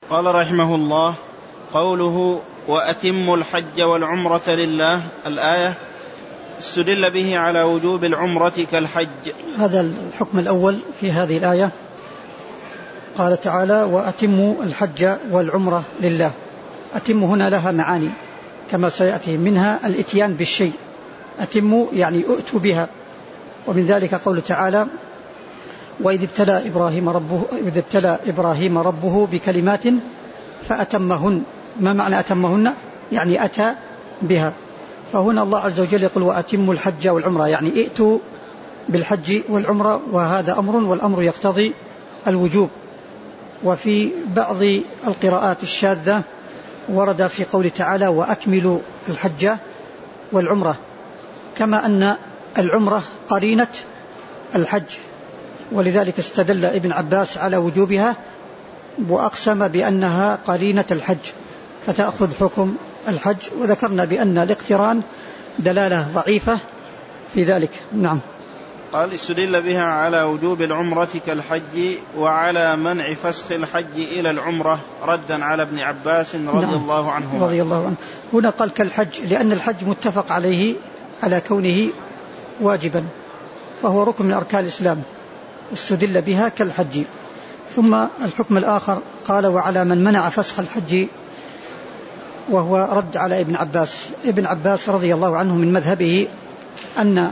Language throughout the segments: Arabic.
قال رحمه الله: قوله وأتم الحج والعمرة لله، الآية استدل به على وجوب العمرة كالحج. هذا الحكم الأول في هذه الآية. قال تعالى: وأتم الحج والعمرة لله. أتم هنا لها معاني كما سيأتي، منها الإتيان بالشيء، أتم يعني أؤتوا بها. ومن ذلك قول تعالى: وإذ ابتلى إبراهيم ربه بكلمات فأتمهن. ما معنى أتمهن؟ يعني أتى بها. فهنا الله عز وجل يقول: وأتم الحج والعمرة، يعني ائتوا بالحج والعمرة، وهذا أمر، والأمر يقتضي الوجوب. وفي بعض القراءات الشاذة ورد في قول تعالى: وأكملوا الحج والعمرة، كما أن العمرة قرينة الحج، ولذلك استدل ابن عباس على وجوبها وأقسم بأنها قرينة الحج فتأخذ حكم الحج. وذكرنا بأن الاقتران دلالة ضعيفة في ذلك. نعم. قال: استدل بها على وجوب العمرة كالحج وعلى منع فسخ الحج إلى العمرة، ردا على ابن عباس رضي الله عنه. رضي الله عنه. هنا قال كالحج لأن الحج متفق عليه على كونه واجبا، فهو ركن من أركان الإسلام، استدل بها كالحج. ثم الحكم الآخر قال: وعلى من منع فسخ الحج، وهو رد على ابن عباس. ابن عباس رضي الله عنه من مذهبه أن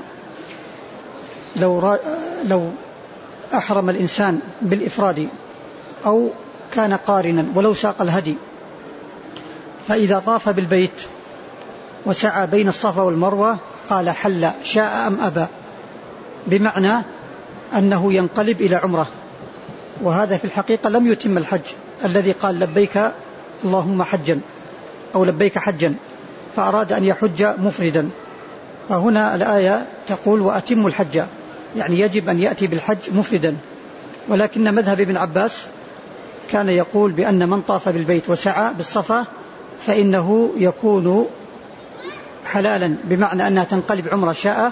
لو أحرم الإنسان بالإفراد أو كان قارنا ولو ساق الهدي، فإذا طاف بالبيت وسعى بين الصفا والمروة قال: حل شاء أم أبى، بمعنى أنه ينقلب إلى عمره. وهذا في الحقيقة لم يتم الحج الذي قال: لبيك اللهم حجا أو لبيك حجا، فأراد أن يحج مفردا. فهنا الآية تقول: وأتم الحج، يعني يجب أن يأتي بالحج مفردا. ولكن مذهب ابن عباس كان يقول بأن من طاف بالبيت وسعى بالصفا فإنه يكون حلالا، بمعنى أنها تنقلب عمره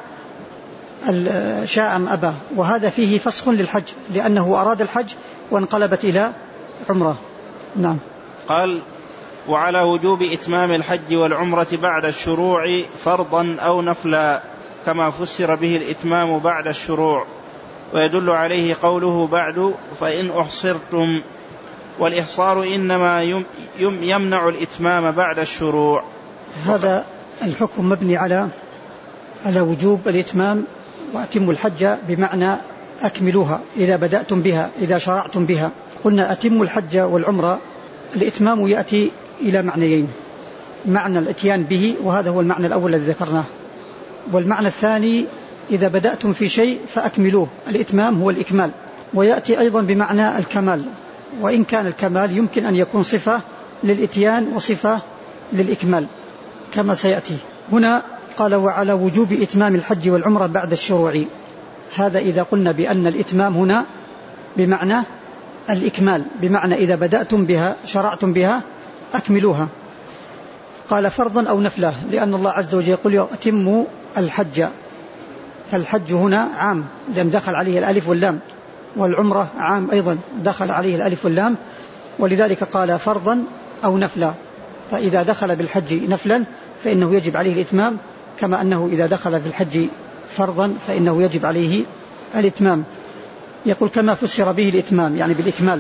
شاء أم أبى. وهذا فيه فسخ للحج لأنه أراد الحج وانقلبت إلى عمره. نعم. قال: وعلى وجوب إتمام الحج والعمرة بعد الشروع فرضا أو نفلا، كما فسر به الإتمام بعد الشروع، ويدل عليه قوله بعد: فإن أحصرتم، والإحصار إنما يمنع الإتمام بعد الشروع. هذا الحكم مبني على وجوب الإتمام. وأتموا الحج بمعنى أكملوها إذا بدأتم بها، إذا شرعتم بها. قلنا أتموا الحج والعمرة. الإتمام يأتي إلى معنيين: معنى الاتيان به، وهذا هو المعنى الأول الذي ذكرناه، والمعنى الثاني إذا بدأتم في شيء فأكملوه. الإتمام هو الإكمال. ويأتي أيضا بمعنى الكمال، وإن كان الكمال يمكن أن يكون صفة للإتيان وصفة للإكمال كما سيأتي. هنا قال: وعلى وجوب إتمام الحج والعمرة بعد الشروع. هذا إذا قلنا بأن الإتمام هنا بمعنى الإكمال، بمعنى إذا بدأتم بها شرعتم بها أكملوها. قال: فرضا أو نفلا، لأن الله عز وجل يقول: أتموا الحج، فالحج هنا عام لأن دخل عليه الألف واللام، والعمرة عام أيضا دخل عليه الألف واللام، ولذلك قال: فرضا أو نفلا. فإذا دخل بالحج نفلا فإنه يجب عليه الإتمام، كما أنه إذا دخل بالحج فرضا فإنه يجب عليه الإتمام. يقول: كما فسر به الإتمام، يعني بالإكمال.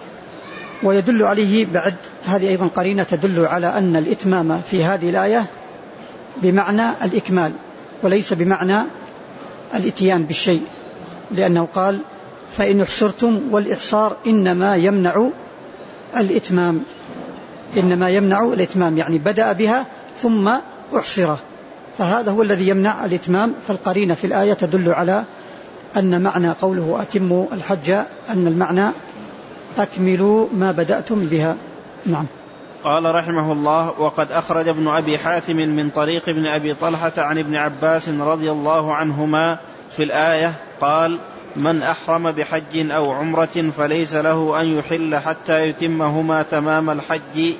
ويدل عليه بعد هذه أيضا قرينة تدل على أن الإتمام في هذه الآية بمعنى الإكمال وليس بمعنى الإتيان بالشيء، لأنه قال: فإن احصرتم، والإحصار إنما يمنع الإتمام، إنما يمنع الإتمام، يعني بدأ بها ثم أحصره، فهذا هو الذي يمنع الإتمام. فالقرينة في الآية تدل على أن معنى قوله أتموا الحج أن المعنى أكملوا ما بدأتم بها. نعم. قال رحمه الله: وقد أخرج ابن أبي حاتم من طريق ابن أبي طلحة عن ابن عباس رضي الله عنهما في الآية قال: من أحرم بحج أو عمرة فليس له أن يحل حتى يتمهما تمام الحج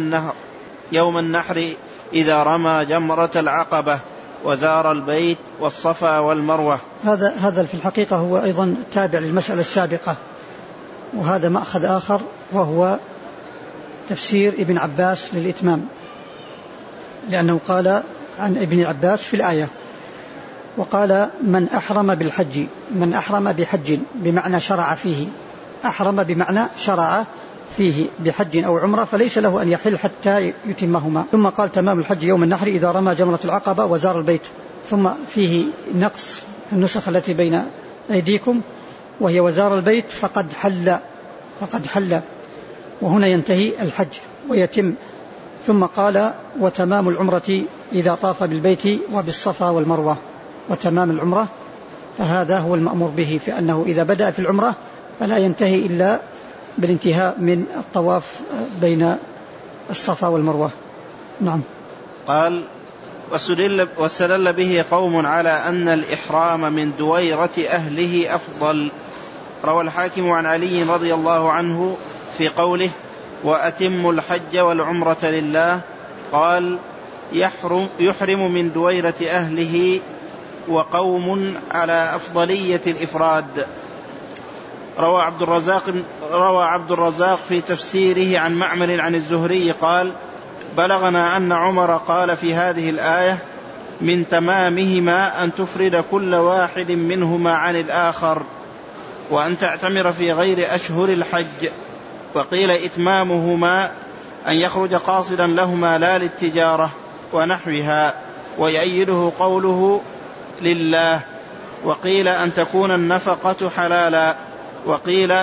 يوم النحر إذا رمى جمرة العقبة وزار البيت والصفا والمروة. هذا في الحقيقة هو أيضا تابع للمسألة السابقة، وهذا مأخذ آخر، وهو تفسير ابن عباس للإتمام، لأنه قال عن ابن عباس في الآية، وقال من أحرم بالحج، من أحرم بحج بمعنى شرع فيه، أحرم بمعنى شرع فيه بحج أو عمرة، فليس له أن يحل حتى يتمهما. ثم قال تمام الحج يوم النحر إذا رمى جمرة العقبة وزار البيت. ثم فيه نقص في النسخ التي بين أيديكم، وهي وزار البيت فقد حل، وهنا ينتهي الحج ويتم. ثم قال وتمام العمرة إذا طاف بالبيت وبالصفا والمروة، وتمام العمرة فهذا هو المأمور به، في أنه إذا بدأ في العمرة فلا ينتهي إلا بالانتهاء من الطواف بين الصفا والمروة. نعم. قال واستدل به قوم على أن الإحرام من دويرة أهله أفضل. روى الحاكم عن علي رضي الله عنه في قوله وأتم الحج والعمرة لله، قال يحرم من دويرة أهله، وقوم على أفضلية الإفراد. روى عبد الرزاق في تفسيره عن معمر عن الزهري قال بلغنا أن عمر قال في هذه الآية من تمامهما أن تفرد كل واحد منهما عن الآخر، وأن تعتمر في غير أشهر الحج. وقيل إتمامهما أن يخرج قاصدا لهما لا للتجارة ونحوها، ويؤيده قوله لله. وقيل أن تكون النفقة حلالا، وقيل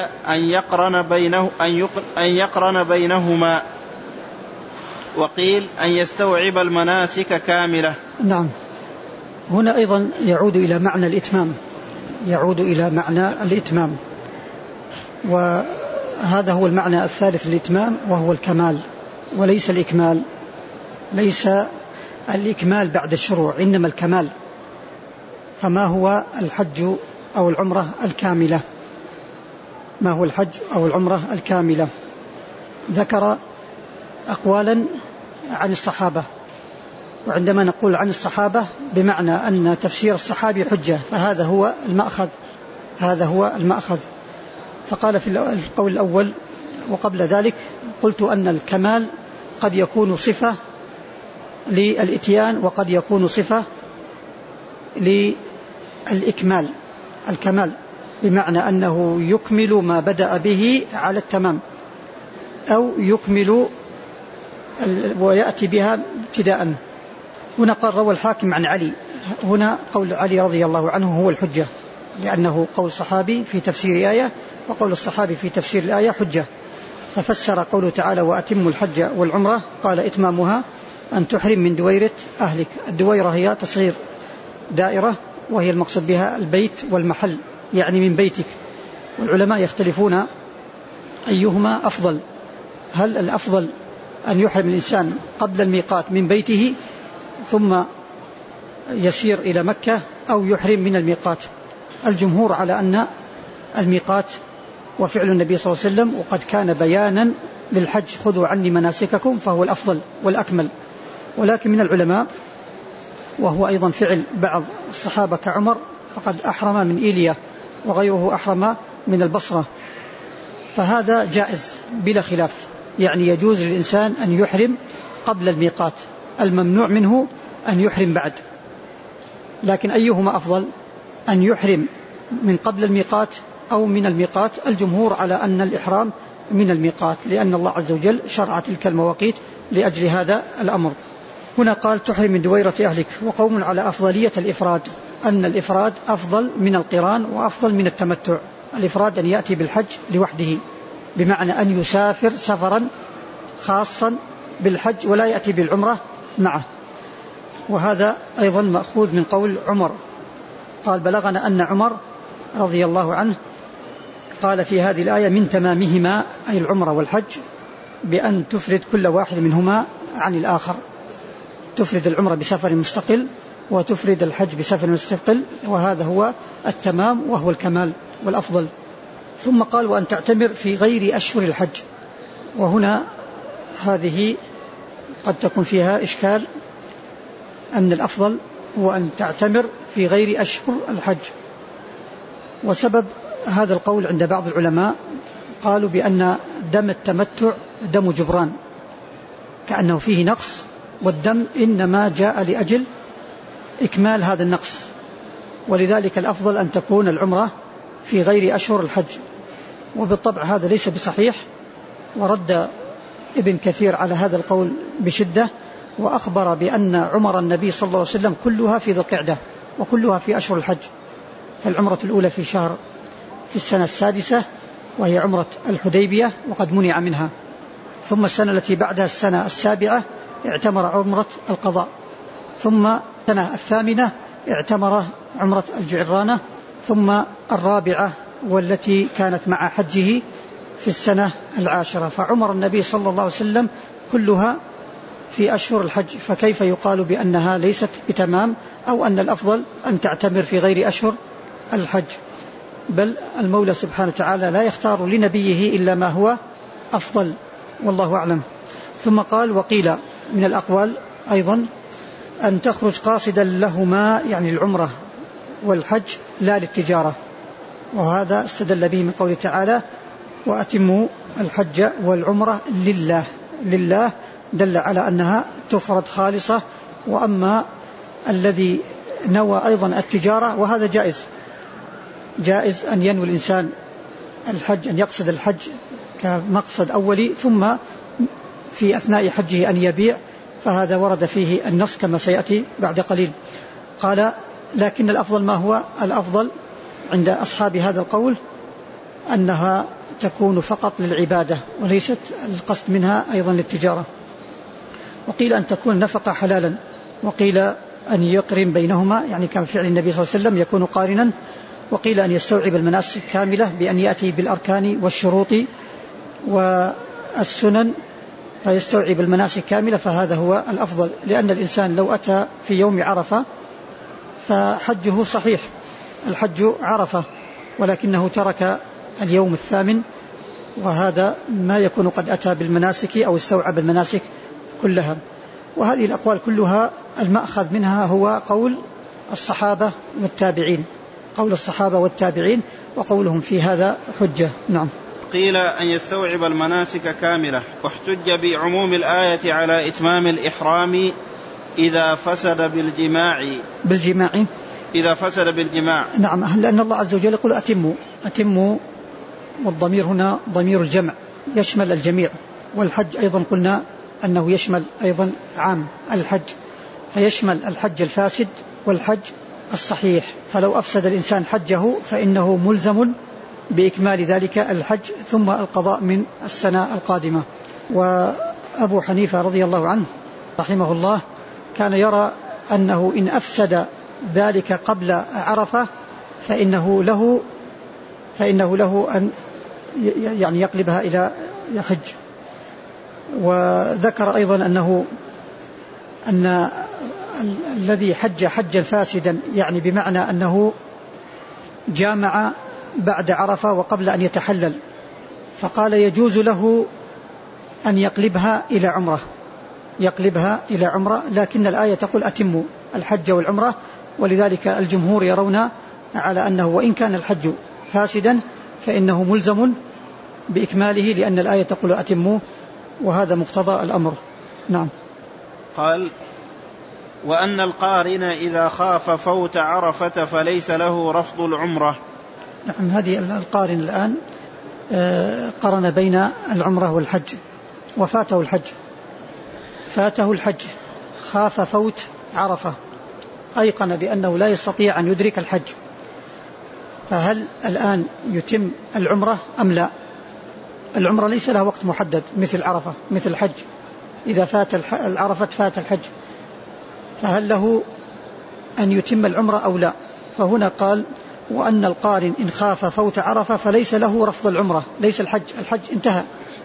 أن يقرن بينهما، وقيل أن يستوعب المناسك كاملة. نعم. هنا أيضا يعود إلى معنى الإتمام، وهذا هو المعنى الثالث للإتمام، وهو الكمال، وليس الإكمال. ليس الإكمال بعد الشروع، إنما الكمال. فما هو الحج أو العمرة الكاملة؟ ما هو الحج أو العمرة الكاملة؟ ذكر أقوالا عن الصحابة، وعندما نقول عن الصحابة بمعنى أن تفسير الصحابي حجة، فهذا هو المأخذ. فقال في القول الأول وقبل ذلك قلت أن الكمال قد يكون صفة للإتيان، وقد يكون صفة للإكمال. الكمال بمعنى أنه يكمل ما بدأ به على التمام، أو يكمل ويأتي بها ابتداء. هنا قال روى الحاكم عن علي، هنا قول علي رضي الله عنه هو الحجة، لأنه قول صحابي في تفسير آية، وقول الصحابي في تفسير الآية حجة. ففسر قوله تعالى وأتم الحج والعمرة، قال إتمامها أن تحرم من دويرة أهلك. الدويرة هي تصغير دائرة، وهي المقصود بها البيت والمحل، يعني من بيتك. والعلماء يختلفون أيهما أفضل، هل الأفضل أن يحرم الإنسان قبل الميقات من بيته ثم يسير إلى مكة، أو يحرم من الميقات؟ الجمهور على أن الميقات، وفعل النبي صلى الله عليه وسلم وقد كان بيانا للحج خذوا عني مناسككم، فهو الأفضل والأكمل. ولكن من العلماء، وهو أيضا فعل بعض الصحابة كعمر، فقد أحرم من إيليا، وغيره أحرم من البصرة، فهذا جائز بلا خلاف. يعني يجوز للإنسان أن يحرم قبل الميقات، الممنوع منه أن يحرم بعد. لكن أيهما أفضل، أن يحرم من قبل الميقات أو من الميقات؟ الجمهور على أن الإحرام من الميقات، لأن الله عز وجل شرع تلك المواقيت لأجل هذا الأمر. هنا قال تحرم من دويرة أهلك، وقوم على أفضلية الإفراد، أن الإفراد أفضل من القران وأفضل من التمتع. الإفراد أن يأتي بالحج لوحده، بمعنى أن يسافر سفرا خاصا بالحج ولا يأتي بالعمرة معه. وهذا أيضا مأخوذ من قول عمر، قال بلغنا أن عمر رضي الله عنه قال في هذه الآية من تمامهما، أي العمرة والحج، بأن تفرد كل واحد منهما عن الآخر. تفرد العمرة بسفر مستقل، وتفرد الحج بسفر مستقل، وهذا هو التمام وهو الكمال والأفضل. ثم قال وأن تعتمر في غير أشهر الحج. وهنا هذه قد تكون فيها إشكال، أن الأفضل هو أن تعتمر في غير أشهر الحج. وسبب هذا القول عند بعض العلماء قالوا بأن دم التمتع دم جبران، كأنه فيه نقص، والدم إنما جاء لأجل إكمال هذا النقص. ولذلك الأفضل أن تكون العمرة في غير أشهر الحج، وبالطبع هذا ليس بصحيح، ورد ابن كثير على هذا القول بشدة، وأخبر بأن عمر النبي صلى الله عليه وسلم كلها في ذي القعدة وكلها في أشهر الحج. فالعمرة الأولى في السنة السادسة، وهي عمرة الحديبية، وقد منع منها. ثم السنة التي بعدها السنة السابعة اعتمر عمرة القضاء. ثم السنة الثامنة اعتمر عمرة الجعرانة. ثم الرابعة والتي كانت مع حجه في السنة العاشرة. فعمر النبي صلى الله عليه وسلم كلها في أشهر الحج، فكيف يقال بأنها ليست بتمام، أو أن الأفضل أن تعتمر في غير أشهر الحج؟ بل المولى سبحانه وتعالى لا يختار لنبيه إلا ما هو أفضل، والله أعلم. ثم قال: وقيل من الأقوال أيضا أن تخرج قاصدا لهما، يعني العمرة والحج، لا للتجارة، وهذا استدل به من قوله تعالى: وأتموا الحج والعمرة لله، دل على أنها تفرض خالصة. وأما الذي نوى أيضا التجارة، وهذا جائز أن ينوي الإنسان الحج، أن يقصد الحج كمقصد أولي، ثم في أثناء حجه أن يبيع، فهذا ورد فيه النص كما سيأتي بعد قليل. قال: لكن الأفضل ما هو الأفضل عند أصحاب هذا القول أنها تكون فقط للعبادة، وليست القصد منها أيضا للتجارة. وقيل أن تكون النفقة حلالا، وقيل أن يقرن بينهما، يعني كما فعل النبي صلى الله عليه وسلم يكون قارنا. وقيل أن يستوعب المناسك كاملة بأن يأتي بالأركان والشروط والسنن، فيستوعب المناسك كاملة، فهذا هو الأفضل. لأن الإنسان لو أتى في يوم عرفة فحجه صحيح، الحج عرفة، ولكنه ترك اليوم الثامن، وهذا ما يكون قد أتى بالمناسك أو استوعب المناسك كلها. وهذه الأقوال كلها المأخذ منها هو قول الصحابة والتابعين، قول الصحابة والتابعين، وقولهم في هذا حجة. نعم. قيل أن يستوعب المناسك كاملة، واحتج بعموم الآية على إتمام الإحرام إذا فسد بالجماع. إذا فسد بالجماع. نعم، لأن الله عز وجل يقول: أتموا، والضمير هنا ضمير الجمع يشمل الجميع. والحج أيضا قلنا أنه يشمل أيضا عام الحج، فيشمل الحج الفاسد والحج الصحيح. فلو أفسد الإنسان حجه فإنه ملزم بإكمال ذلك الحج ثم القضاء من السنة القادمة. وأبو حنيفة رضي الله عنه رحمه الله كان يرى أنه إن أفسد ذلك قبل عرفة فإنه له أن يعني يقلبها إلى حج. وذكر أيضا أن الذي حج حجا فاسدا، يعني بمعنى أنه جامع بعد عرفة وقبل أن يتحلل، فقال يجوز له أن يقلبها إلى عمرة، لكن الآية تقول: أتموا الحج والعمرة. ولذلك الجمهور يرون على أنه وإن كان الحج فاسدا فإنه ملزم بإكماله، لأن الآية تقول: أتموا، وهذا مقتضى الأمر. نعم. قال: وأن القارن إذا خاف فوت عرفة فليس له رفض العمرة. نعم، هذه القارن الآن قرن بين العمرة والحج، وفاته الحج، خاف فوت عرفة، أيقن بأنه لا يستطيع أن يدرك الحج، فهل الآن يتم العمرة أم لا؟ العمرة ليس لها وقت محدد مثل عرفة، مثل الحج، إذا فات العرفة فات الحج، فهل له أن يتم العمرة أو لا؟ فهنا قال: وأن القارن إن خاف فوت عرفة فليس له رفض العمرة، ليس الحج انتهى،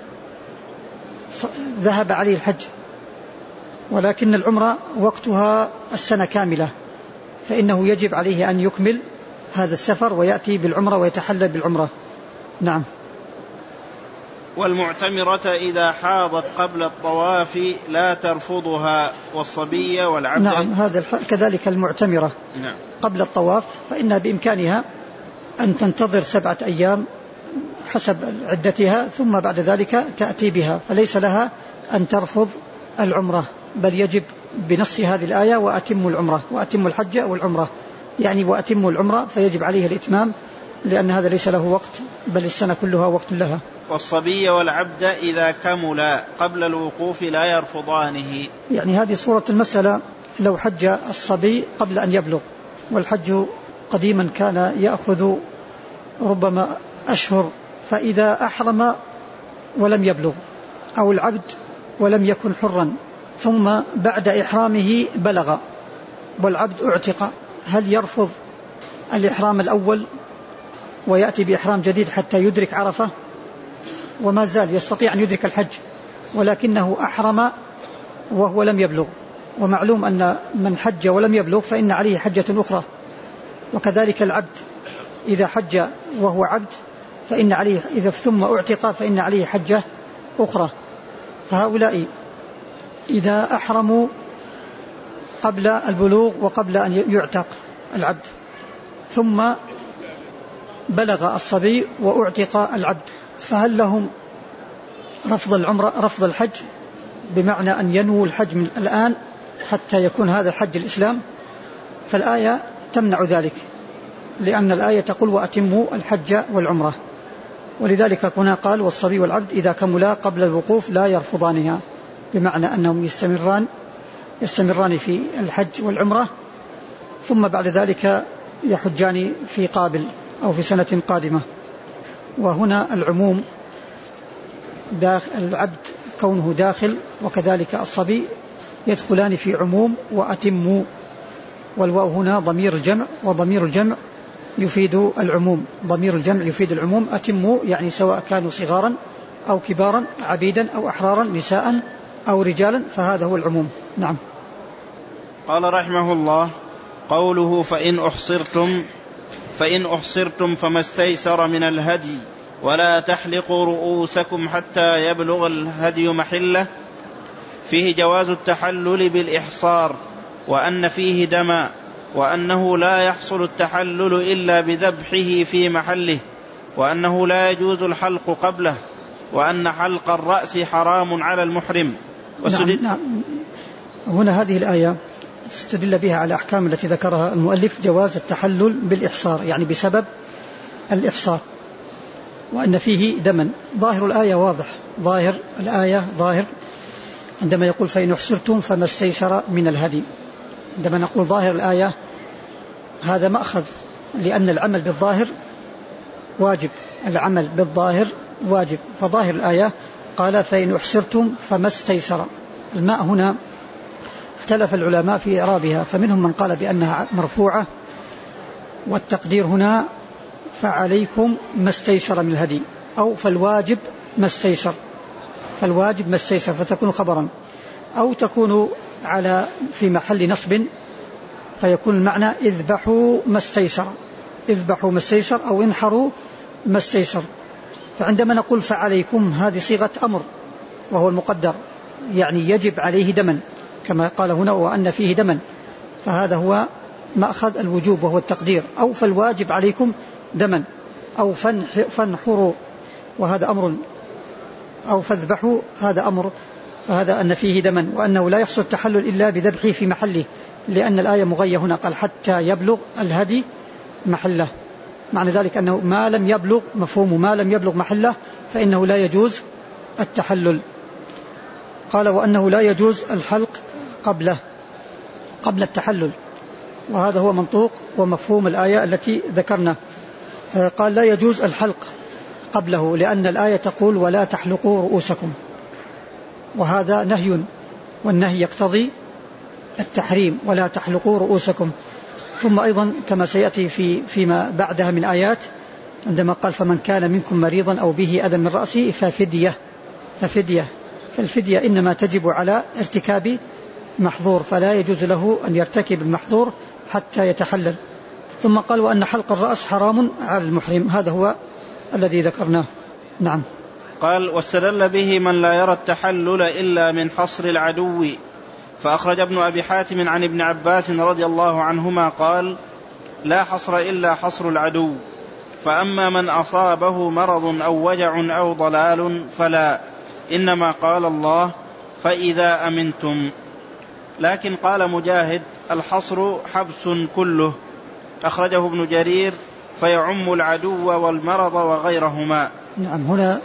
ذهب عليه الحج، ولكن العمرة وقتها السنة كاملة، فإنه يجب عليه أن يكمل هذا السفر ويأتي بالعمرة ويتحلل بالعمرة. نعم. والمعتمرة إذا حاضت قبل الطواف لا ترفضها، والصبية والعبد. نعم، هذا كذلك المعتمرة. نعم. قبل الطواف فإنها بإمكانها أن تنتظر 7 أيام حسب عدتها، ثم بعد ذلك تأتي بها، فليس لها أن ترفض العمرة، بل يجب بنص هذه الآية وأتم العمرة وأتم الحج والعمرة، يعني وأتم العمرة، فيجب عليه الإتمام، لأن هذا ليس له وقت، بل السنة كلها وقت لها. والصبي والعبد إذا كملا قبل الوقوف لا يرفضانه. يعني هذه صورة المسألة، لو حج الصبي قبل أن يبلغ، والحج قديما كان يأخذ ربما أشهر، فإذا أحرم ولم يبلغ، أو العبد ولم يكن حرا، ثم بعد إحرامه بلغ والعبد اعتق، هل يرفض الإحرام الأول ويأتي بإحرام جديد حتى يدرك عرفة؟ وما زال يستطيع أن يدرك الحج، ولكنه أحرم وهو لم يبلغ، ومعلوم أن من حج ولم يبلغ فإن عليه حجة أخرى، وكذلك العبد إذا حج وهو عبد فإن عليه، إذا ثم اعتق فإن عليه حجة أخرى. فهؤلاء إذا أحرموا قبل البلوغ وقبل أن يعتق العبد، ثم بلغ الصبي واعتق العبد، فهل لهم رفض العمرة، رفض الحج، بمعنى أن ينووا الحج من الآن حتى يكون هذا حج الإسلام؟ فالآية تمنع ذلك، لأن الآية تقول وأتموا الحج والعمرة، ولذلك هنا قال والصبي والعبد إذا كملا قبل الوقوف لا يرفضانها، بمعنى أنهم يستمران في الحج والعمرة، ثم بعد ذلك يحجان في قابل أو في سنة قادمة. وهنا العموم العبد كونه داخل، وكذلك الصبي يدخلان في عموم وأتموا، والواو هنا ضمير الجمع، وضمير الجمع يفيد العموم، ضمير الجمع يفيد العموم. أتموا يعني سواء كانوا صغارا أو كبارا، عبيدا أو أحرارا، نساء أو رجالا، فهذا هو العموم. نعم. قال رحمه الله: قوله فإن أحصرتم فما استيسر من الهدي ولا تحلقوا رؤوسكم حتى يبلغ الهدي محله، فيه جواز التحلل بالإحصار، وأن فيه دما، وأنه لا يحصل التحلل إلا بذبحه في محله، وأنه لا يجوز الحلق قبله، وأن حلق الرأس حرام على المحرم. نعم. هنا هذه الآية استدل بها على أحكام التي ذكرها المؤلف، جواز التحلل بالإحصار، يعني بسبب الإحصار، وأن فيه دما. ظاهر الآية واضح، ظاهر الآية ظاهر عندما يقول فإن أحصرتم فما استيسر من الهدي. عندما نقول ظاهر الآية هذا مأخذ، لأن العمل بالظاهر واجب، العمل بالظاهر واجب، فظاهر الآية قال فإن أحصرتم فما استيسر. الماء هنا اختلف العلماء في إعرابها، فمنهم من قال بأنها مرفوعة، والتقدير هنا فعليكم ما استيسر من الهدي، أو فالواجب ما استيسر، فالواجب ما استيسر، فتكون خبرا، أو تكون في محل نصب، فيكون المعنى اذبحوا ما استيسر، اذبحوا ما استيسر، أو انحروا ما استيسر. فعندما نقول فعليكم هذه صيغة أمر، وهو المقدر، يعني يجب عليه دما، كما قال هنا وأن فيه دما، فهذا هو مأخذ الوجوب وهو التقدير، أو فالواجب عليكم دما، أو فانحروا وهذا أمر، أو فاذبحوا هذا أمر، فهذا أن فيه دما، وأنه لا يحصل التحلل إلا بذبحه في محله، لأن الآية مغية هنا، قال حتى يبلغ الهدي محله، معنى ذلك أنه ما لم يبلغ، مفهوم ما لم يبلغ محله فإنه لا يجوز التحلل. قال وأنه لا يجوز الحلق قبل التحلل، وهذا هو منطوق ومفهوم الآية التي ذكرنا. قال لا يجوز الحلق قبله، لأن الآية تقول ولا تحلقوا رؤوسكم، وهذا نهي، والنهي يقتضي التحريم، ولا تحلقوا رؤوسكم. ثم أيضا كما سيأتي فيما بعدها من آيات، عندما قال فمن كان منكم مريضا أو به أذى من رأسه ففدية، فالفدية إنما تجب على ارتكاب محظور، فلا يجوز له أن يرتكب المحظور حتى يتحلل. ثم قال وأن حلق الرأس حرام على المحرم، هذا هو الذي ذكرناه. نعم. قال واستدل به من لا يرى التحلل إلا من حصر العدو، فأخرج ابن أبي حاتم عن ابن عباس رضي الله عنهما قال لا حصر إلا حصر العدو، فأما من أصابه مرض أو وجع أو ضلال فلا، إنما قال الله فإذا أمنتم. لكن قال مجاهد الحصر حبس كله، أخرجه ابن جرير فيعم العدو والمرض وغيرهما. نعم. هنا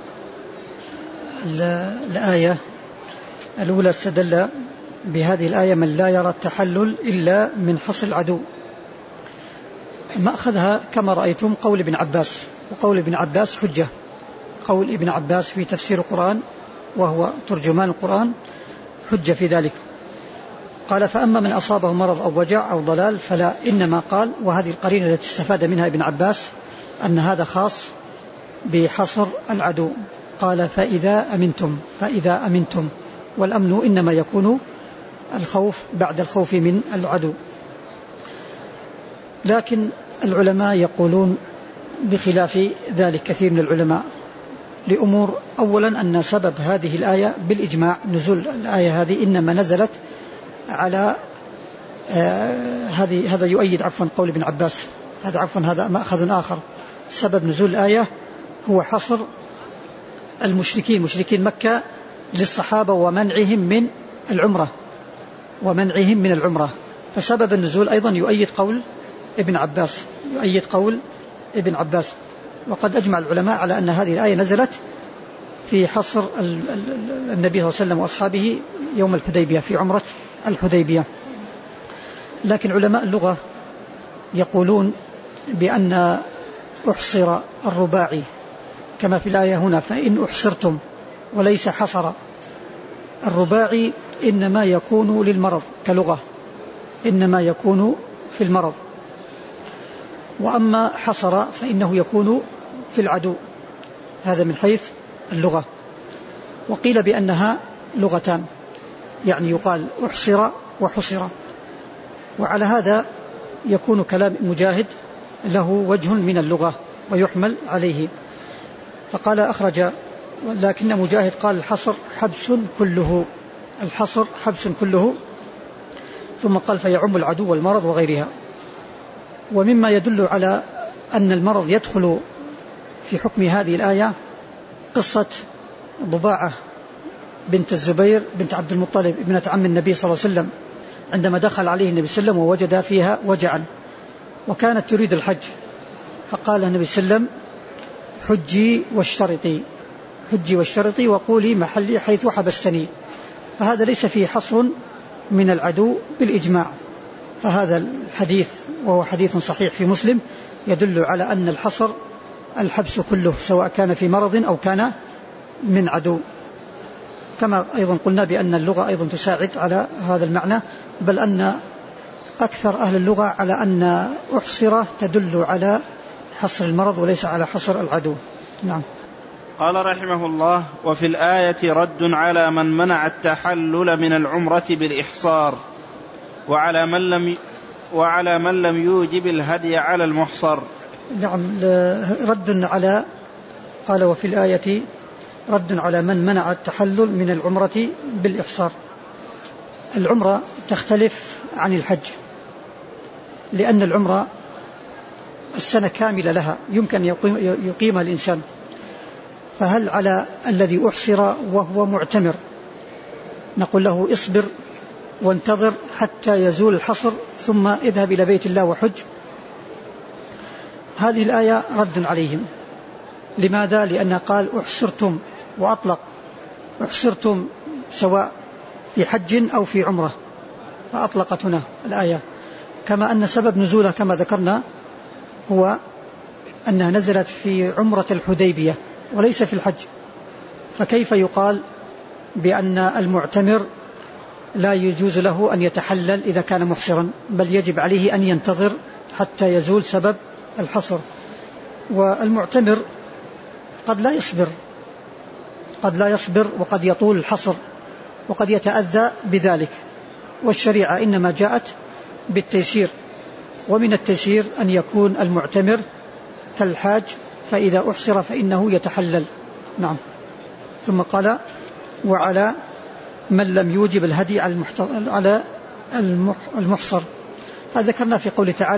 الآية الأولى استدل بهذه الآية من لا يرى التحلل إلا من حصر العدو. ما أخذها كما رأيتم قول ابن عباس، وقول ابن عباس حجة. قول ابن عباس في تفسير القرآن وهو ترجمان القرآن حجة في ذلك. قال فأما من أصابه مرض أو وجع أو ضلال فلا، إنما قال، وهذه القرينة التي استفاد منها ابن عباس أن هذا خاص بحصر العدو. قال فإذا أمنتم، فإذا أمنتم، والأمن إنما يكون الخوف بعد الخوف من العدو. لكن العلماء يقولون بخلاف ذلك، كثير من العلماء، لأمور. أولا أن سبب هذه الآية بالإجماع، نزول الآية هذه إنما نزلت على هذا يؤيد قول ابن عباس، هذا مأخذ آخر. سبب نزول الآية هو حصر المشركين، مشركين مكة، للصحابة ومنعهم من العمرة. فسبب النزول أيضا يؤيد قول ابن عباس. وقد أجمع العلماء على أن هذه الآية نزلت في حصر النبي صلى الله عليه وسلم وأصحابه يوم الحديبية، في عمرة الحديبية. لكن علماء اللغة يقولون بأن أحصر الرباعي كما في الآية هنا فإن أحصرتم، وليس حصر. الرباعي إنما يكون للمرض كلغة، إنما يكون في المرض. وأما حصر فإنه يكون في العدو. هذا من حيث اللغة. وقيل بأنها لغتان، يعني يقال أحصر وحصر. وعلى هذا يكون كلام مجاهد له وجه من اللغة ويحمل عليه. فقال أخرج، لكن مجاهد قال الحصر حبس كله، الحصر حبس كله. ثم قال فيعم العدو والمرض وغيرها. ومما يدل على أن المرض يدخل في حكم هذه الآية قصة ضباعة بنت الزبير بنت عبد المطلب ابنة عم النبي صلى الله عليه وسلم، عندما دخل عليه النبي صلى الله عليه وسلم ووجد فيها وجعا، وكانت تريد الحج، فقال النبي صلى الله عليه وسلم حجي واشترطي وقولي محلي حيث حبستني. فهذا ليس فيه حصر من العدو بالإجماع. فهذا الحديث وهو حديث صحيح في مسلم يدل على أن الحصر الحبس كله، سواء كان في مرض أو كان من عدو. كما أيضا قلنا بأن اللغة أيضا تساعد على هذا المعنى، بل أن أكثر أهل اللغة على أن أحصر تدل على حصر المرض وليس على حصر العدو. نعم. قال رحمه الله: وفي الآية رد على من منع التحلل من العمرة بالإحصار، وعلى من لم يوجب الهدي على المحصر. نعم، رد على، قال وفي الآية رد على من منع التحلل من العمرة بالإحصار. العمرة تختلف عن الحج، لأن العمرة السنة كاملة لها يمكن يقيمها الإنسان. فهل على الذي أحصر وهو معتمر نقول له اصبر وانتظر حتى يزول الحصر ثم اذهب إلى بيت الله وحج؟ هذه الآية رد عليهم. لماذا؟ لأن قال أحصرتم وأطلق، أحصرتم سواء في حج أو في عمرة، فأطلقت هنا الآية. كما أن سبب نزولها كما ذكرنا هو أنها نزلت في عمرة الحديبية وليس في الحج. فكيف يقال بأن المعتمر لا يجوز له أن يتحلل إذا كان محصرا، بل يجب عليه أن ينتظر حتى يزول سبب الحصر. والمعتمر قد لا يصبر وقد يطول الحصر وقد يتأذى بذلك. والشريعة إنما جاءت بالتيسير، ومن التيسير أن يكون المعتمر كالحاج، فإذا أحصر فإنه يتحلل. نعم. ثم قال وعلى من لم يوجب الهدي على المحصر. هذا ذكرنا في قوله تعالى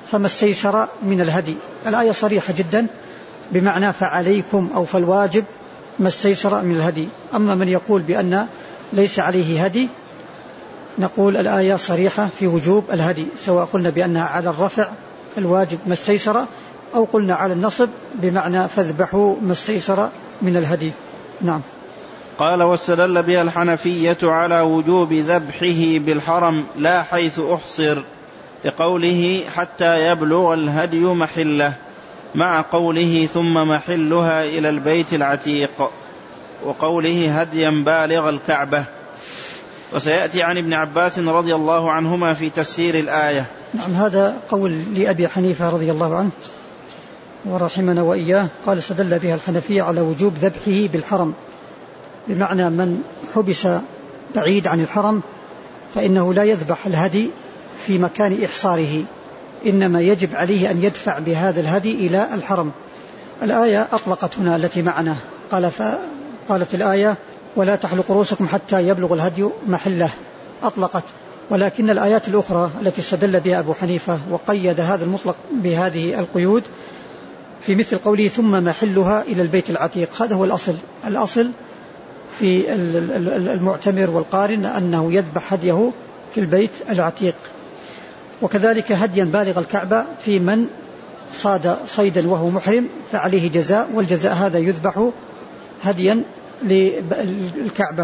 فما استيسر من الهدي. الآية صريحة جدا بمعنى فعليكم أو فالواجب ما استيسر من الهدي. أما من يقول بأن ليس عليه هدي نقول الآية صريحة في وجوب الهدي، سواء قلنا بأنها على الرفع الواجب ما استيسر أو قلنا على النصب بمعنى فاذبحوا ما استيسر من الهدي. نعم. قال واستدل بها الحنفية على وجوب ذبحه بالحرم لا حيث أحصر، لقوله حتى يبلغ الهدي محله، مع قوله ثم محلها إلى البيت العتيق، وقوله هديا بالغ الكعبة. وسيأتي عن ابن عباس رضي الله عنهما في تفسير الآية. نعم، هذا قول لأبي حنيفة رضي الله عنه ورحمنا وإياه. قال استدل بها الحنفية على وجوب ذبحه بالحرم، بمعنى من حبس بعيد عن الحرم فإنه لا يذبح الهدي في مكان إحصاره، إنما يجب عليه أن يدفع بهذا الهدي إلى الحرم. الآية أطلقت هنا التي معنا، قالت الآية ولا تحلقوا رؤوسكم حتى يبلغ الهدي محله، أطلقت. ولكن الآيات الأخرى التي استدل بها أبو حنيفة وقيد هذا المطلق بهذه القيود في مثل قوله ثم محلها إلى البيت العتيق، هذا هو الأصل في المعتمر والقارن أنه يذبح هديه في البيت العتيق. وكذلك هديا بالغ الكعبة في من صاد صيدا وهو محرم فعليه جزاء، والجزاء هذا يذبح هديا للكعبة.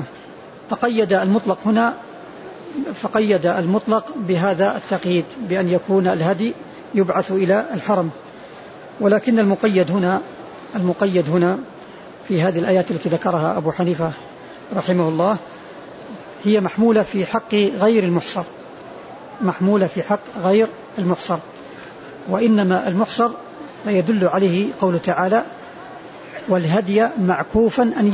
فقيد المطلق بهذا التقييد بأن يكون الهدي يبعث إلى الحرم. ولكن المقيد هنا في هذه الآيات التي ذكرها أبو حنيفة رحمه الله هي محمولة في حق غير المحصر، وإنما المحصر ما يدل عليه قوله تعالى والهدي معكوفا أن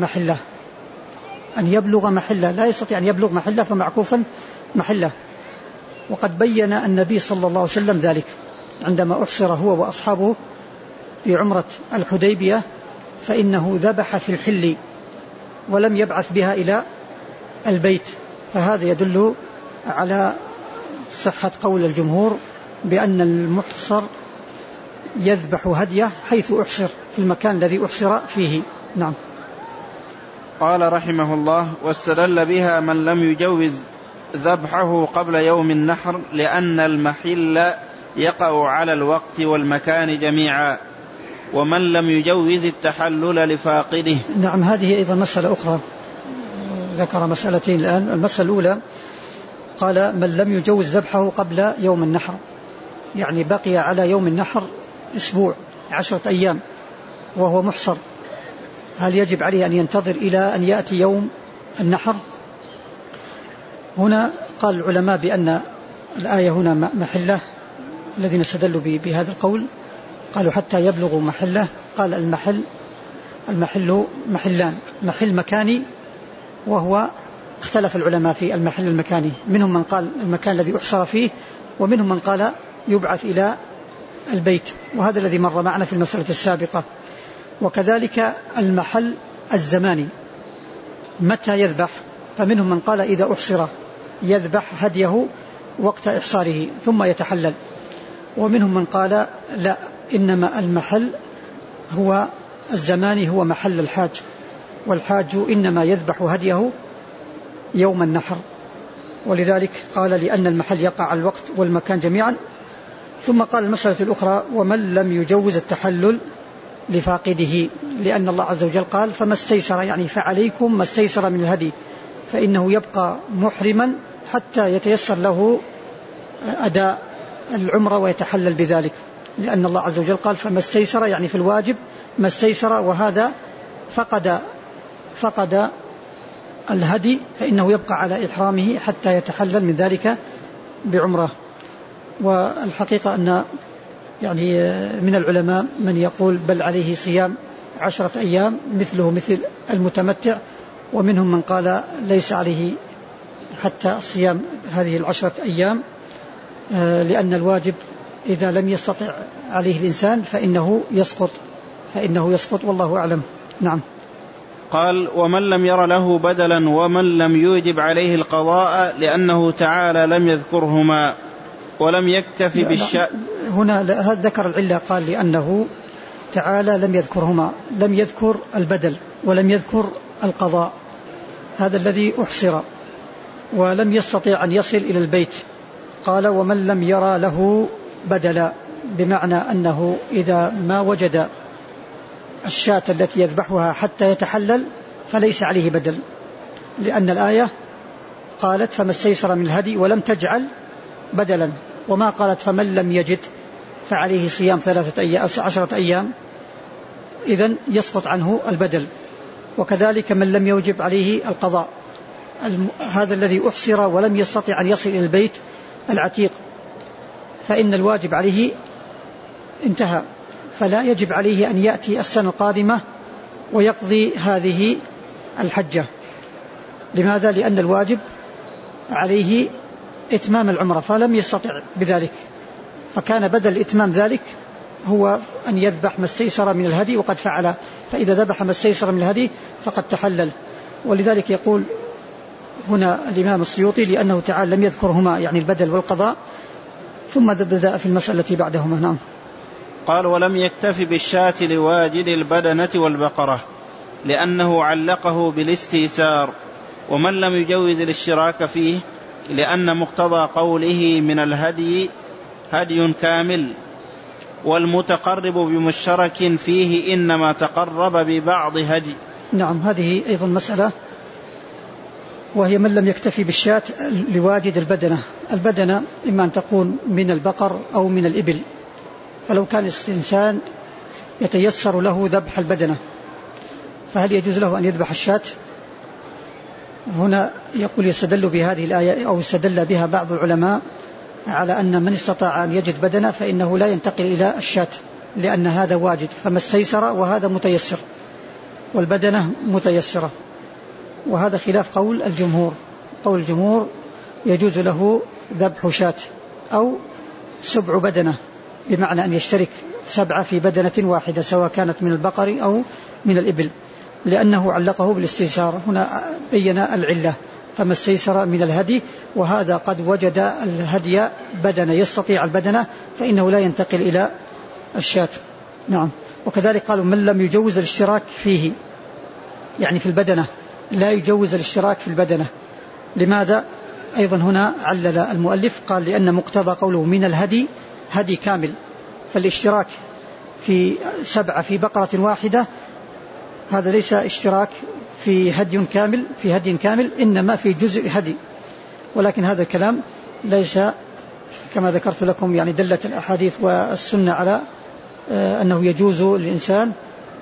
يبلغ محله، لا يستطيع أن يبلغ محله فمعكوفا محله. وقد بين النبي صلى الله عليه وسلم ذلك عندما أحصر هو وأصحابه في عمرة الحديبية، فإنه ذبح في الحل ولم يبعث بها إلى البيت. فهذا يدل على صحة قول الجمهور بأن المحصر يذبح هديه حيث أحصر في المكان الذي أحصر فيه. نعم. قال رحمه الله واستدل بها من لم يجوز ذبحه قبل يوم النحر لأن المحل يقع على الوقت والمكان جميعا، ومن لم يجوز التحلل لفاقده. نعم، هذه أيضا مسألة أخرى، ذكر مسألتين الآن. المسألة الأولى قال من لم يجوز ذبحه قبل يوم النحر، يعني بقي على يوم النحر أسبوع 10 أيام وهو محصر، هل يجب عليه أن ينتظر إلى أن يأتي يوم النحر؟ هنا قال العلماء بأن الآية هنا محله، الذين استدلوا بهذا القول قالوا حتى يبلغوا محله. قال المحل محلان، محل مكاني، وهو اختلف العلماء في المحل المكاني، منهم من قال المكان الذي أحصر فيه، ومنهم من قال يبعث إلى البيت، وهذا الذي مر معنا في المسألة السابقة. وكذلك المحل الزماني، متى يذبح؟ فمنهم من قال إذا أحصر يذبح هديه وقت إحصاره ثم يتحلل، ومنهم من قال لا، إنما المحل هو الزماني، هو محل الحاج، والحاج إنما يذبح هديه يوم النحر. ولذلك قال لأن المحل يقع على الوقت والمكان جميعا. ثم قال المسألة الأخرى ومن لم يجوز التحلل لفاقده، لأن الله عز وجل قال فما استيسر، يعني فعليكم ما استيسر من الهدي، فإنه يبقى محرما حتى يتيسر له أداء العمرة ويتحلل بذلك، لأن الله عز وجل قال فما استيسر، يعني في الواجب ما استيسر، وهذا فقد الهدي فإنه يبقى على إحرامه حتى يتحلل من ذلك بعمرة. والحقيقة أن يعني من العلماء من يقول بل عليه صيام 10 أيام مثله مثل المتمتع، ومنهم من قال ليس عليه حتى صيام هذه 10 أيام، لأن الواجب إذا لم يستطع عليه الإنسان فإنه يسقط والله أعلم. نعم. قال ومن لم ير له بدلا ومن لم يوجب عليه القضاء، لأنه تعالى لم يذكرهما ولم يكتف بالشأن. هنا ذكر العلة، قال لأنه تعالى لم يذكرهما، لم يذكر البدل ولم يذكر القضاء، هذا الذي أحصر، ولم يستطيع أن يصل إلى البيت. قال ومن لم يرى له بدلا، بمعنى أنه إذا ما وجد الشاة التي يذبحها حتى يتحلل فليس عليه بدل، لأن الآية قالت فما استيسر من الهدي ولم تجعل بدلا، وما قالت فمن لم يجد فعليه صيام 3 أيام أو 10 أيام، إذن يسقط عنه البدل. وكذلك من لم يوجب عليه القضاء، هذا الذي أحصر ولم يستطع أن يصل إلى البيت العتيق، فإن الواجب عليه انتهى، فلا يجب عليه أن يأتي السنة القادمة ويقضي هذه الحجة. لماذا؟ لأن الواجب عليه إتمام العمرة، فلم يستطع بذلك، فكان بدل إتمام ذلك هو أن يذبح ما استيسر من الهدي، وقد فعل، فإذا ذبح ما استيسر من الهدي فقد تحلل. ولذلك يقول هنا الإمام السيوطي لأنه تعالى لم يذكرهما، يعني البدل والقضاء، ثم بدأ في المسألة التي بعدهما. نعم. قال ولم يكتف بالشاة لواجد البدنة والبقرة، لأنه علقه بالاستيسار، ومن لم يجوز الاشتراك فيه لأن مقتضى قوله من الهدي هدي كامل، والمتقرب بمشترك فيه إنما تقرب ببعض هدي. نعم، هذه أيضا مسألة، وهي من لم يكتفي بالشاة لواجد البدنة إما أن تكون من البقر أو من الإبل، فلو كان الإنسان يتيسر له ذبح البدنة فهل يجوز له أن يذبح الشاة؟ هنا يقول يستدل بهذه الآية أو يستدل بها بعض العلماء على أن من استطاع أن يجد بدنة فإنه لا ينتقل إلى الشاة، لأن هذا واجد، فما استيسر وهذا متيسر، والبدنة متيسرة، وهذا خلاف قول الجمهور. قول الجمهور يجوز له ذبح شاة أو 7 بدنة، بمعنى أن يشترك 7 في بدنة واحدة سواء كانت من البقر أو من الإبل، لأنه علقه بالاستيسار. هنا بين العلة، فما استيسر من الهدي، وهذا قد وجد الهدي بدنة يستطيع البدنة فإنه لا ينتقل إلى الشاة. نعم. وكذلك قالوا من لم يجوز الاشتراك فيه، يعني في البدنة، لا يجوز الاشتراك في البدنة. لماذا؟ أيضا هنا علل المؤلف، قال لأن مقتضى قوله من الهدي هدي كامل، فالاشتراك في 7 في بقرة واحدة هذا ليس اشتراك في هدي كامل، إنما في جزء هدي. ولكن هذا الكلام ليس كما ذكرت لكم، يعني دلت الأحاديث والسنة على أنه يجوز للإنسان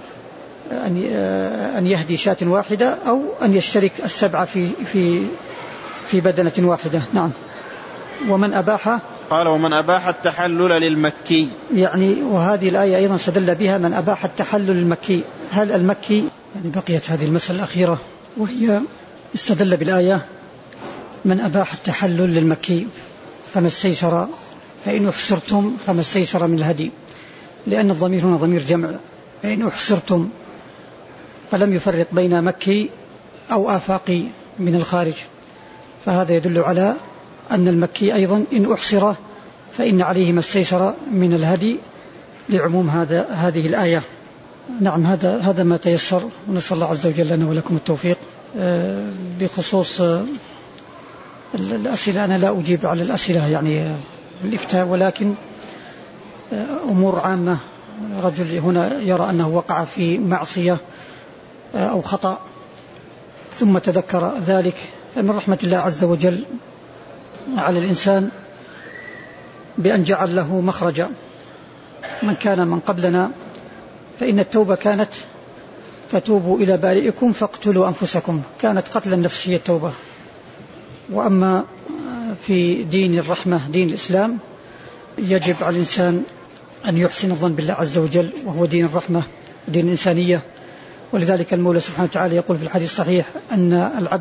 أن يهدي شاة واحدة أو أن يشترك 7 في بدنة واحدة. نعم. ومن أباح، قال ومن أباح التحلل للمكي، يعني وهذه الآية أيضا استدل بها من أباح التحلل للمكي. هل المكي، يعني بقيت هذه المسألة الأخيرة، وهي استدل بالآية من أباح التحلل للمكي فما استيسر، فإن أحصرتم فما استيسر من الهدي، لأن الضمير هنا ضمير جمع، فإن أحصرتم، فلم يفرق بين مكي أو آفاقي من الخارج، فهذا يدل على أن المكي أيضا إن أحصر فإن عليه ما استيسر من الهدي لعموم هذه الآية. نعم، هذا ما تيسر، ونسأل الله عز وجل لنا ولكم التوفيق. بخصوص الأسئلة، أنا لا أجيب على الأسئلة يعني الإفتاء، ولكن أمور عامة، رجل هنا يرى أنه وقع في معصية أو خطأ ثم تذكر ذلك، فمن رحمة الله عز وجل على الإنسان بأن جعل له مخرجا. من كان من قبلنا فإن التوبة كانت فتوبوا إلى بارئكم فاقتلوا أنفسكم، كانت قتل النفس هي التوبة. وأما في دين الرحمة دين الإسلام يجب على الإنسان أن يحسن الظن بالله عز وجل، وهو دين الرحمة دين الإنسانية. ولذلك المولى سبحانه وتعالى يقول في الحديث الصحيح أن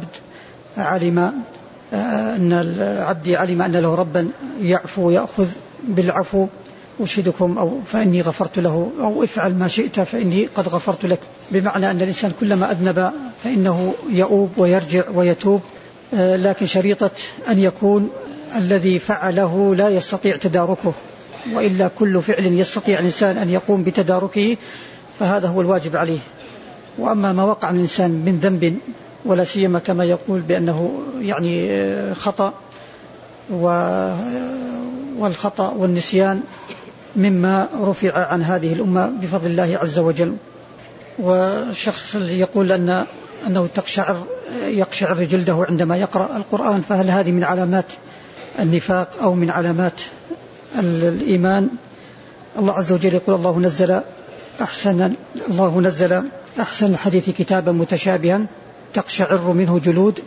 العبد علم أن له ربا يعفو ويأخذ بالعفو، أشهدكم أو فإني غفرت له، أو افعل ما شئت فإني قد غفرت لك، بمعنى أن الإنسان كلما أذنب فإنه يؤوب ويرجع ويتوب، لكن شريطة أن يكون الذي فعله لا يستطيع تداركه، وإلا كل فعل يستطيع الإنسان أن يقوم بتداركه فهذا هو الواجب عليه. وأما ما وقع من الإنسان من ذنب ولا سيما كما يقول بأنه يعني خطأ، والخطأ والنسيان مما رفع عن هذه الأمة بفضل الله عز وجل. وشخص يقول أنه يقشعر جلده عندما يقرأ القرآن، فهل هذه من علامات النفاق أو من علامات الإيمان؟ الله عز وجل يقول الله نزل أحسن الحديث كتابا متشابها تقشعر منه جلود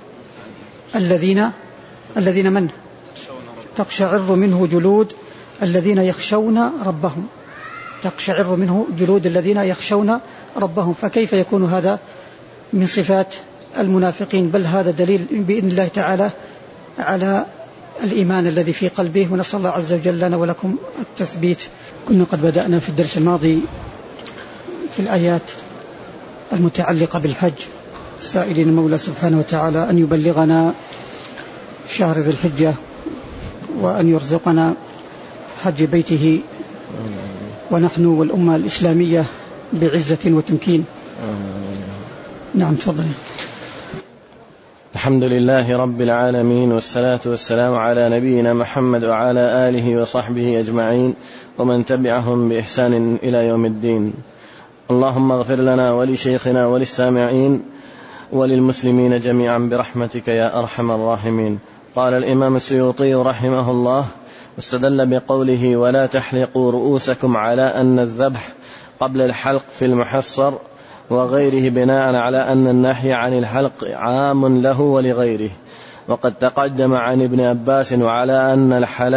الذين من تقشعر منه جلود الذين يخشون ربهم، تقشعر منه جلود الذين يخشون ربهم. فكيف يكون هذا من صفات المنافقين؟ بل هذا دليل بإذن الله تعالى على الإيمان الذي في قلبه، ونسأل الله عز وجل لنا ولكم التثبيت. كنا قد بدأنا في الدرس الماضي في الآيات المتعلقة بالحج، سائلين المولى سبحانه وتعالى أن يبلغنا شهر ذي الحجة وأن يرزقنا حج بيته ونحن والأمة الإسلامية بعزة وتمكين. نعم تفضل. الحمد لله رب العالمين، والصلاة والسلام على نبينا محمد وعلى آله وصحبه أجمعين ومن تبعهم بإحسان إلى يوم الدين. اللهم اغفر لنا ولشيخنا وللسامعين وللمسلمين جميعا برحمتك يا أرحم الراحمين. قال الإمام السيوطي رحمه الله: واستدل بقوله ولا تحلقوا رؤوسكم على أن الذبح قبل الحلق في المحصر وغيره بناء على أن النهي عن الحلق عام له ولغيره. وقد تقدم عن ابن عباس وعلى أن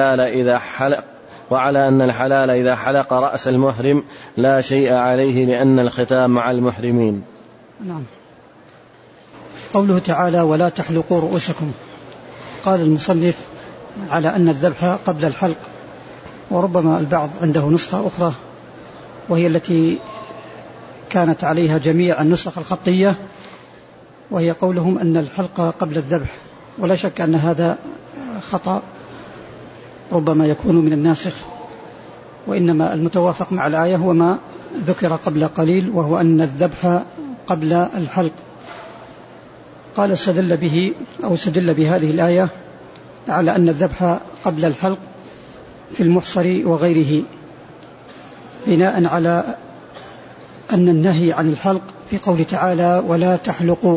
الحلال إذا حلق رأس المحرم لا شيء عليه لأن الختام مع المحرمين. نعم. قوله تعالى ولا تحلقوا رؤوسكم، قال المصنف على أن الذبح قبل الحلق، وربما البعض عنده نسخة أخرى وهي التي كانت عليها جميع النسخ الخطية، وهي قولهم أن الحلق قبل الذبح، ولا شك أن هذا خطأ ربما يكون من الناسخ، وإنما المتوافق مع الآية هو ما ذكر قبل قليل، وهو أن الذبح قبل الحلق. قال استدل بهذه الآية على أن الذبح قبل الحلق في المحصر وغيره بناء على أن النهي عن الحلق في قول تعالى ولا تحلقوا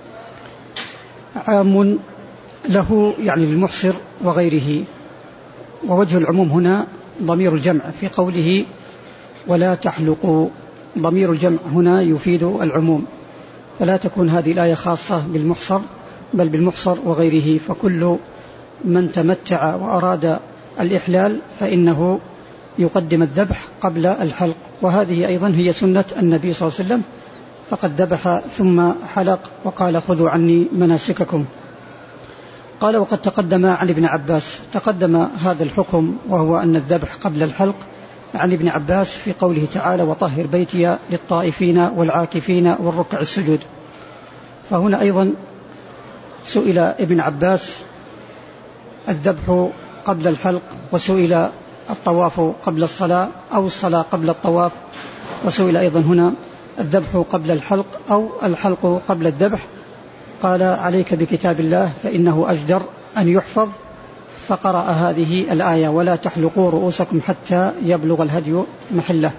عام له، يعني للمحصر وغيره. ووجه العموم هنا ضمير الجمع في قوله ولا تحلقوا، ضمير الجمع هنا يفيد العموم، فلا تكون هذه الآية خاصة بالمحصر بل بالمحصر وغيره. فكل من تمتع وأراد الإحلال فإنه يقدم الذبح قبل الحلق، وهذه أيضا هي سنة النبي صلى الله عليه وسلم، فقد ذبح ثم حلق وقال خذوا عني مناسككم. قال وقد تقدم عن ابن عباس، تقدم هذا الحكم وهو أن الذبح قبل الحلق عن ابن عباس في قوله تعالى وطهر بيتي للطائفين والعاكفين والركع السجود. فهنا أيضا سئل ابن عباس الذبح قبل الحلق، وسئل الطواف قبل الصلاة أو الصلاة قبل الطواف، وسئل أيضا هنا الذبح قبل الحلق أو الحلق قبل الذبح. قال عليك بكتاب الله فإنه أجدر أن يحفظ، فقرأ هذه الآية ولا تحلقوا رؤوسكم حتى يبلغ الهدي محله.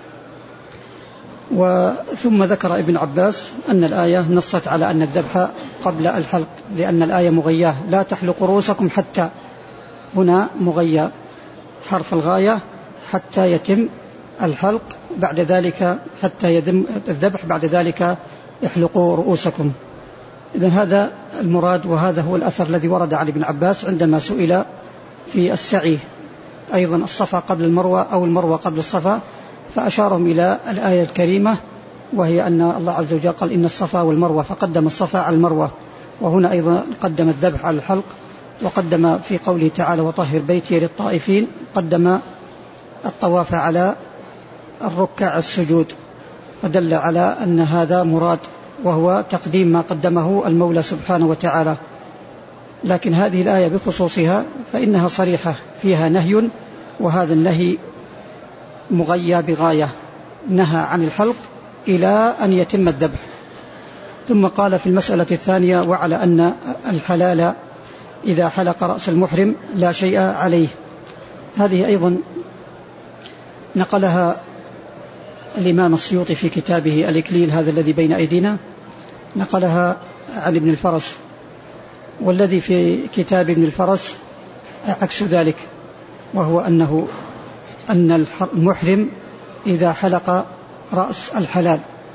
ثم ذكر ابن عباس أن الآية نصت على أن الذبح قبل الحلق، لأن الآية مغياه لا تحلقوا رؤوسكم حتى، هنا مغيى حرف الغاية حتى يتم الحلق، بعد ذلك حتى يتم الذبح، بعد ذلك احلقوا رؤوسكم. إذن هذا المراد، وهذا هو الأثر الذي ورد عن ابن عباس عندما سئل في السعي أيضا الصفا قبل المروة أو المروة قبل الصفا، فأشارهم إلى الآية الكريمة، وهي أن الله عز وجل قال إن الصفا والمروة، فقدم الصفا على المروة. وهنا أيضا قدم الذبح على الحلق، وقدم في قوله تعالى وطهر بيتي للطائفين قدم الطواف على الركع السجود، فدل على أن هذا مراد، وهو تقديم ما قدمه المولى سبحانه وتعالى. لكن هذه الآية بخصوصها فإنها صريحة فيها نهي، وهذا النهي مغيى بغاية، نهى عن الحلق إلى أن يتم الذبح. ثم قال في المسألة الثانية: وعلى أن الحلال إذا حلق رأس المحرم لا شيء عليه. هذه أيضا نقلها الإمام السيوطي في كتابه الإكليل، هذا الذي بين أيدينا، نقلها عن ابن الفرس، والذي في كتاب ابن الفرس عكس ذلك، وهو أن المحرم إذا حلق رأس الحلال.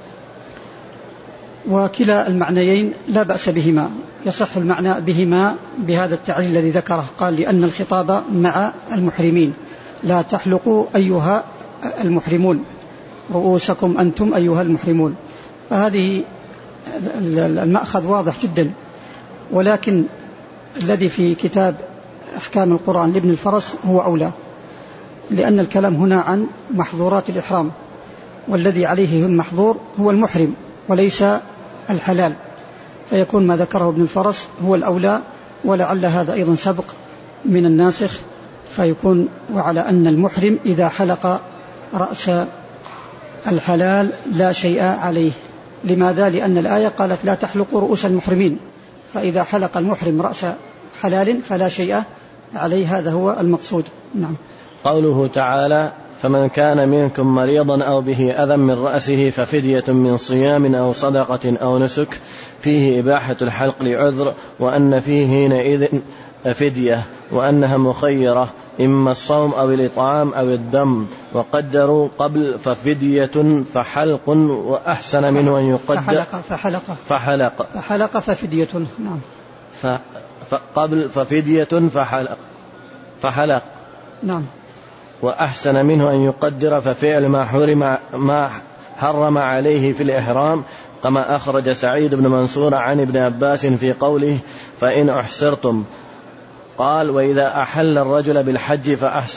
وكلا المعنيين لا بأس بهما، يصح المعنى بهما بهذا التعليل الذي ذكره، قال: لأن الخطاب مع المحرمين، لا تحلقوا أيها المحرمون رؤوسكم أنتم أيها المحرمون. فهذه المأخذ واضح جدا. ولكن الذي في كتاب أحكام القرآن لابن الفرس هو أولى، لأن الكلام هنا عن محظورات الإحرام، والذي عليه المحظور هو المحرم وليس الحلال، فيكون ما ذكره ابن الفرس هو الأولى. ولعل هذا أيضا سبق من الناسخ، فيكون: وعلى أن المحرم إذا حلق رأس الحلال لا شيء عليه. لماذا؟ لأن الآية قالت: لا تحلقوا رؤوس المحرمين، فإذا حلق المحرم رأس حلال فلا شيء عليه. هذا هو المقصود. نعم. قوله تعالى: فمن كان منكم مريضا أو به أذى من رأسه ففدية من صيام أو صدقة أو نسك، فيه إباحة الحلق لعذر، وأن فيه حينئذ فدية، وأنها مخيرة، إما الصوم أو الإطعام أو الدم، وقدروا قبل ففدية فحلق، وأحسن منه أن يقدر فحلق ففدية. نعم. قبل ففدية فحلق. نعم. وأحسن منه أن يقدر ففعل ما حرم عليه في الإحرام، كما أخرج سعيد بن منصور عن ابن عباس في قوله: فإن أحسرتم. قال: وإذا أحل الرجل بالحج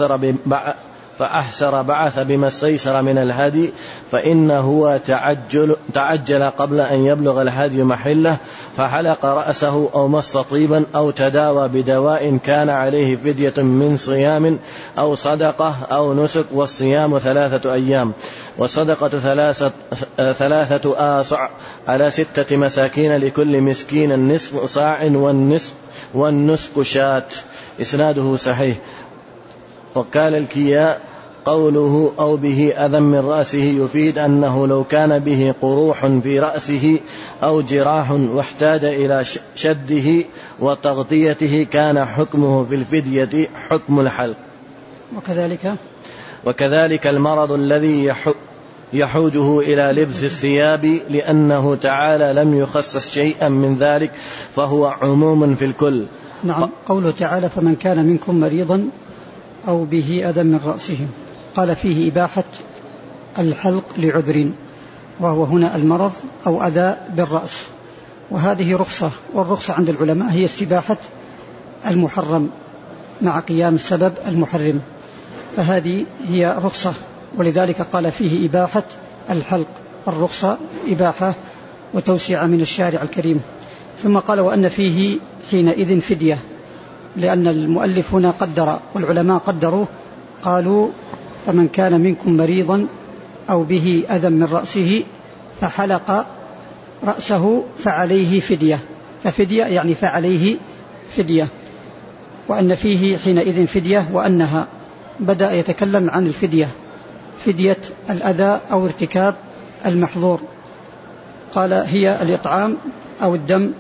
فأحسر بعث بما استيسر من الهدي، فإنه تعجل قبل أن يبلغ الهدي محله، فحلق رأسه أو مص طيبا أو تداوى بدواء، كان عليه فدية من صيام أو صدقة أو نسك، والصيام 3 أيام، والصدقة 3 آصع على 6 مساكين، لكل مسكين نصف صاع، والنسك شاة. إسناده صحيح. وقال الكياء: قوله أو به أذى من رأسه يفيد أنه لو كان به قروح في رأسه أو جراح واحتاج إلى شده وتغطيته كان حكمه في الفدية حكم الحلق. وكذلك المرض الذي يحوجه إلى لبس الثياب، لأنه تعالى لم يخصص شيئا من ذلك، فهو عموم في الكل. نعم. قوله تعالى: فمن كان منكم مريضا أو به أذى من رأسه، قال فيه إباحة الحلق لعذر، وهو هنا المرض أو أذى بالرأس، وهذه رخصة، والرخصة عند العلماء هي استباحة المحرم مع قيام السبب المحرم، فهذه هي رخصة، ولذلك قال فيه إباحة الحلق. الرخصة إباحة وتوسعة من الشارع الكريم. ثم قال: وأن فيه حينئذ فدية، لأن المؤلف هنا قدر والعلماء قدروا، قالوا: فمن كان منكم مريضا أو به أذى من رأسه فحلق رأسه فعليه فدية، ففدية يعني فعليه فدية، وأن فيه حينئذ فدية، وأنها بدأ يتكلم عن الفدية، فدية الأذى أو ارتكاب المحظور، قال: هي الإطعام أو الدم،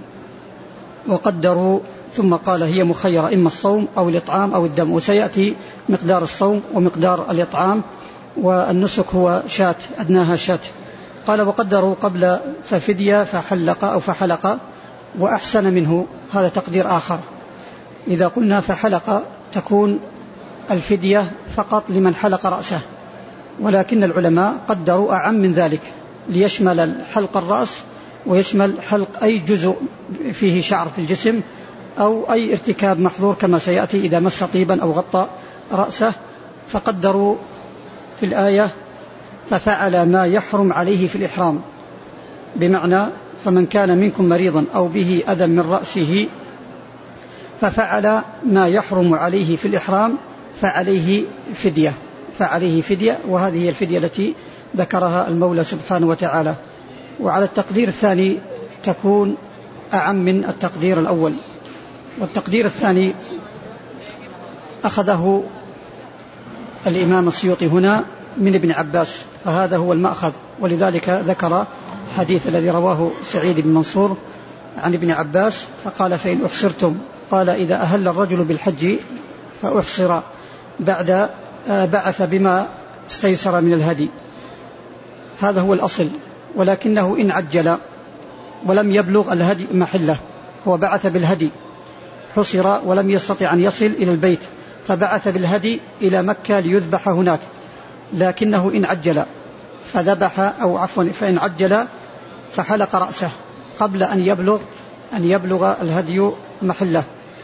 وقدروا. ثم قال: هي مخيرة، إما الصوم أو الإطعام أو الدم، وسيأتي مقدار الصوم ومقدار الإطعام، والنسك هو شاة، أدناها شاة. قال: وقدروا قبل ففدية فحلق أو فحلق، وأحسن منه، هذا تقدير آخر. إذا قلنا فحلق تكون الفدية فقط لمن حلق رأسه، ولكن العلماء قدروا أعم من ذلك، ليشمل حلق الرأس ويشمل حلق أي جزء فيه شعر في الجسم أو أي ارتكاب محظور، كما سيأتي إذا مس طيبا أو غطى رأسه. فقدروا في الآية: ففعل ما يحرم عليه في الإحرام، بمعنى: فمن كان منكم مريضا أو به أذى من رأسه ففعل ما يحرم عليه في الإحرام فعليه فدية، فعليه فدية، وهذه هي الفدية التي ذكرها المولى سبحانه وتعالى. وعلى التقدير الثاني تكون أعم من التقدير الأول. والتقدير الثاني أخذه الإمام السيوطي هنا من ابن عباس، فهذا هو المأخذ، ولذلك ذكر حديث الذي رواه سعيد بن منصور عن ابن عباس فقال: فإن أحصرتم، قال: إذا أهل الرجل بالحج فأحصر بعث بما استيسر من الهدي. هذا هو الأصل، ولكنه إن عجل ولم يبلغ الهدي محله، هو بعث بالهدي، حصر ولم يستطع أن يصل إلى البيت، فبعث بالهدي إلى مكة ليذبح هناك، لكنه إن عجل فذبح، أو عفوا فإن عجل فحلق رأسه قبل أن يبلغ الهدي محله،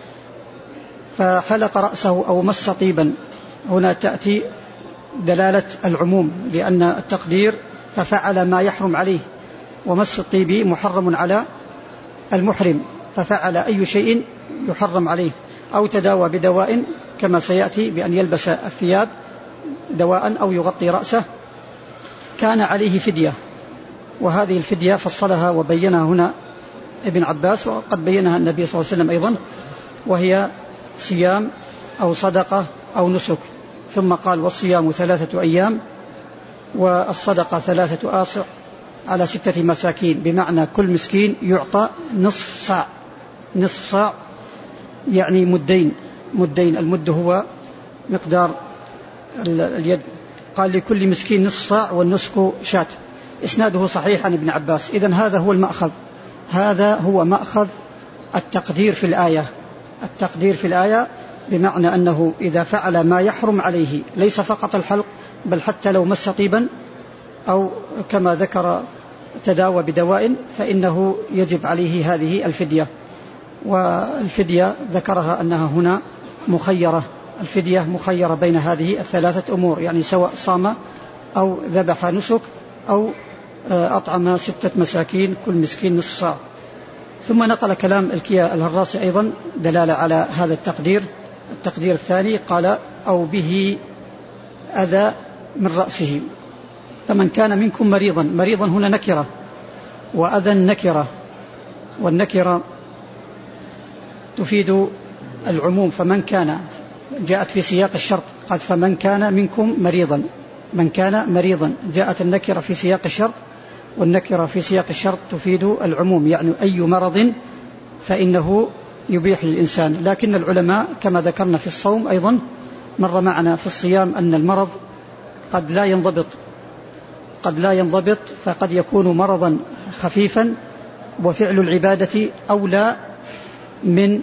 فحلق رأسه أو مس طيبا، هنا تأتي دلالة العموم، لأن التقدير ففعل ما يحرم عليه، ومس الطيب محرم على المحرم، ففعل أي شيء يحرم عليه، أو تداوى بدواء كما سيأتي بأن يلبس الثياب دواء أو يغطي رأسه، كان عليه فدية. وهذه الفدية فصلها وبينها هنا ابن عباس، وقد بينها النبي صلى الله عليه وسلم أيضا، وهي صيام أو صدقة أو نسك. ثم قال: والصيام 3 أيام، والصدقة 3 آصع على 6 مساكين، بمعنى كل مسكين يعطى نصف صاع، يعني مدين، المد هو مقدار اليد. قال: لكل مسكين نصف صاع، والنسك شاة. إسناده صحيح عن ابن عباس. إذن هذا هو مأخذ التقدير في الآية. التقدير في الآية بمعنى أنه إذا فعل ما يحرم عليه، ليس فقط الحلق، بل حتى لو مس طيبا أو كما ذكر تداوى بدواء، فإنه يجب عليه هذه الفدية. والفدية ذكرها أنها هنا مخيرة، الفدية مخيرة بين هذه 3 أمور، يعني سواء صام أو ذبح نسك أو أطعم 6 مساكين، كل مسكين نصف صاع. ثم نقل كلام الكيا الهراسي أيضا دلالة على هذا التقدير. التقدير الثاني قال: أو به أذى من رأسه، فمن كان منكم مريضا هنا نكرة، وأذى نكرة، والنكرة تفيد العموم، فمن كان جاءت في سياق الشرط، قد فمن كان منكم مريضا، من كان مريضا، جاءت النكرة في سياق الشرط، والنكرة في سياق الشرط تفيد العموم، يعني أي مرض فإنه يبيح للإنسان. لكن العلماء كما ذكرنا في الصوم أيضا مر معنا في الصيام أن المرض قد لا ينضبط، فقد يكون مرضا خفيفا، وفعل العبادة أولى من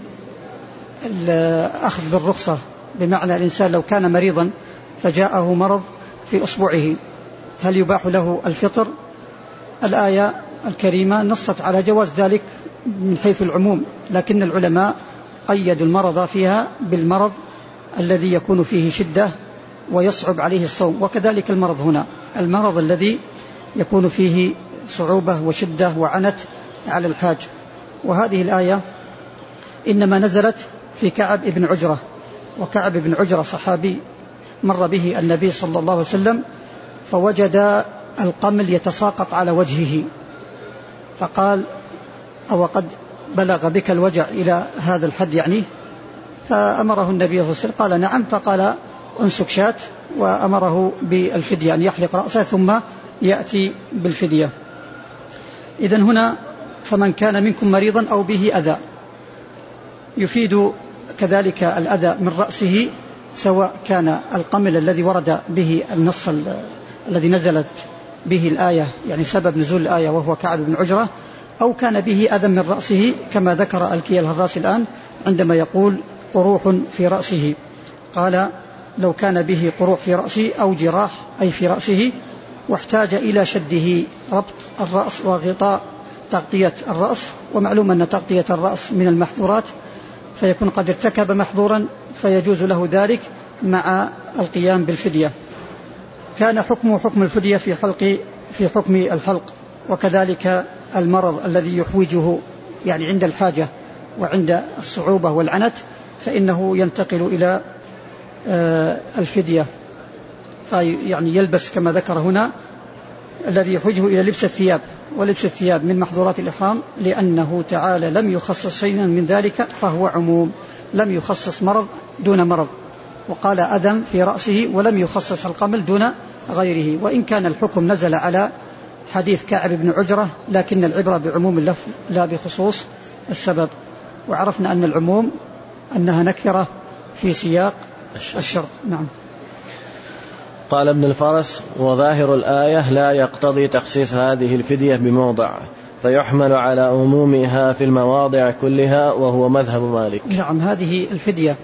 الأخذ بالرخصة. بمعنى الإنسان لو كان مريضا فجاءه مرض في أصبعه، هل يباح له الفطر؟ الآية الكريمة نصت على جواز ذلك من حيث العموم، لكن العلماء قيدوا المرض فيها بالمرض الذي يكون فيه شدة ويصعب عليه الصوم. وكذلك المرض هنا، المرض الذي يكون فيه صعوبة وشدة وعنت على الحاج. وهذه الآية إنما نزلت في كعب بن عجرة، وكعب بن عجرة صحابي مر به النبي صلى الله عليه وسلم فوجد القمل يتساقط على وجهه، فقال: أو قد بلغ بك الوجع إلى هذا الحد يعني؟ فأمره النبي صلى الله عليه وسلم، قال: نعم. فقال: أنسك شاة، وأمره بالفدية، أن يحلق رأسه ثم يأتي بالفدية. إذن هنا فمن كان منكم مريضا أو به أذى، يفيد كذلك الأذى من رأسه، سواء كان القمل الذي ورد به النص الذي نزلت به الآية، يعني سبب نزول الآية وهو كعب بن عجرة، أو كان به أذى من رأسه كما ذكر الكيا الهراسي الآن عندما يقول قروح في رأسه. قال: لو كان به قروح في رأسه أو جراح أي في رأسه، واحتاج إلى شده، ربط الرأس وغطاء تغطية الرأس، ومعلوم أن تغطية الرأس من المحظورات، فيكون قد ارتكب محظورا فيجوز له ذلك مع القيام بالفدية. كان حكمه حكم الفدية في حكم الحلق. وكذلك المرض الذي يحوجه، يعني عند الحاجة وعند الصعوبة والعنت، فإنه ينتقل إلى الفدية. يعني يلبس كما ذكر هنا الذي يحوجه إلى لبس الثياب، ولبس الثياب من محظورات الإحرام، لأنه تعالى لم يخصص شيئا من ذلك فهو عموم، لم يخصص مرض دون مرض، وقال أذى في رأسه، ولم يخصص القمل دون غيره. وإن كان الحكم نزل على حديث كعب بن عجرة، لكن العبرة بعموم اللفظ لا بخصوص السبب. وعرفنا أن العموم أنها نكرة في سياق الشرط. نعم. قال ابن الفرس: وظاهر الآية لا يقتضي تخصيص هذه الفدية بموضع، فيحمل على عمومها في المواضع كلها، وهو مذهب مالك. نعم. هذه الفدية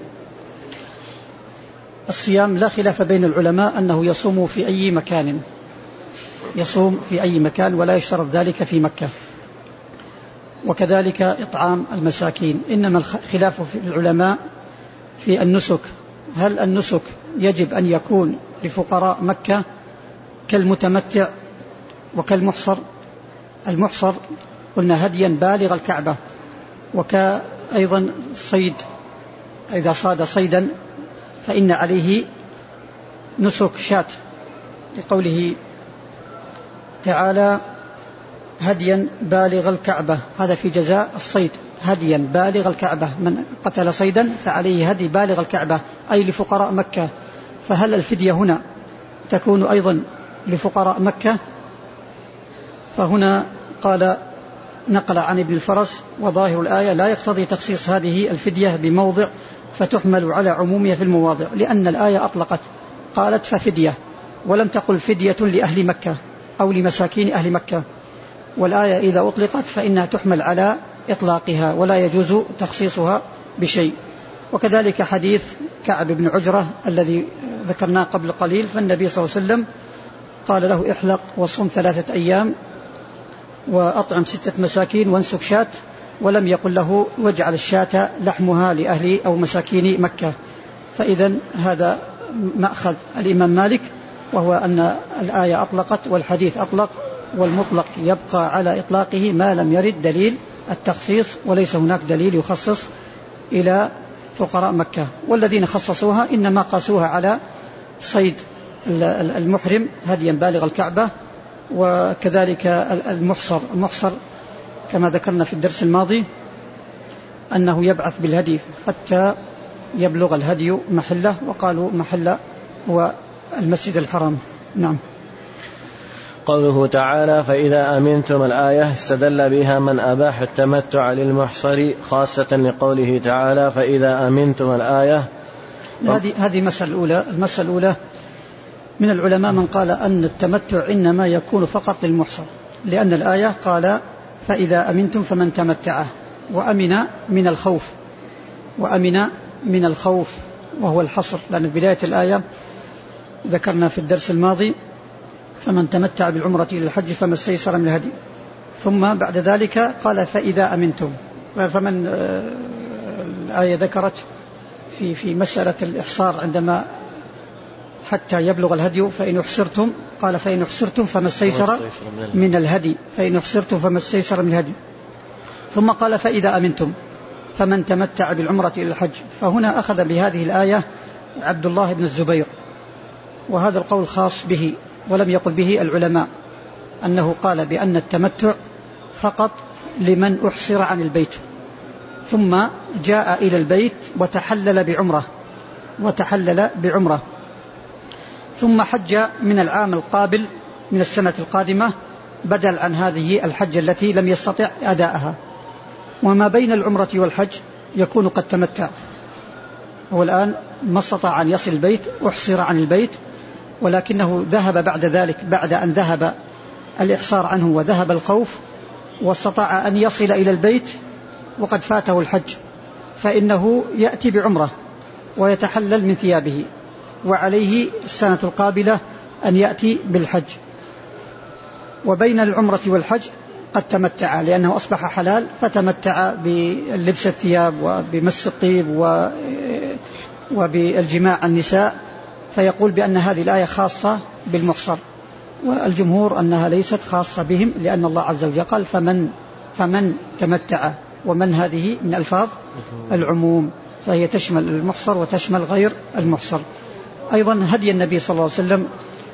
الصيام لا خلاف بين العلماء أنه يصوم في أي مكان، يصوم في أي مكان، ولا يشترط ذلك في مكة. وكذلك إطعام المساكين. إنما الخلاف في العلماء في النسك، هل النسك يجب أن يكون لفقراء مكة كالمتمتع وكالمحصر؟ المحصر قلنا هديا بالغ الكعبة، وكأيضا صيد، إذا صاد صيدا فإن عليه نسك شاة، لقوله تعالى هديا بالغ الكعبة، هذا في جزاء الصيد، هديا بالغ الكعبة، من قتل صيدا فعليه هدي بالغ الكعبة، أي لفقراء مكة. فهل الفدية هنا تكون أيضا لفقراء مكة؟ فهنا قال نقل عن ابن الفرس: وظاهر الآية لا يقتضي تخصيص هذه الفدية بموضع، فتحمل على عمومها في المواضع، لأن الآية أطلقت، قالت ففدية، ولم تقل فدية لأهل مكة أو لمساكين أهل مكة. والآية إذا أطلقت فإنها تحمل على إطلاقها، ولا يجوز تخصيصها بشيء. وكذلك حديث كعب بن عجرة الذي ذكرناه قبل قليل، فالنبي صلى الله عليه وسلم قال له: احلق وصم 3 أيام وأطعم 6 مساكين وانسك شاة، ولم يقل له واجعل الشاة لحمها لأهل أو مساكين مكة. فإذا هذا مأخذ الإمام مالك، وهو أن الآية أطلقت والحديث أطلق، والمطلق يبقى على إطلاقه ما لم يرد دليل التخصيص، وليس هناك دليل يخصص إلى فقراء مكة. والذين خصصوها إنما قاسوها على صيد المحرم هديا بالغ الكعبة، وكذلك المحصر كما ذكرنا في الدرس الماضي أنه يبعث بالهدي حتى يبلغ الهدي محله، وقالوا محله هو المسجد الحرام. نعم. قوله تعالى: فإذا أمنتم، الآية استدل بها من أباح التمتع للمحصر، خاصة لقوله تعالى: فإذا أمنتم الآية. هذه مسألة الأولى. المسألة الأولى من العلماء من قال أن التمتع إنما يكون فقط للمحصر، لأن الآية قال: فإذا أمنتم فمن تمتع، وأمن من الخوف، وأمن من الخوف وهو الحصر، لأن في بداية الآية ذكرنا في الدرس الماضي: فمن تمتع بالعمرة إلى الحج فما استيسر من الهدي. ثم بعد ذلك قال: فإذا أمنتم. فمن الآية ذكرت في مسألة الإحصار عندما حتى يبلغ الهدي، فإن أحصرتم، قال: فإن أحصرتم فما استيسر من الهدي، فإن أحصرتم فما استيسر من الهدي. ثم قال: فإذا أمنتم فمن تمتع بالعمرة إلى الحج. فهنا أخذ بهذه الآية عبد الله بن الزبير، وهذا القول خاص به، ولم يقل به العلماء، أنه قال بأن التمتع فقط لمن أحصر عن البيت، ثم جاء إلى البيت وتحلل بعمرة، ثم حج من العام القابل من السنة القادمة، بدل عن هذه الحجة التي لم يستطع أداءها. وما بين العمرة والحج يكون قد تمتع، هو الآن ما استطاع أن يصل البيت، أحصر عن البيت، ولكنه ذهب بعد ذلك، بعد أن ذهب الإحصار عنه وذهب الخوف، واستطاع أن يصل إلى البيت وقد فاته الحج، فإنه يأتي بعمرة ويتحلل من ثيابه، وعليه السنة القابلة أن يأتي بالحج. وبين العمرة والحج قد تمتع، لأنه أصبح حلال، فتمتع بلبس الثياب وبمس الطيب وبالجماع النساء، فيقول بأن هذه الآية خاصة بالمحصر، والجمهور أنها ليست خاصة بهم، لأن الله عز وجل قال: فمن تمتع، ومن هذه من ألفاظ العموم، فهي تشمل المحصر وتشمل غير المحصر. أيضا هدي النبي صلى الله عليه وسلم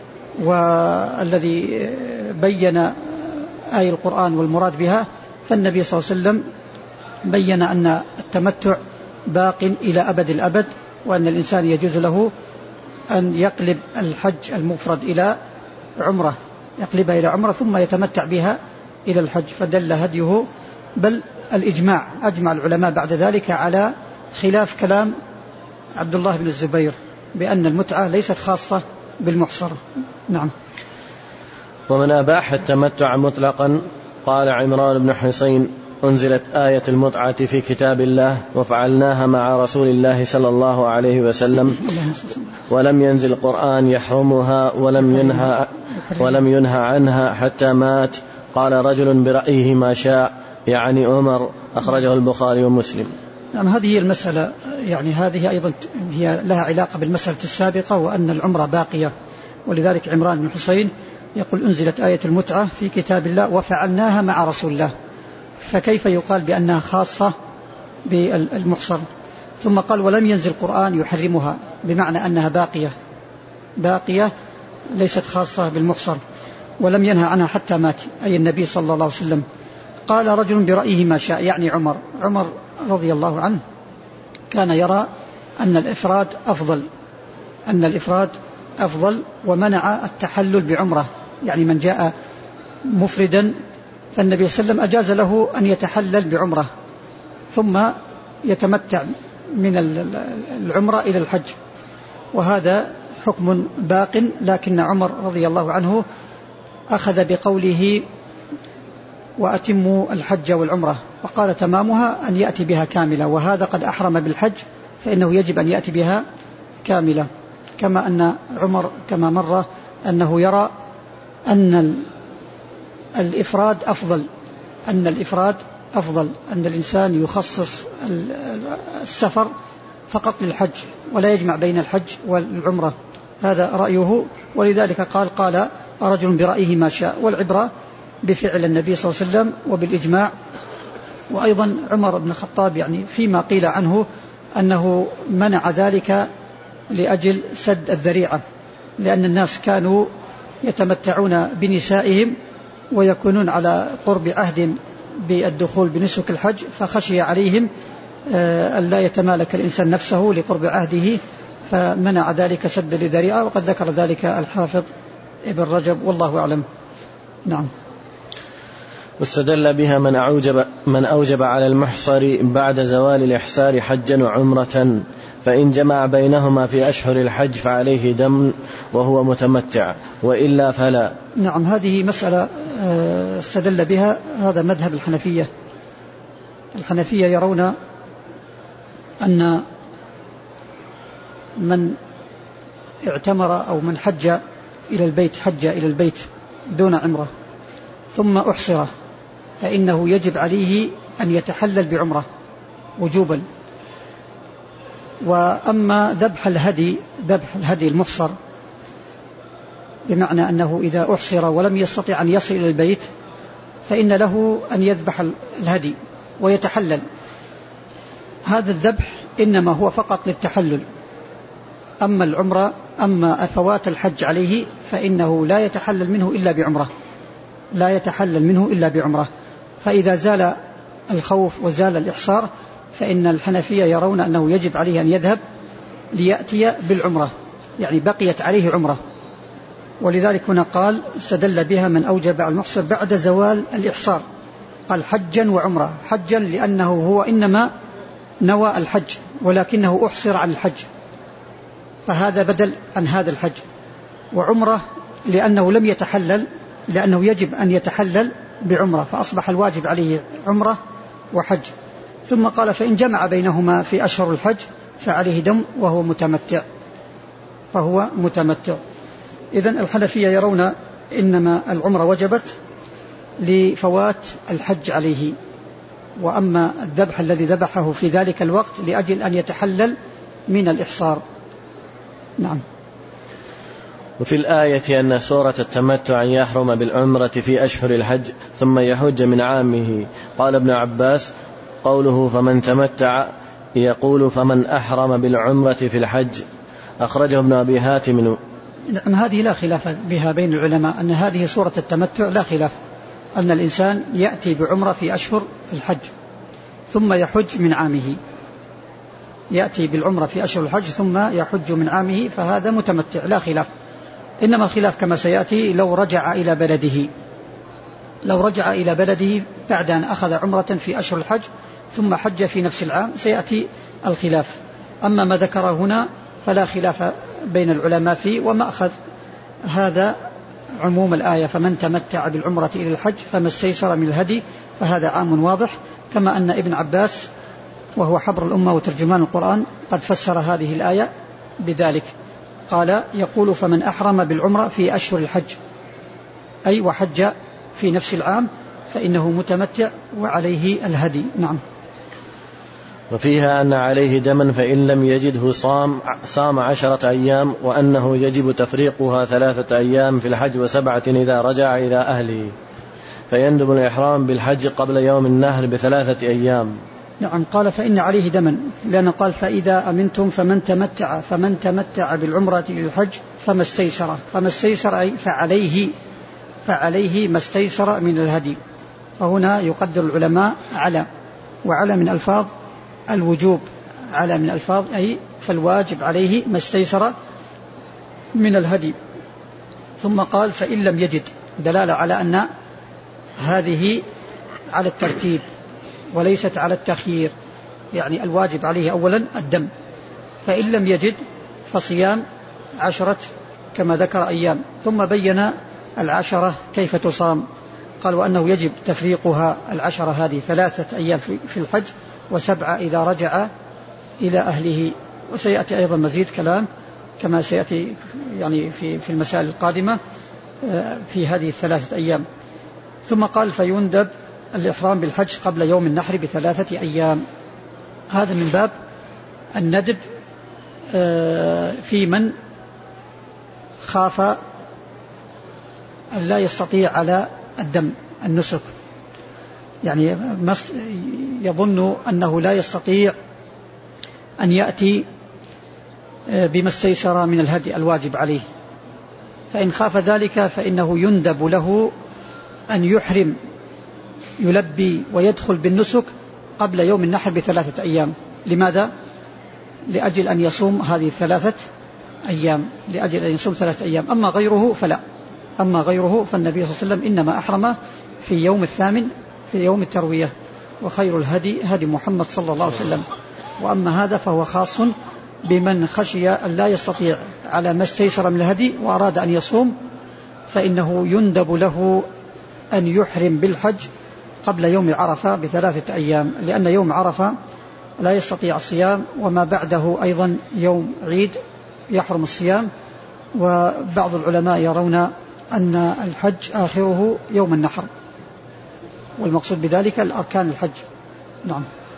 والذي بين آية القرآن والمراد بها، فالنبي صلى الله عليه وسلم بين أن التمتع باق إلى أبد الأبد، وأن الإنسان يجوز له أن يقلب الحج المفرد إلى عمرة، يقلبها إلى عمرة ثم يتمتع بها إلى الحج. فدل هديه، بل الإجماع أجمع العلماء بعد ذلك على خلاف كلام عبد الله بن الزبير بأن المتعة ليست خاصة بالمحصر. نعم. ومن أباح التمتع مطلقا قال عمران بن حسين: أنزلت آية المتعة في كتاب الله وفعلناها مع رسول الله صلى الله عليه وسلم، ولم ينزل القرآن يحرمها ولم ينهى عنها حتى مات. قال رجل برأيه ما شاء، يعني عمر. أخرجه البخاري ومسلم. نعم. هذه المسألة يعني هذه أيضا هي لها علاقة بالمسألة السابقة، وأن العمرة باقية، ولذلك عمران بن حسين يقول: أنزلت آية المتعة في كتاب الله وفعلناها مع رسول الله، فكيف يقال بأنها خاصة بالمحصر؟ ثم قال: ولم ينزل القرآن يحرمها، بمعنى أنها باقية ليست خاصة بالمحصر. ولم ينهى عنها حتى مات، أي النبي صلى الله عليه وسلم. قال رجل برأيه ما شاء، يعني عمر رضي الله عنه كان يرى أن الإفراد أفضل، ومنع التحلل بعمرة، يعني من جاء مفردا فالنبي صلى الله عليه وسلم أجاز له أن يتحلل بعمرة ثم يتمتع من العمرة إلى الحج، وهذا حكم باق. لكن عمر رضي الله عنه أخذ بقوله: وأتموا الحج والعمرة، وقال تمامها أن يأتي بها كاملة، وهذا قد أحرم بالحج فإنه يجب أن يأتي بها كاملة. كما أن عمر كما مر أنه يرى أن الإفراد أفضل، أن الإنسان يخصص السفر فقط للحج ولا يجمع بين الحج والعمرة، هذا رأيه. ولذلك قال رجل برأيه ما شاء، والعبرة بفعل النبي صلى الله عليه وسلم وبالإجماع. وأيضا عمر بن الخطاب يعني فيما قيل عنه أنه منع ذلك لأجل سد الذريعة، لأن الناس كانوا يتمتعون بنسائهم ويكونون على قرب عهد بالدخول بنسك الحج، فخشي عليهم أن لا يتمالك الإنسان نفسه لقرب عهده، فمنع ذلك سد للذريعة، وقد ذكر ذلك الحافظ ابن رجب، والله أعلم. نعم. واستدل بها من أوجب على المحصر بعد زوال الإحصار حجا وعمرة، فإن جمع بينهما في أشهر الحج فعليه دم وهو متمتع، وإلا فلا. نعم. هذه مسألة استدل بها، هذا مذهب الحنفية يرون أن من اعتمر أو من حج إلى البيت دون عمرة ثم أحصر فإنه يجب عليه أن يتحلل بعمرة وجوبا. وأما ذبح الهدي المحصر، بمعنى أنه إذا أحصر ولم يستطع أن يصل إلى البيت فإن له أن يذبح الهدي ويتحلل. هذا الذبح إنما هو فقط للتحلل، أما العمرة أما فوات الحج عليه فإنه لا يتحلل منه إلا بعمرة. فإذا زال الخوف وزال الإحصار فإن الحنفية يرون أنه يجب عليه أن يذهب ليأتي بالعمرة، يعني بقيت عليه عمرة. ولذلك هنا قال استدل بها من أوجب على المحصر بعد زوال الإحصار، قال حجا وعمرة. حجا لأنه هو إنما نوى الحج ولكنه أحصر عن الحج، فهذا بدل عن هذا الحج. وعمرة لأنه لم يتحلل، لأنه يجب أن يتحلل بعمرة، فأصبح الواجب عليه عمرة وحج. ثم قال فإن جمع بينهما في أشهر الحج فعليه دم وهو متمتع. إذن الحنفية يرون إنما العمرة وجبت لفوات الحج عليه، وأما الذبح الذي ذبحه في ذلك الوقت لأجل أن يتحلل من الإحصار. نعم. وفي الآية أن سورة التمتع يحرم بالعمرة في أشهر الحج ثم يحج من عامه. قال ابن عباس: قوله فمن تمتع يقول فمن أحرم بالعمرة في الحج، أخرجه ابن أبي حاتم. نعم، هذه لا خلاف بها بين العلماء أن هذه صورة التمتع، لا خلاف أن الإنسان يأتي بعمرة في أشهر الحج ثم يحج من عامه، يأتي بالعمرة في أشهر الحج ثم يحج من عامه، فهذا متمتع لا خلاف. إنما الخلاف كما سيأتي لو رجع إلى بلده بعد أن أخذ عمرة في أشهر الحج ثم حج في نفس العام سيأتي الخلاف. أما ما ذكر هنا فلا خلاف بين العلماء فيه، وما أخذ هذا عموم الآية فمن تمتع بالعمرة إلى الحج فما استيسر من الهدي، فهذا عام واضح. كما أن ابن عباس وهو حبر الأمة وترجمان القرآن قد فسر هذه الآية بذلك، قال يقول فمن أحرم بالعمرة في أشهر الحج أي وحج في نفس العام فإنه متمتع وعليه الهدي. نعم. وفيها أن عليه دما فإن لم يجده صام 10 أيام، وأنه يجب تفريقها 3 أيام في الحج و7 إذا رجع إلى أهله، فيندب الإحرام بالحج قبل يوم النهر ب3 أيام. نعم، قال فإن عليه دما، لأن قال فإذا أمنتم فمن تمتع بالعمرة للحج فما استيسر أي فعليه ما استيسر من الهدي. فهنا يقدر العلماء وعلى من ألفاظ الوجوب، على من ألفاظ أي فالواجب عليه ما استيسر من الهدي. ثم قال فإن لم يجد، دلالة على أن هذه على الترتيب وليست على التخيير، يعني الواجب عليه أولا الدم، فإن لم يجد فصيام 10 كما ذكر أيام، ثم بين 10 كيف تصام، قال وأنه يجب تفريقها 10 هذه 3 أيام في الحج و7 إذا رجع إلى أهله. وسيأتي أيضا مزيد كلام كما سيأتي يعني في المسائل القادمة في هذه 3 أيام. ثم قال فيندب الإحرام بالحج قبل يوم النحر ب3 أيام. هذا من باب الندب في من خاف أن لا يستطيع على الدم النسك، يعني يظن أنه لا يستطيع أن يأتي بما استيسر من الهدي الواجب عليه، فإن خاف ذلك فإنه يندب له أن يحرم يلبي ويدخل بالنسك قبل يوم النحر ب3 أيام. لماذا؟ لأجل أن يصوم هذه 3 أيام، لأجل أن يصوم 3 أيام. أما غيره فلا، أما غيره فالنبي صلى الله عليه وسلم إنما أحرم في يوم الثامن في يوم التروية، وخير الهدي هدي محمد صلى الله عليه وسلم. وأما هذا فهو خاص بمن خشي أن لا يستطيع على ما استيسر من الهدي وأراد أن يصوم، فإنه يندب له أن يحرم بالحج قبل يوم عرفة ب3 أيام، لأن يوم عرفة لا يستطيع الصيام، وما بعده أيضا يوم عيد يحرم الصيام. وبعض العلماء يرون أن الحج آخره يوم النحر، والمقصود بذلك الأركان الحج. نعم.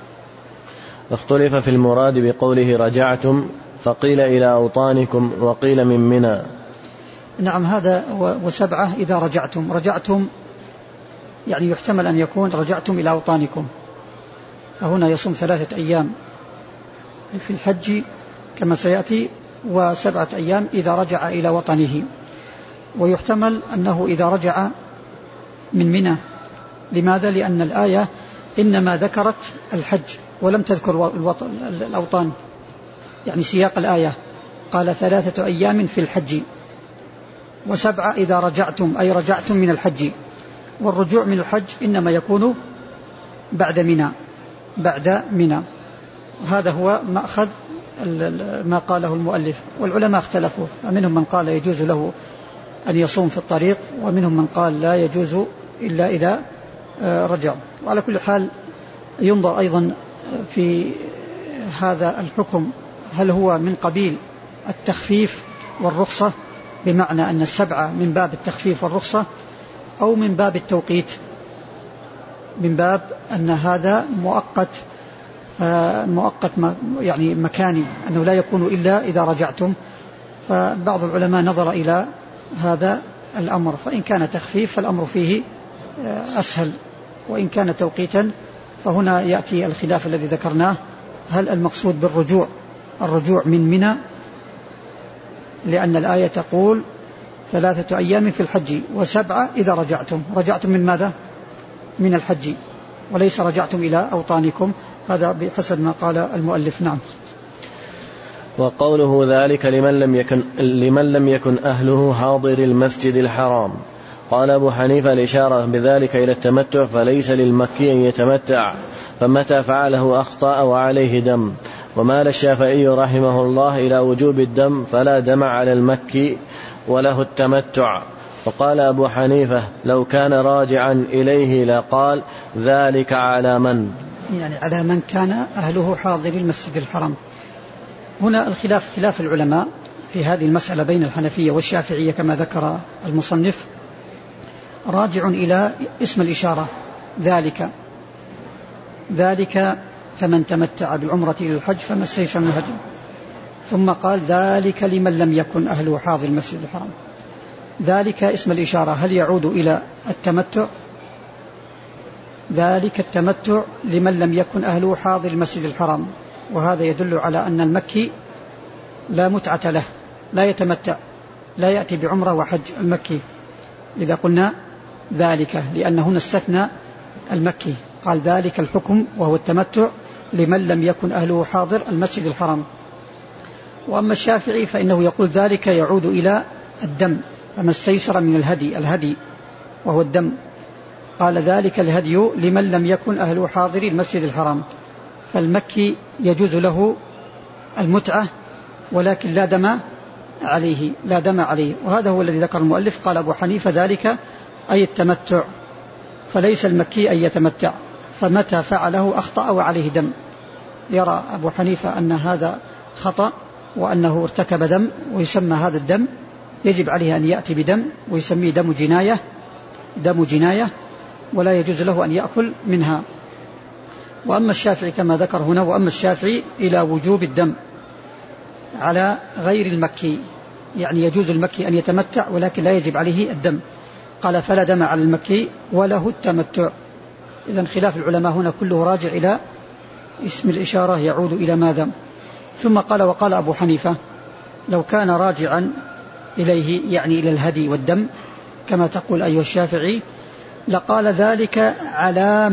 اختلف في المراد بقوله رجعتم، فقيل إلى أوطانكم وقيل من منى. نعم، هذا و7 إذا رجعتم يعني يحتمل أن يكون رجعتم إلى أوطانكم، فهنا يصوم 3 أيام في الحج كما سيأتي، و7 أيام إذا رجع إلى وطنه. ويحتمل أنه إذا رجع من منى. لماذا؟ لأن الآية إنما ذكرت الحج ولم تذكر الأوطان، يعني سياق الآية قال 3 أيام في الحج، و7 إذا رجعتم أي رجعتم من الحج، والرجوع من الحج إنما يكون بعد منى. هذا هو مأخذ ما قاله المؤلف. والعلماء اختلفوا، منهم من قال يجوز له أن يصوم في الطريق، ومنهم من قال لا يجوز إلا إذا رجع. وعلى كل حال ينظر أيضا في هذا الحكم هل هو من قبيل التخفيف والرخصة، بمعنى أن 7 من باب التخفيف والرخصة، أو من باب التوقيت، من باب أن هذا مؤقت يعني مكاني، أنه لا يكون إلا إذا رجعتم. فبعض العلماء نظر إلى هذا الأمر، فإن كان تخفيف فالأمر فيه أسهل، وإن كان توقيتا فهنا يأتي الخلاف الذي ذكرناه، هل المقصود بالرجوع الرجوع من منى لأن الآية تقول 3 أيام في الحج و7 إذا رجعتم من ماذا؟ من الحج، وليس رجعتم إلى أوطانكم. هذا بحسب ما قال المؤلف. نعم. وقوله ذلك لمن لم يكن أهله حاضر المسجد الحرام. قال أبو حنيفة الإشارة بذلك إلى التمتع، فليس للمكي أن يتمتع، فمتى فعله أخطأ وعليه دم. ومال الشافعي رحمه الله إلى وجوب الدم، فلا دم على المكي وله التمتع. وقال أبو حنيفة لو كان راجعا إليه لقال ذلك على من؟ يعني على من كان أهله حاضر المسجد الحرام. هنا الخلاف خلاف العلماء في هذه المسألة بين الحنفية والشافعية كما ذكر المصنف، راجع إلى اسم الإشارة ذلك فمن تمتع بالعمرة إلى الحج فما استيسر من الهدي، ثم قال ذلك لمن لم يكن أهله حاضر المسجد الحرام. ذلك اسم الإشارة هل يعود إلى التمتع؟ ذلك التمتع لمن لم يكن أهله حاضر المسجد الحرام، وهذا يدل على أن المكي لا متعة له، لا يتمتع، لا يأتي بعمرة وحج المكي إذا قلنا ذلك، لأنه استثنى المكي، قال ذلك الحكم وهو التمتع لمن لم يكن أهله حاضر المسجد الحرام. وأما الشافعي فإنه يقول ذلك يعود إلى الدم، فما استيسر من الهدي وهو الدم، قال ذلك الهدي لمن لم يكن أهله حاضر المسجد الحرام. فالمكي يجوز له المتعة ولكن لا دم عليه، وهذا هو الذي ذكر المؤلف. قال أبو حنيفة ذلك أي التمتع، فليس المكي أن يتمتع، فمتى فعله أخطأ وعليه دم. يرى أبو حنيفة أن هذا خطأ وأنه ارتكب دم، ويسمى هذا الدم يجب عليه أن يأتي بدم ويسميه دم جناية ولا يجوز له أن يأكل منها. وأما الشافعي كما ذكر هنا، وأما الشافعي إلى وجوب الدم على غير المكي، يعني يجوز المكي أن يتمتع ولكن لا يجب عليه الدم، قال فلا دم على المكي وله التمتع. إذن خلاف العلماء هنا كله راجع إلى اسم الإشارة يعود إلى ماذا. ثم قال وقال أبو حنيفة لو كان راجعا إليه يعني إلى الهدي والدم كما تقول أيها الشافعي، لقال ذلك على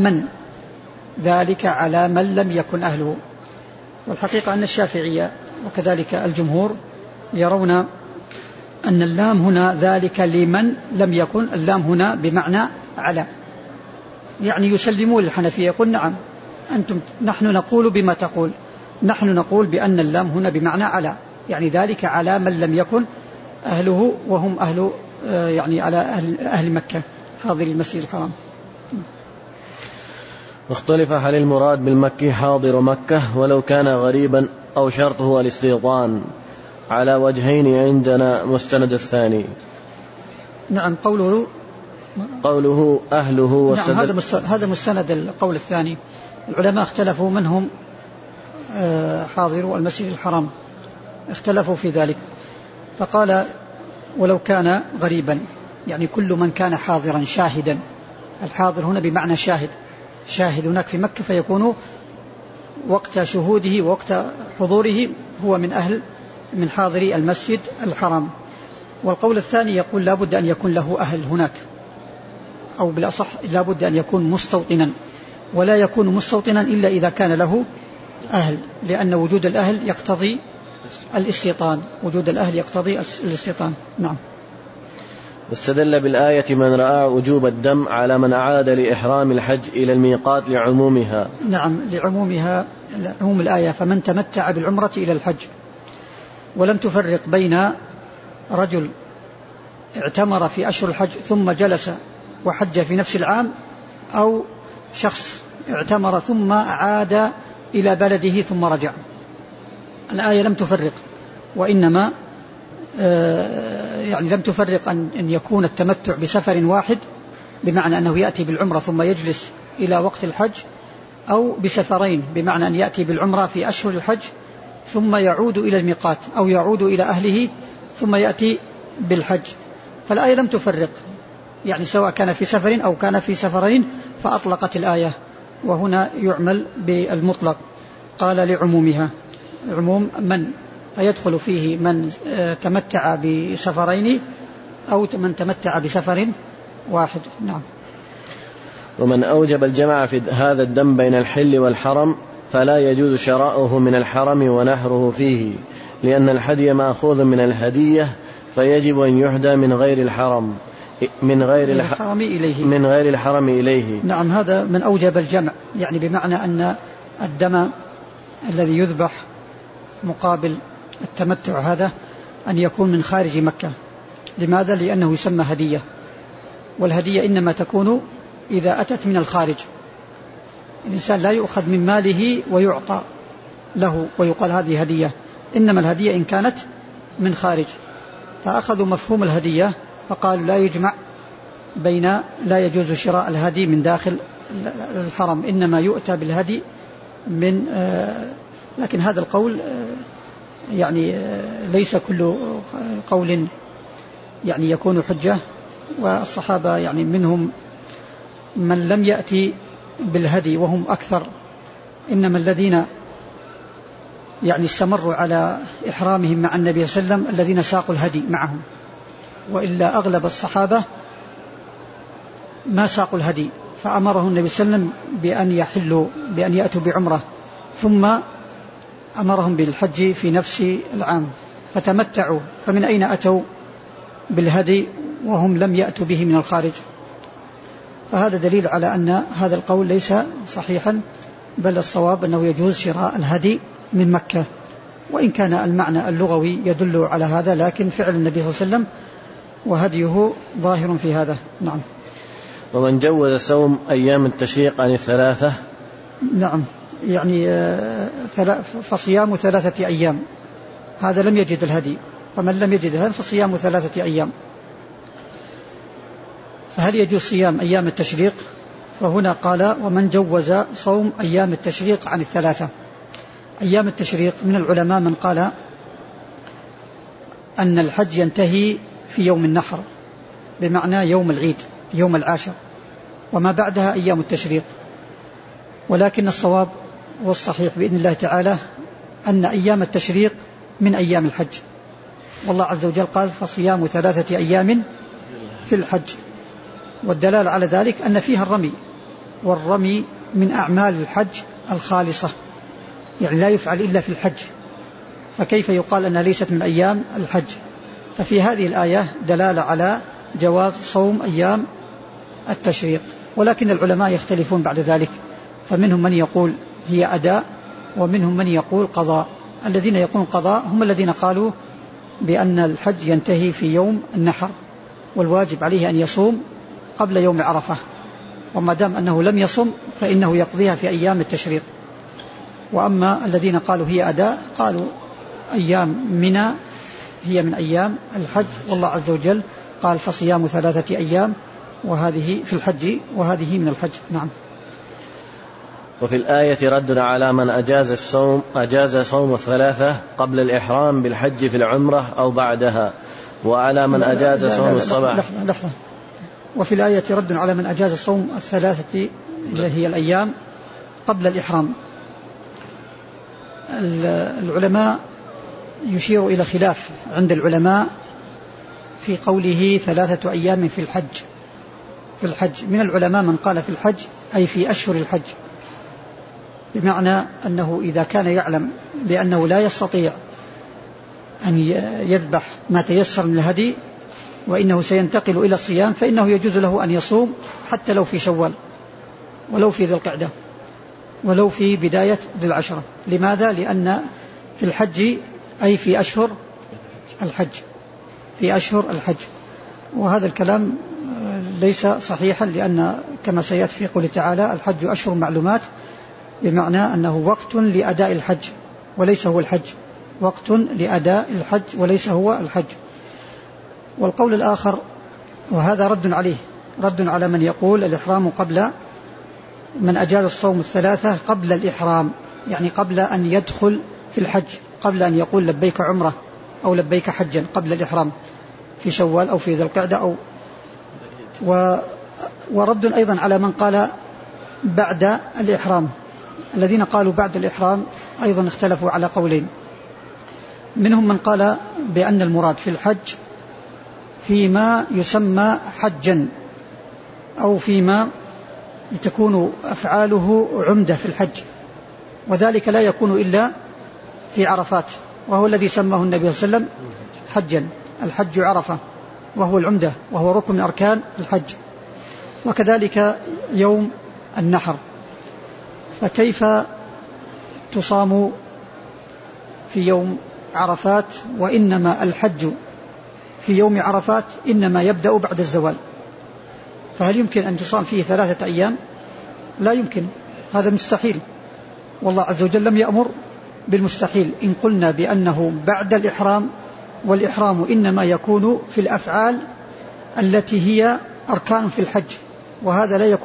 من لم يكن أهله. والحقيقة أن الشافعية وكذلك الجمهور يرون أن اللام هنا ذلك لمن لم يكن، اللام هنا بمعنى على، يعني يسلمون الحنفية، يقول نعم نحن نقول بما تقول، نحن نقول بأن اللام هنا بمعنى على، يعني ذلك على من لم يكن أهله وهم يعني على أهل مكة حاضر المسجد الحرام. واختلف هل المراد بالمكي حاضر مكة ولو كان غريبا أو شرطه الاستيطان، على وجهين عندنا مستند الثاني. نعم قوله أهله نعم هذا مستند القول الثاني. العلماء اختلفوا من هم حاضر المسجد الحرام، اختلفوا في ذلك، فقال ولو كان غريبا يعني كل من كان حاضرا شاهدا، الحاضر هنا بمعنى شاهد هناك في مكة، فيكون وقت شهوده ووقت حضوره هو من حاضري المسجد الحرام. والقول الثاني يقول لا بد أن يكون له أهل هناك، أو بالأصح لا بد أن يكون مستوطنا، ولا يكون مستوطنا إلا إذا كان له أهل، لأن وجود الأهل يقتضي الاستيطان. نعم. واستدل بالآية من رأى وجوب الدم على من عاد لإحرام الحج إلى الميقات لعمومها. نعم لعموم الآية، فمن تمتع بالعمرة إلى الحج، ولم تفرق بين رجل اعتمر في أشهر الحج ثم جلس وحج في نفس العام، أو شخص اعتمر ثم عاد إلى بلده ثم رجع. الآية لم تفرق، وإنما يعني لم تفرق أن يكون التمتع بسفر واحد، بمعنى أنه يأتي بالعمرة ثم يجلس إلى وقت الحج، أو بسفرين بمعنى أن يأتي بالعمرة في أشهر الحج ثم يعود إلى الميقات، أو يعود إلى أهله ثم يأتي بالحج. فالآية لم تفرق، يعني سواء كان في سفر أو كان في سفرين، فأطلقت الآية. وهنا يعمل بالمطلق، قال لعمومها، عموم من فيدخل فيه من تمتع بسفرين أو من تمتع بسفر واحد. نعم. ومن أوجب الجمع في هذا الدم بين الحل والحرم فلا يجوز شراؤه من الحرم ونحره فيه، لأن الهدي مأخوذ من الهدية، فيجب أن يهدى من غير الحرم من غير الحرم إليه. نعم، هذا من أوجب الجمع، يعني بمعنى أن الدم الذي يذبح مقابل التمتع هذا أن يكون من خارج مكة. لماذا؟ لأنه يسمى هدية، والهدية إنما تكون إذا أتت من الخارج. الإنسان لا يؤخذ من ماله ويعطى له ويقال هذه هدية، إنما الهدية إن كانت من خارج. فأخذوا مفهوم الهدية فقالوا لا يجمع بين، لا يجوز شراء الهدي من داخل الحرم، إنما يؤتى بالهدي من لكن هذا القول يعني ليس كل قول يعني يكون حجة، والصحابة يعني منهم من لم يأتي بالهدي وهم أكثر، إنما الذين يعني استمروا على إحرامهم مع النبي صلى الله عليه وسلم الذين ساقوا الهدي معهم، وإلا أغلب الصحابة ما ساقوا الهدي، فأمره النبي صلى الله عليه وسلم بأن يحلوا، بأن يأتوا بعمرة، ثم أمرهم بالحج في نفس العام فتمتعوا. فمن أين أتوا بالهدي وهم لم يأتوا به من الخارج؟ فهذا دليل على أن هذا القول ليس صحيحا، بل الصواب أنه يجوز شراء الهدي من مكة، وإن كان المعنى اللغوي يدل على هذا، لكن فعل النبي صلى الله عليه وسلم وهديه ظاهر في هذا. نعم. ومن جوز صوم أيام التشريق عن الثلاثة، نعم، يعني فصيام 3 أيام، هذا لم يجد الهدي، فمن لم يجد الهدي فصيام 3 أيام. فهل يجوز صيام أيام التشريق؟ فهنا قال ومن جوز صوم أيام التشريق عن 3. أيام التشريق من العلماء من قال أن الحج ينتهي في يوم النحر، بمعنى يوم العيد، يوم العاشر، وما بعدها أيام التشريق. ولكن الصواب والصحيح بإذن الله تعالى أن أيام التشريق من أيام الحج، والله عز وجل قال فصيام 3 أيام في الحج، والدلالة على ذلك أن فيها الرمي، والرمي من أعمال الحج الخالصة، يعني لا يفعل إلا في الحج، فكيف يقال أنها ليست من أيام الحج؟ ففي هذه الآية دلالة على جواز صوم أيام التشريق. ولكن العلماء يختلفون بعد ذلك، فمنهم من يقول هي أداء، ومنهم من يقول قضاء. الذين يقولون قضاء هم الذين قالوا بأن الحج ينتهي في يوم النحر، والواجب عليه أن يصوم قبل يوم عرفة، وما دام أنه لم يصم فإنه يقضيها في أيام التشريق. وأما الذين قالوا هي أداء قالوا أيام منى هي من أيام الحج، والله عز وجل قال فصيام 3 أيام، وهذه في الحج وهذه من الحج. نعم. وفي الآية رد على من أجاز صوم 3 قبل الإحرام بالحج في العمرة أو بعدها، وعلى من أجاز صوم 7. لحظة. وفي الآية رد على من أجاز صوم 3 اللي هي الأيام قبل الإحرام. العلماء يشير إلى خلاف عند العلماء في قوله 3 أيام في الحج. من العلماء من قال في الحج أي في أشهر الحج، بمعنى أنه إذا كان يعلم بأنه لا يستطيع أن يذبح ما تيسر من الهدي وإنه سينتقل إلى الصيام، فإنه يجوز له أن يصوم حتى لو في شوال، ولو في ذي القعدة، ولو في بداية ذي العشرة. لماذا؟ لأن في الحج أي في أشهر الحج، وهذا الكلام ليس صحيحا، لأن كما سيأتي في قوله تعالى الحج أشهر معلومات، بمعنى أنه وقت لأداء الحج وليس هو الحج، وقت لأداء الحج وليس هو الحج. والقول الآخر، وهذا رد على من يقول الإحرام قبل، من أجاز الصوم 3 قبل الإحرام، يعني قبل أن يدخل في الحج، قبل أن يقول لبيك عمرة أو لبيك حجا، قبل الإحرام في شوال أو في ذي القعدة ورد أيضا على من قال بعد الإحرام. الذين قالوا بعد الإحرام أيضا اختلفوا على قولين. منهم من قال بأن المراد في الحج فيما يسمى حجا، أو فيما تكون أفعاله عمدة في الحج، وذلك لا يكون إلا في عرفات، وهو الذي سماه النبي صلى الله عليه وسلم حجا. الحج عرفة، وهو العمدة، وهو ركن من أركان الحج. وكذلك يوم النحر، فكيف تصام في يوم عرفات وإنما الحج في يوم عرفات إنما يبدأ بعد الزوال؟ فهل يمكن أن تصام فيه 3 أيام؟ لا يمكن، هذا مستحيل، والله عز وجل لم يأمر بالمستحيل. إن قلنا بأنه بعد الإحرام، والإحرام إنما يكون في الأفعال التي هي أركان في الحج، وهذا لا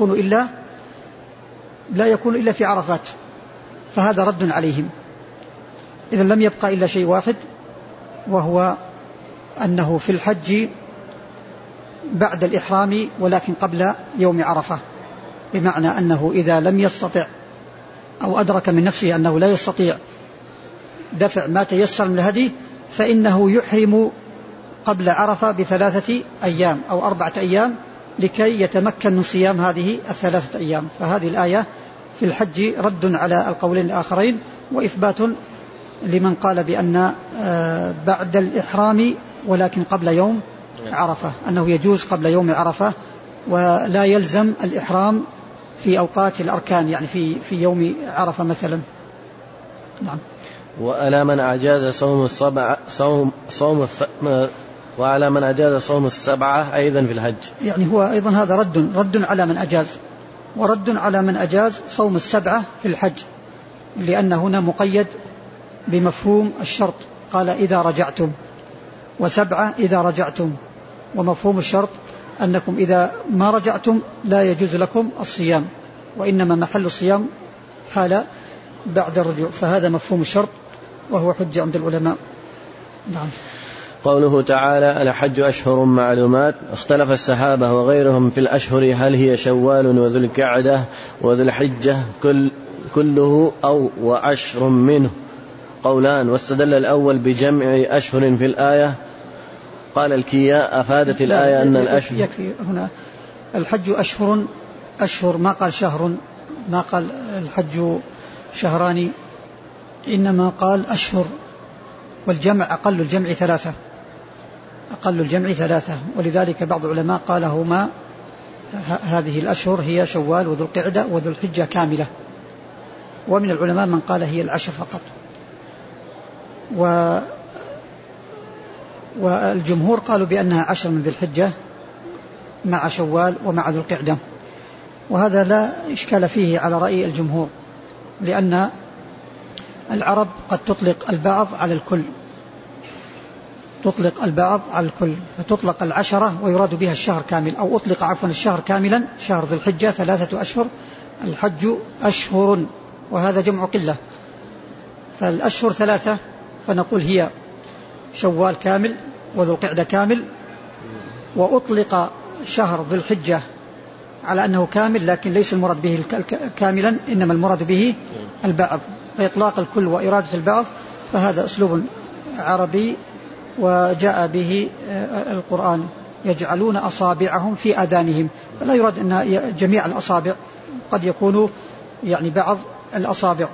يكون إلا في عرفات، فهذا رد عليهم. إذا لم يبقى إلا شيء واحد، وهو أنه في الحج بعد الإحرام ولكن قبل يوم عرفة، بمعنى أنه إذا لم يستطع أو أدرك من نفسه أنه لا يستطيع دفع ما تيسر من الهدي، فإنه يحرم قبل عرفة ب3 أيام أو 4 أيام لكي يتمكن من صيام هذه 3 أيام. فهذه الآية في الحج رد على القولين الآخرين، وإثبات لمن قال بأن بعد الإحرام ولكن قبل يوم عرفة، أنه يجوز قبل يوم عرفة، ولا يلزم الإحرام في أوقات الأركان، يعني في يوم عرفة مثلا. نعم. وعلى من أعجاز وعلى من أجاز صوم السبعة أيضا في الحج، يعني هو أيضا هذا رد على من أجاز، ورد على من أجاز صوم السبعة في الحج، لأن هنا مقيد بمفهوم الشرط، قال إذا رجعتم، وسبعة إذا رجعتم، ومفهوم الشرط أنكم إذا ما رجعتم لا يجوز لكم الصيام، وإنما محل الصيام حال بعد الرجوع، فهذا مفهوم الشرط وهو حجة عند العلماء. نعم. قوله تعالى الحج أشهر معلومات، اختلف الصحابة وغيرهم في الأشهر هل هي شوال وذو القعدة وذو الحجة كله أو و10 منه، قولان، واستدل الأول بجمع أشهر في الآية. قال الكياء أفادت الآية أن الأشهر يكفي هنا الحج أشهر، ما قال شهر، ما قال الحج شهران، إنما قال أشهر، والجمع أقل الجمع 3، ولذلك بعض العلماء قال هما هذه الأشهر هي شوال وذو القعدة وذو الحجة كاملة، ومن العلماء من قال هي العشر فقط، والجمهور قالوا بأنها 10 من ذي الحجة مع شوال ومع ذو القعدة، وهذا لا إشكال فيه على رأي الجمهور، لأن العرب قد تطلق البعض على الكل، فتطلق 10 ويراد بها الشهر كامل، أو أطلق عفوا الشهر كاملا، شهر ذي الحجة 3 أشهر، الحج أشهر، وهذا جمع قلة، فالأشهر 3، فنقول هي شوال كامل وذو القعدة كامل، وأطلق شهر ذي الحجة على أنه كامل، لكن ليس المراد به كاملا، إنما المراد به البعض، فإطلاق الكل وإرادة البعض، فهذا أسلوب عربي وجاء به القرآن، يجعلون أصابعهم في آذانهم، فلا يراد أن جميع الأصابع، قد يكون يعني بعض الأصابع،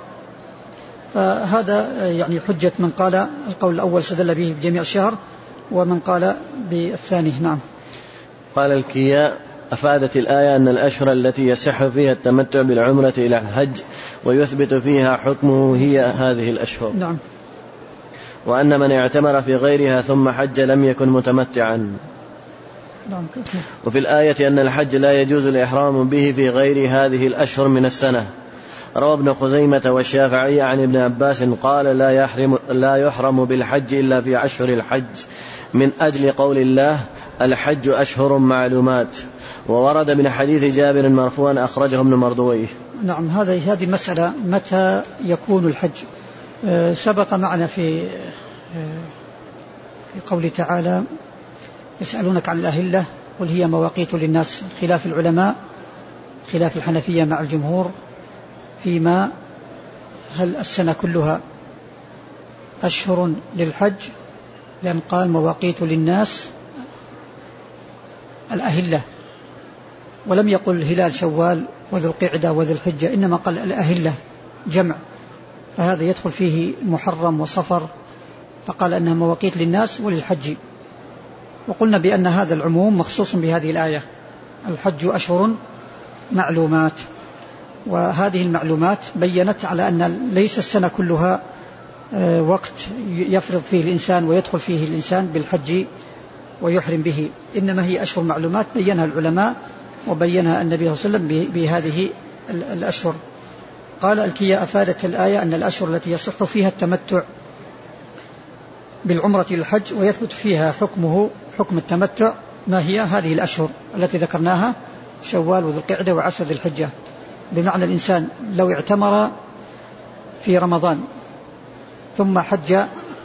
فهذا يعني حجة من قال القول الأول استدل به بجميع الشهر، ومن قال بالثاني. نعم. قال الكياء أفادت الآية أن الأشهر التي يصح فيها التمتع بالعمرة إلى الحج ويثبت فيها حكمه هي هذه الأشهر. نعم. وأن من اعتمر في غيرها ثم حج لم يكن متمتعا. نعم. وفي الآية أن الحج لا يجوز الإحرام به في غير هذه الأشهر من السنة. روى ابن خزيمة والشافعي عن ابن عباس قال لا يحرم بالحج إلا في أشهر الحج، من أجل قول الله الحج أشهر معلومات. وورد من حديث جابر مرفوعا أخرجه ابن مردويه. نعم. هذه المسألة متى يكون الحج سبق معنا في قول تعالى يسألونك عن الأهلة قل هي مواقيت للناس، خلاف العلماء، خلاف الحنفية مع الجمهور فيما هل السنة كلها أشهر للحج، لأن قال مواقيت للناس الأهلة، ولم يقل هلال شوال وذو القعدة وذو الحجة، إنما قال الأهلة جمع، فهذا يدخل فيه محرم وصفر، فقال أنها مواقيت للناس وللحج. وقلنا بأن هذا العموم مخصوص بهذه الآية، الحج أشهر معلومات، وهذه المعلومات بيّنت على أن ليس السنة كلها وقت يفرض فيه الإنسان ويدخل فيه الإنسان بالحج ويحرم به، إنما هي أشهر معلومات بيّنها العلماء وبيّنها النبي صلى الله عليه وسلم بهذه الأشهر. قال الكيا أفادت الآية أن الأشهر التي يصح فيها التمتع بالعمرة للحج ويثبت فيها حكمه حكم التمتع ما هي هذه الأشهر التي ذكرناها، شوال وذو القعدة وعشر ذي الحجة. بمعنى الإنسان لو اعتمر في رمضان ثم حج،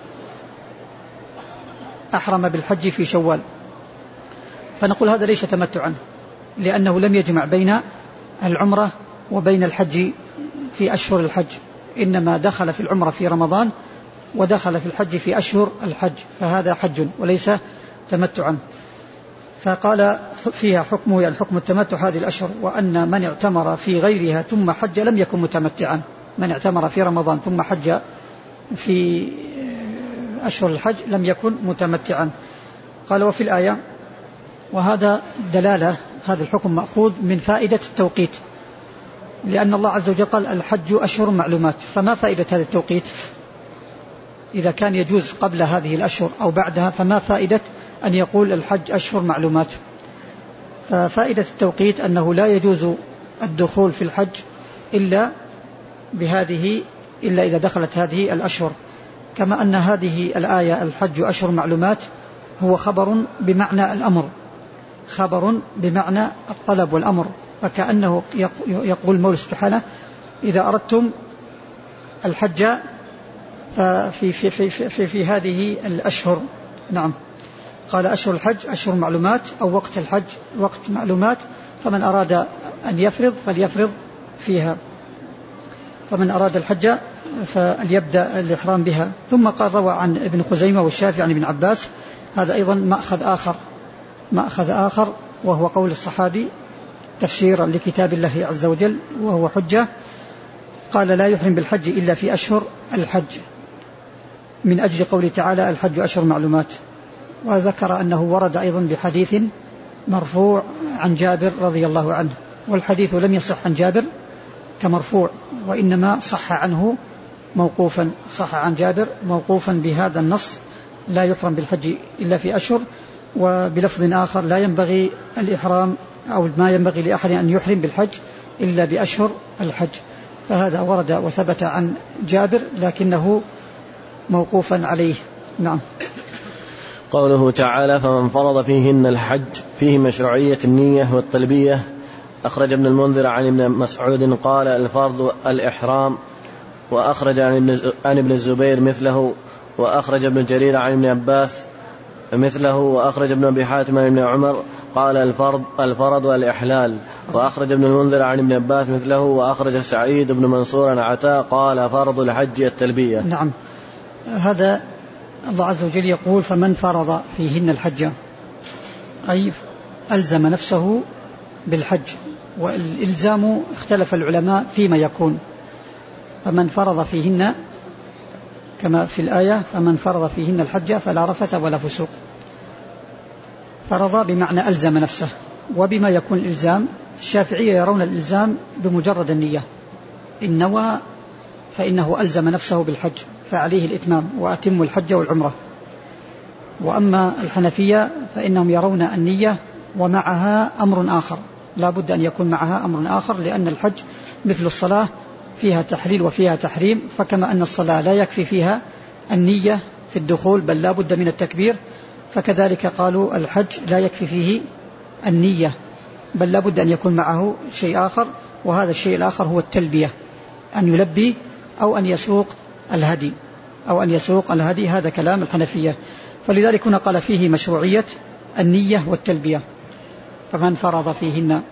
أحرم بالحج في شوال، فنقول هذا ليس تمتعا، لأنه لم يجمع بين العمرة وبين الحج في أشهر الحج، إنما دخل في العمرة في رمضان ودخل في الحج في أشهر الحج، فهذا حج وليس تمتعا. فقال فيها حكمه يعني حكم التمتع هذه الأشهر، وأن من اعتمر في غيرها ثم حج لم يكن متمتعا، من اعتمر في رمضان ثم حج في أشهر الحج لم يكن متمتعا. قال وفي الآية، وهذا دلالة، هذا الحكم مأخوذ من فائدة التوقيت، لأن الله عز وجل قال الحج أشهر معلومات، فما فائدة هذا التوقيت؟ إذا كان يجوز قبل هذه الأشهر أو بعدها فما فائدة أن يقول الحج أشهر معلومات؟ ففائدة التوقيت أنه لا يجوز الدخول في الحج إلا إذا دخلت هذه الأشهر، كما أن هذه الآية الحج أشهر معلومات هو خبر بمعنى الأمر، خبر بمعنى الطلب والأمر، فكأنه يقول المولى سبحانه إذا أردتم الحج في هذه الأشهر. نعم، قال أشهر الحج أشهر معلومات، أو وقت الحج وقت معلومات، فمن أراد أن يفرض فليفرض فيها، فمن أراد الحج فليبدأ الإحرام بها. ثم قال روى عن ابن خزيمة والشافعي عن ابن عباس، هذا أيضا مأخذ آخر وهو قول الصحابي تفسيرا لكتاب الله عز وجل وهو حجة. قال لا يحرم بالحج إلا في أشهر الحج، من أجل قوله تعالى الحج أشهر معلومات. وذكر أنه ورد أيضا بحديث مرفوع عن جابر رضي الله عنه، والحديث لم يصح عن جابر كمرفوع، وإنما صح عنه موقوفا، صح عن جابر موقوفا بهذا النص لا يحرم بالحج إلا في أشهر، وبلفظ آخر لا ينبغي الإحرام أو ما ينبغي لأحد أن يحرم بالحج إلا بأشهر الحج. فهذا ورد وثبت عن جابر لكنه موقوفا عليه. نعم. قوله تعالى فمن فرض فيهن الحج، فيه مشروعية النية والتلبية. أخرج ابن المنذر عن ابن مسعود قال الفرض الإحرام، وأخرج عن ابن الزبير مثله، وأخرج ابن جرير عن ابن عباس مثله، وأخرج ابن أبي حاتم عن ابن عمر قال الفرض والإحلال، وأخرج ابن المنذر عن ابن عباس مثله، وأخرج سعيد بن منصور عن عطاء قال فرض الحج التلبية. نعم، هذا الله عز وجل يقول فمن فرض فيهن الحج، أي ألزم نفسه بالحج، والإلزام اختلف العلماء فيما يكون، فمن فرض فيهن كما في الآية فمن فرض فيهن الحج فلا رفث ولا فسوق، فرض بمعنى ألزم نفسه. وبما يكون الإلزام، الشافعية يرون الإلزام بمجرد النية، إن نوى فإنه ألزم نفسه بالحج فعليه الإتمام وأتم الحج والعمرة. وأما الحنفية فإنهم يرون النية ومعها أمر آخر، لا بد أن يكون معها أمر آخر، لأن الحج مثل الصلاة فيها تحليل وفيها تحريم، فكما أن الصلاة لا يكفي فيها النية في الدخول بل لا بد من التكبير، فكذلك قالوا الحج لا يكفي فيه النية بل لا بد أن يكون معه شيء آخر، وهذا الشيء الآخر هو التلبية، أن يلبي أو أن يسوق الهدي هذا كلام الحنفية. فلذلك هنا قال فيه مشروعية النية والتلبية، فمن فرض فيهن.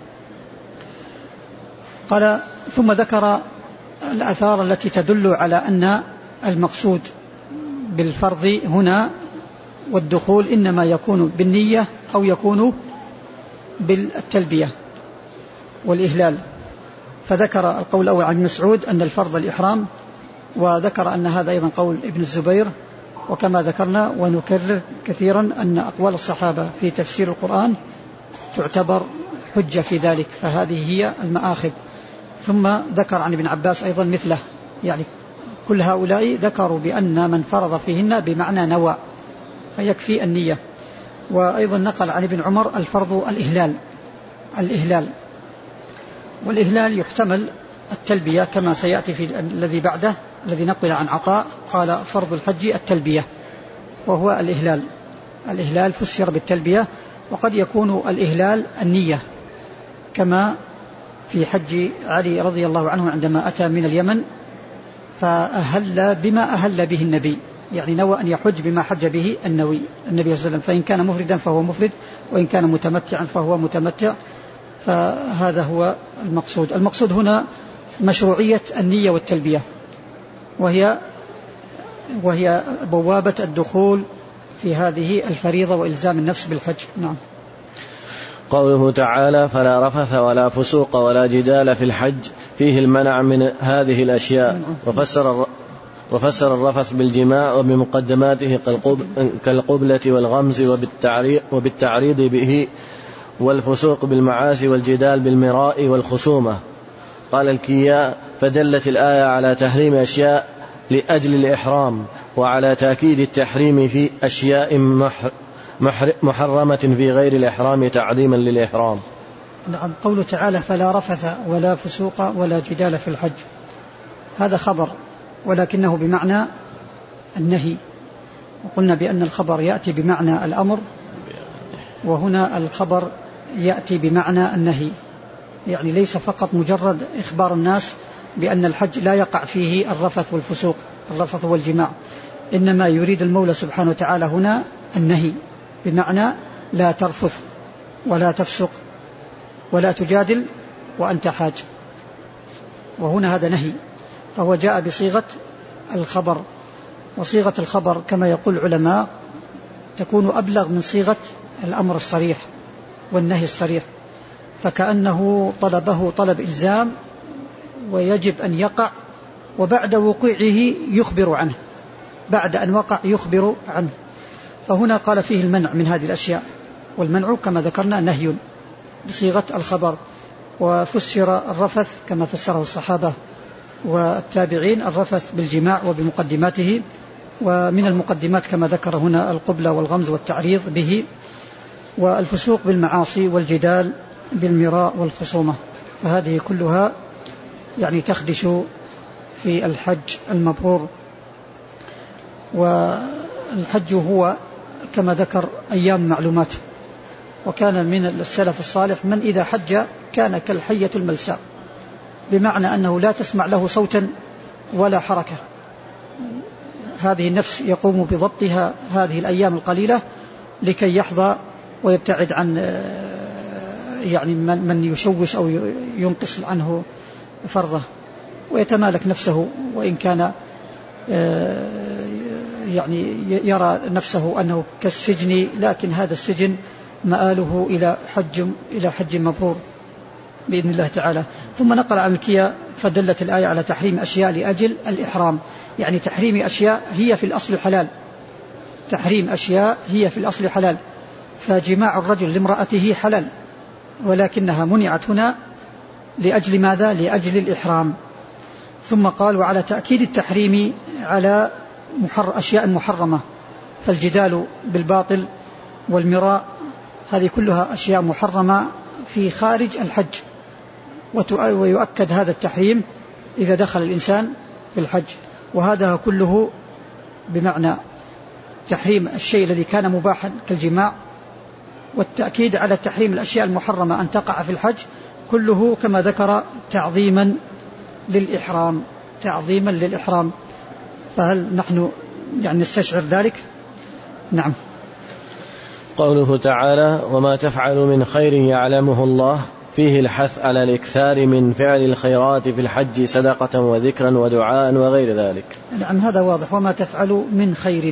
قال ثم ذكر الآثار التي تدل على أن المقصود بالفرض هنا والدخول إنما يكون بالنية أو يكون بالتلبية والإهلال. فذكر القول الأول عن مسعود أن الفرض الإحرام، وذكر أن هذا أيضا قول ابن الزبير. وكما ذكرنا ونكرر كثيرا أن أقوال الصحابة في تفسير القرآن تعتبر حجة في ذلك، فهذه هي المآخذ. ثم ذكر عن ابن عباس أيضا مثله، يعني كل هؤلاء ذكروا بأن من فرض فيهن بمعنى نوى، فيكفي النية. وأيضا نقل عن ابن عمر الفرض الإهلال، والإهلال يحتمل التلبية كما سيأتي في الذي بعده الذي نقل عن عطاء قال فرض الحج التلبية، وهو الإهلال فسر بالتلبية. وقد يكون الإهلال النية كما في حج علي رضي الله عنه عندما أتى من اليمن فأهل بما أهل به النبي، يعني نوى أن يحج بما حج به النبي صلى الله عليه وسلم، فإن كان مفردا فهو مفرد، وإن كان متمتعا فهو متمتع. فهذا هو المقصود هنا مشروعية النية والتلبية، وهي بوابة الدخول في هذه الفريضة وإلزام النفس بالحج. نعم. قوله تعالى فلا رفث ولا فسوق ولا جدال في الحج فيه المنع من هذه الأشياء. وفسر الرفث بالجماع وبمقدماته كالقبلة والغمز وبالتعريض به، والفسوق بالمعاصي والجدال بالمراء والخصومة. قال الكياء فدلت الآية على تحريم أشياء لأجل الإحرام، وعلى تأكيد التحريم في أشياء محرمة في غير الإحرام تعظيما للإحرام. نعم. قوله تعالى فلا رفث ولا فسوق ولا جدال في الحج، هذا خبر ولكنه بمعنى النهي، وقلنا بأن الخبر يأتي بمعنى الأمر، وهنا الخبر يأتي بمعنى النهي، يعني ليس فقط مجرد إخبار الناس بأن الحج لا يقع فيه الرفث والفسوق الرفث والجماع، إنما يريد المولى سبحانه وتعالى هنا النهي، بمعنى لا ترفث ولا تفسق ولا تجادل وأنت حاج، وهنا هذا نهي، فهو جاء بصيغة الخبر. وصيغة الخبر كما يقول العلماء تكون أبلغ من صيغة الأمر الصريح والنهي الصريح، فكأنه طلبه طلب إلزام ويجب أن يقع، وبعد وقوعه يخبر عنه، بعد أن وقع يخبر عنه. فهنا قال فيه المنع من هذه الأشياء، والمنع كما ذكرنا نهي بصيغة الخبر. وفسر الرفث كما فسره الصحابة والتابعين الرفث بالجماع وبمقدماته، ومن المقدمات كما ذكر هنا القبلة والغمز والتعريض به، والفسوق بالمعاصي والجدال بالمراء والخصومة. فهذه كلها يعني تخدش في الحج المبرور. والحج هو كما ذكر أيام معلومات، وكان من السلف الصالح من إذا حج كان كالحية الملساء، بمعنى أنه لا تسمع له صوتا ولا حركة، هذه النفس يقوم بضبطها هذه الأيام القليلة لكي يحظى ويبتعد عن يعني من يشوش أو ينقص عنه فرضه، ويتمالك نفسه، وإن كان يعني يرى نفسه أنه كالسجن، لكن هذا السجن مآله إلى حج مبرور بإذن الله تعالى. ثم نقل عن الكياء فدلت الآية على تحريم أشياء لأجل الإحرام، يعني تحريم أشياء هي في الأصل حلال، تحريم أشياء هي في الأصل حلال، فجماع الرجل لامرأته حلال، ولكنها منعت هنا لأجل ماذا؟ لأجل الإحرام. ثم قال وعلى تأكيد التحريم على أشياء محرمة، فالجدال بالباطل والمراء هذه كلها أشياء محرمة في خارج الحج، ويؤكد هذا التحريم إذا دخل الإنسان في الحج، وهذا كله بمعنى تحريم الشيء الذي كان مباحا كالجماع، والتأكيد على تحريم الأشياء المحرمة أن تقع في الحج، كله كما ذكر تعظيما للإحرام. فهل نحن يعني نستشعر ذلك؟ نعم. قوله تعالى وما تفعل من خير يعلمه الله فيه الحث على الإكثار من فعل الخيرات في الحج صدقة وذكرا ودعاء وغير ذلك. نعم هذا واضح. وما تفعل من خير.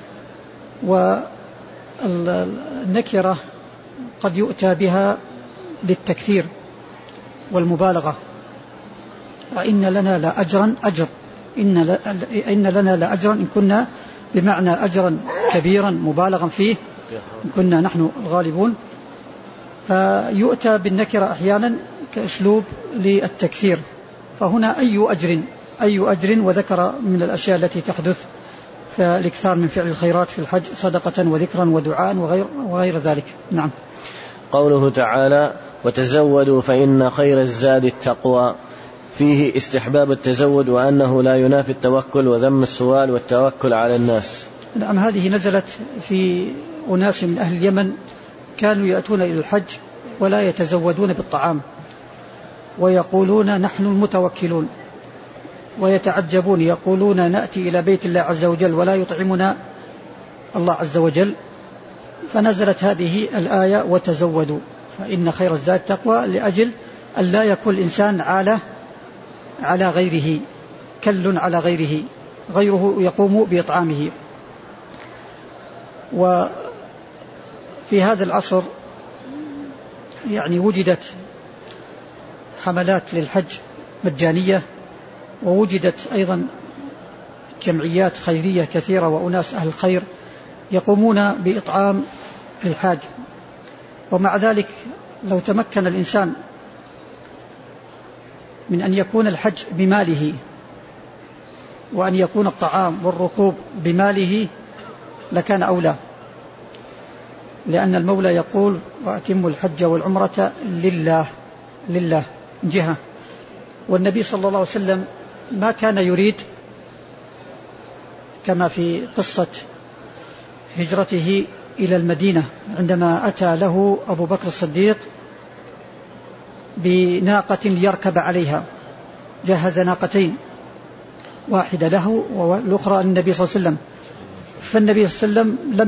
والنكرة قد يؤتى بها للتكثير والمبالغة. وإن لنا لأجرا أجر، إن لنا لأجرا إن كنا بمعنى أجرا كبيرا مبالغا فيه إن كنا نحن الغالبون. فيؤتى بالنكرة أحيانا كأسلوب للتكثير. فهنا أي أجر وذكر من الأشياء التي تحدث فالإكثار من فعل الخيرات في الحج صدقة وذكرا ودعاء وغير ذلك. نعم. قوله تعالى وتزودوا فإن خير الزاد التقوى، فيه استحباب التزود وأنه لا ينافي التوكل وذم السؤال والتوكل على الناس. نعم هذه نزلت في أناس من أهل اليمن كانوا يأتون إلى الحج ولا يتزودون بالطعام ويقولون نحن المتوكلون، ويتعجبون يقولون نأتي إلى بيت الله عز وجل ولا يطعمنا الله عز وجل. فنزلت هذه الآية وتزودوا فإن خير الزاد التقوى، لأجل أن لا يكون الإنسان على غيره، كل على غيره يقوم بإطعامه. وفي هذا العصر يعني وجدت حملات للحج مجانية، ووجدت أيضا جمعيات خيرية كثيرة وأناس أهل الخير يقومون بإطعام الحاج. ومع ذلك لو تمكن الإنسان من أن يكون الحج بماله وأن يكون الطعام والركوب بماله لكان أولى، لأن المولى يقول وأتموا الحج والعمرة لله جهة. والنبي صلى الله عليه وسلم ما كان يريد كما في قصة هجرته إلى المدينة عندما أتى له أبو بكر الصديق بناقة ليركب عليها، جهز ناقتين، واحدة له والأخرى النبي صلى الله عليه وسلم. فالنبي صلى الله عليه وسلم لم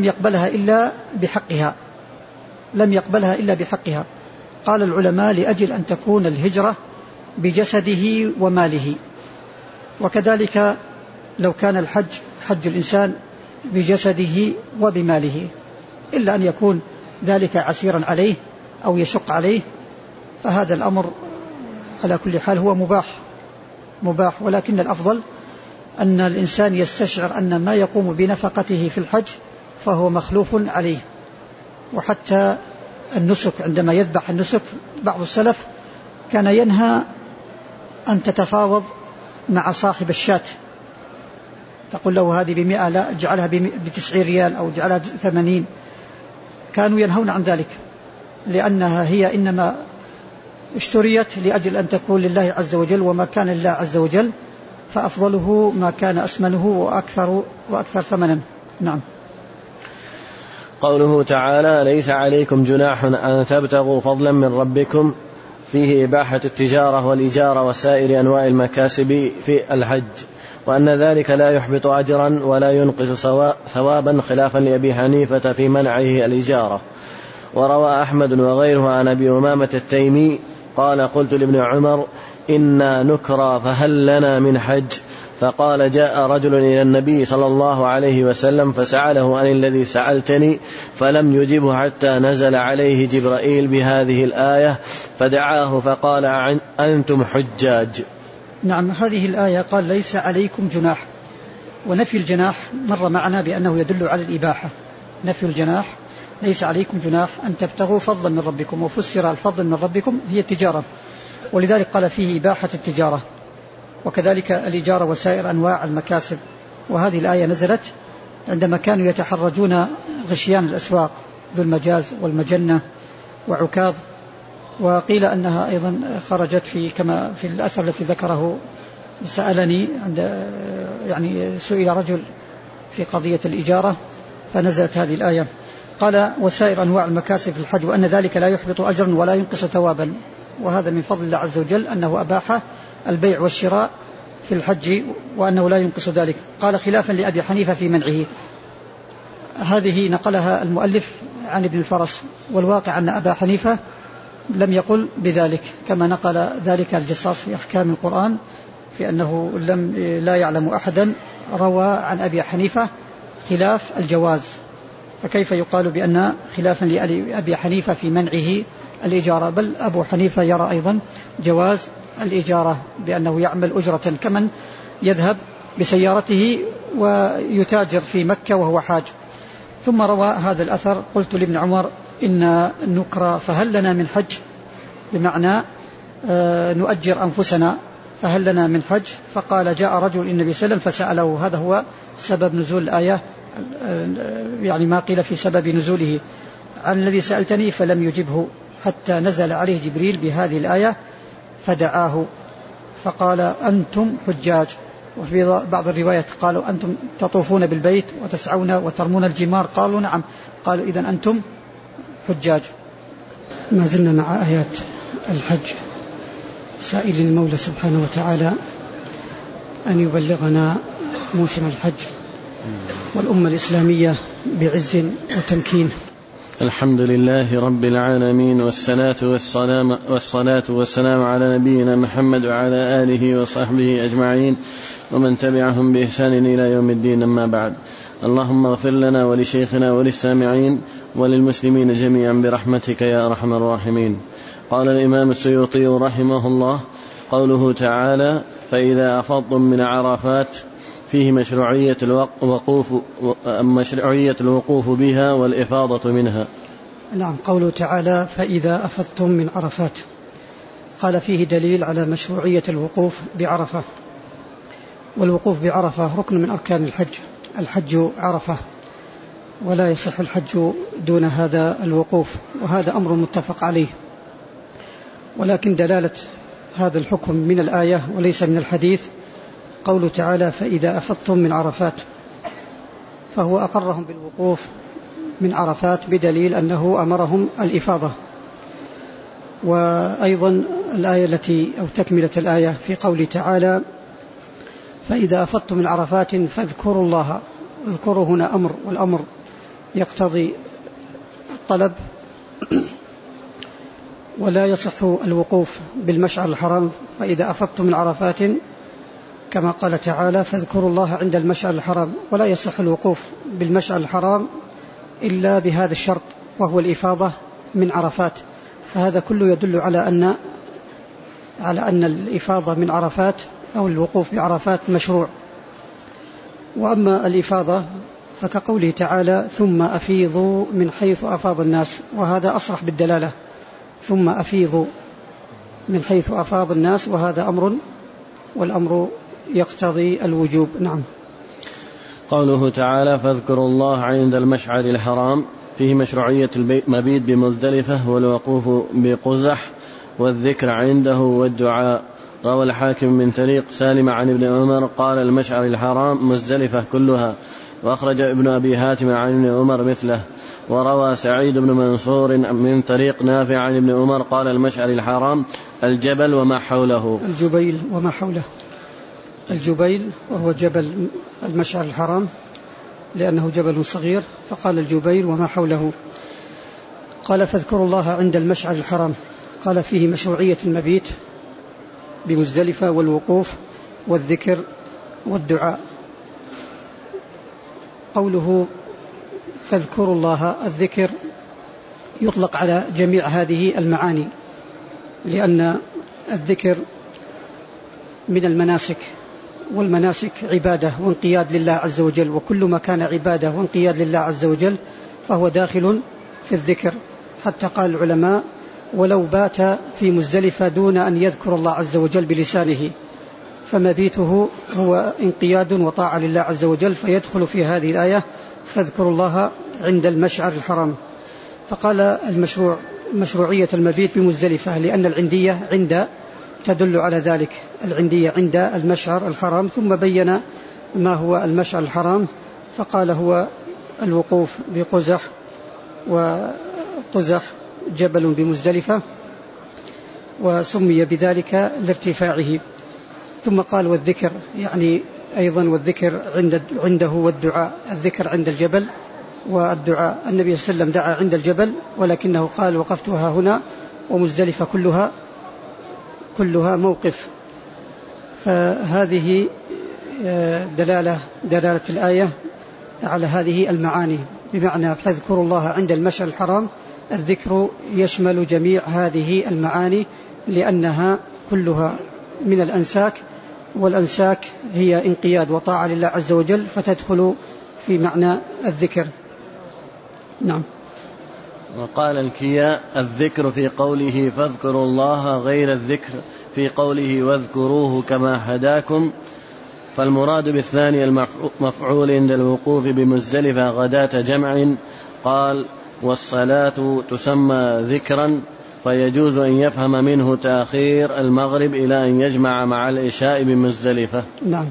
يقبلها إلا بحقها. قال العلماء لأجل أن تكون الهجرة بجسده وماله. وكذلك لو كان الحج حج الإنسان بجسده وبماله، إلا أن يكون ذلك عسيرا عليه أو يشق عليه، فهذا الأمر على كل حال هو مباح. ولكن الأفضل أن الإنسان يستشعر أن ما يقوم بنفقته في الحج فهو مخلوف عليه. وحتى النسك عندما يذبح النسك بعض السلف كان ينهى أن تتفاوض مع صاحب الشاة، تقول له هذه ب100 لا اجعلها ب90 ريال أو اجعلها ب80. كانوا ينهون عن ذلك لأنها هي إنما اشتريت لأجل أن تكون لله عز وجل، وما كان لله عز وجل فأفضله ما كان أسمنه وأكثر ثمنا. نعم. قوله تعالى ليس عليكم جناح أن تبتغوا فضلا من ربكم، فيه إباحة التجارة والإجارة وسائر أنواع المكاسب في الحج، وأن ذلك لا يحبط أجرا ولا ينقص ثوابا، خلافا لأبي حنيفة في منعه الإجارة. وروى أحمد وغيره عن أبي أمامة التيمي قال قلت لابن عمر إنا نكرى فهل لنا من حج؟ فقال جاء رجل إلى النبي صلى الله عليه وسلم فسأله عن الذي سألتني، فلم يجبه حتى نزل عليه جبرائيل بهذه الآية فدعاه فقال أنتم حجاج. نعم هذه الآية قال ليس عليكم جناح، ونفي الجناح مر معنا بأنه يدل على الإباحة. نفي الجناح ليس عليكم جناح أن تبتغوا فضلا من ربكم، وفسر الفضل من ربكم هي التجارة، ولذلك قال فيه إباحة التجارة وكذلك الإجارة وسائر أنواع المكاسب. وهذه الآية نزلت عندما كانوا يتحرجون غشيان الأسواق ذو المجاز والمجنة وعكاظ. وقيل أنها أيضا خرجت في كما في الأثر التي ذكره سألني عند يعني سئل رجل في قضية الإجارة فنزلت هذه الآية. قال وسائر أنواع المكاسب في الحج، وأن ذلك لا يحبط أجرا ولا ينقص ثوابا، وهذا من فضل الله عز وجل أنه أباح البيع والشراء في الحج وأنه لا ينقص ذلك. قال خلافا لأبي حنيفة في منعه. هذه نقلها المؤلف عن ابن الفرس، والواقع أن أبا حنيفة لم يقل بذلك، كما نقل ذلك الجصاص في أحكام القرآن في أنه لا يعلم أحدا روى عن أبي حنيفة خلاف الجواز، فكيف يقال بأن خلافا لأبي حنيفة في منعه الإجارة؟ بل أبو حنيفة يرى أيضا جواز الإجارة، بأنه يعمل أجرة كمن يذهب بسيارته ويتاجر في مكة وهو حاج. ثم روى هذا الأثر: قلت لابن عمر إن نكرى فهل لنا من حج، بمعنى نؤجر أنفسنا فهل لنا من حج؟ فقال: جاء رجل النبي صلى الله عليه وسلم فسأله. هذا هو سبب نزول الآية، يعني ما قيل في سبب نزوله: عن الذي سألتني، فلم يجبه حتى نزل عليه جبريل بهذه الآية فدعاه فقال: أنتم حجاج. وفي بعض الروايات قالوا: أنتم تطوفون بالبيت وتسعون وترمون الجمار. قالوا: نعم. قالوا: إذن أنتم حجاج. ما زلنا مع آيات الحج، سائل المولى سبحانه وتعالى أن يبلغنا موسم الحج والأمة الإسلامية بعز وتمكين. الحمد لله رب العالمين، والصلاة والسلام على نبينا محمد وعلى آله وصحبه أجمعين ومن تبعهم بإحسان إلى يوم الدين. أما بعد، اللهم اغفر لنا ولشيخنا وللسامعين وللمسلمين جميعا برحمتك يا أرحم الراحمين. قال الإمام السيوطي رحمه الله: قوله تعالى: فإذا أفضتم من عرفات، فيه مشروعية الوقوف بها والإفاضة منها. نعم، قوله تعالى: فإذا أفضتم من عرفات، قال فيه دليل على مشروعية الوقوف بعرفة. والوقوف بعرفة ركن من أركان الحج. الحج عرفة، ولا يصح الحج دون هذا الوقوف، وهذا أمر متفق عليه. ولكن دلالة هذا الحكم من الآية وليس من الحديث. قوله تعالى: فإذا أفضتم من عرفات، فهو أقرهم بالوقوف من عرفات بدليل أنه أمرهم الإفاضة. وأيضا الآية التي أو تكملة الآية في قوله تعالى: فإذا أفضتم من عرفات فاذكروا الله. اذكروا هنا أمر، والأمر يقتضي الطلب، ولا يصح الوقوف بالمشعر الحرام. فإذا أفضتم من عرفات كما قال تعالى: فاذكروا الله عند المشعر الحرام، ولا يصح الوقوف بالمشعر الحرام إلا بهذا الشرط، وهو الإفاضة من عرفات. فهذا كله يدل على أن الإفاضة من عرفات أو الوقوف بعرفات مشروع. وأما الإفاضة فكقوله تعالى: ثم أفيضوا من حيث أفاض الناس، وهذا أصرح بالدلالة: ثم أفيضوا من حيث أفاض الناس، وهذا أمر، والأمر يقتضي الوجوب. نعم. قوله تعالى: فاذكروا الله عند المشعر الحرام، فيه مشروعية المبيت بمزدلفة والوقوف بقزح والذكر عنده والدعاء. روى الحاكم من طريق سالم عن ابن عمر قال: المشعر الحرام مزدلفة كلها. وأخرج ابن أبي حاتم عن ابن عمر مثله. وروى سعيد بن منصور من طريق نافع عن ابن عمر قال: المشعر الحرام الجبل وما حوله. الجبيل وما حوله. الجبيل وهو جبل المشعر الحرام لأنه جبل صغير، فقال الجبيل وما حوله. قال: فاذكروا الله عند المشعر الحرام، قال فيه مشروعية المبيت بمزدلفة والوقوف والذكر والدعاء. قوله فاذكروا الله، الذكر يطلق على جميع هذه المعاني، لأن الذكر من المناسك، والمناسك عبادة وانقياد لله عز وجل، وكل ما كان عبادة وانقياد لله عز وجل فهو داخل في الذكر. حتى قال العلماء: ولو بات في مزدلفة دون أن يذكر الله عز وجل بلسانه فمبيته هو انقياد وطاعة لله عز وجل، فيدخل في هذه الآية: فاذكروا الله عند المشعر الحرام. فقال مشروعية المبيت بمزدلفة لأن العندية عند تدل على ذلك، العندية عند المشعر الحرام. ثم بين ما هو المشعر الحرام، فقال: هو الوقوف بقزح، وقزح جبل بمزدلفة، وسمي بذلك لارتفاعه. ثم قال: والذكر، يعني أيضا والذكر عنده والدعاء. الذكر عند الجبل والدعاء. النبي صلى الله عليه وسلم دعا عند الجبل، ولكنه قال: وقفتها هنا ومزدلفة كلها موقف. فهذه دلالة الآية على هذه المعاني، بمعنى فاذكروا الله عند المشعر الحرام. الذكر يشمل جميع هذه المعاني لأنها كلها من الأنساك، والأنساك هي انقياد وطاعة لله عز وجل، فتدخل في معنى الذكر. نعم. وقال الكياء: الذكر في قوله فاذكروا الله غير الذكر في قوله واذكروه كما هداكم. فالمراد بالثاني المفعول عند الوقوف بمزدلفة غداة جمع. قال: والصلاة تسمى ذكرا، فيجوز أن يفهم منه تأخير المغرب إلى أن يجمع مع العشاء بمزدلفة. نعم.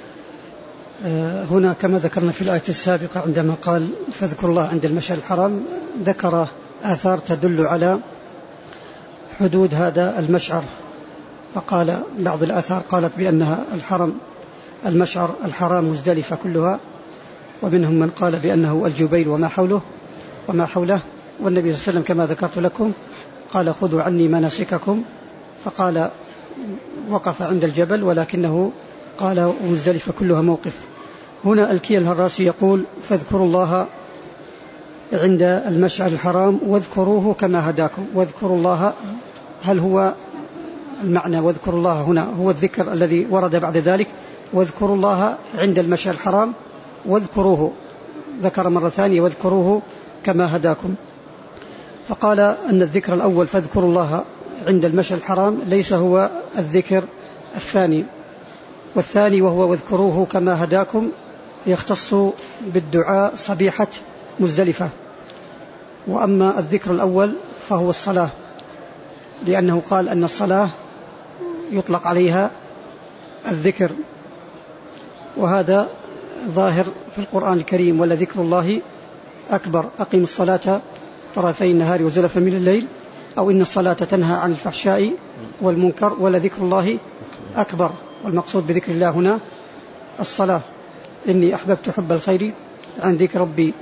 هنا كما ذكرنا في الآية السابقة عندما قال فاذكروا الله عند المشعر الحرام، ذكر آثار تدل على حدود هذا المشعر. فقال بعض الآثار قالت بأنها المشعر الحرام مزدلفة كلها، ومنهم من قال بأنه الجبيل وما حوله. والنبي صلى الله عليه وسلم كما ذكرت لكم قال خذوا عني مناسككم، فقال وقف عند الجبل، ولكنه قال مزدلفة كلها موقف. هنا الكي الهراسي يقول فاذكروا الله عند المشعر الحرام واذكروه كما هداكم. واذكروا الله، هل هو المعنى واذكروا الله هنا هو الذكر الذي ورد بعد ذلك؟ واذكروا الله عند المشعر الحرام واذكروه، ذكر مرة ثانية واذكروه كما هداكم. فقال أن الذكر الأول فاذكروا الله عند المشعر الحرام ليس هو الذكر الثاني، والثاني وهو واذكروه كما هداكم يختص بالدعاء صبيحة مزدلفة. وأما الذكر الأول فهو الصلاة، لأنه قال أن الصلاة يطلق عليها الذكر، وهذا ظاهر في القرآن الكريم: ولذكر الله أكبر، أقيم الصلاة طرفي النهار وزلفا من الليل، أو إن الصلاة تنهى عن الفحشاء والمنكر، ولذكر الله أكبر. والمقصود بذكر الله هنا الصلاة. إني أحببت حب الخير عن ذكر ربي.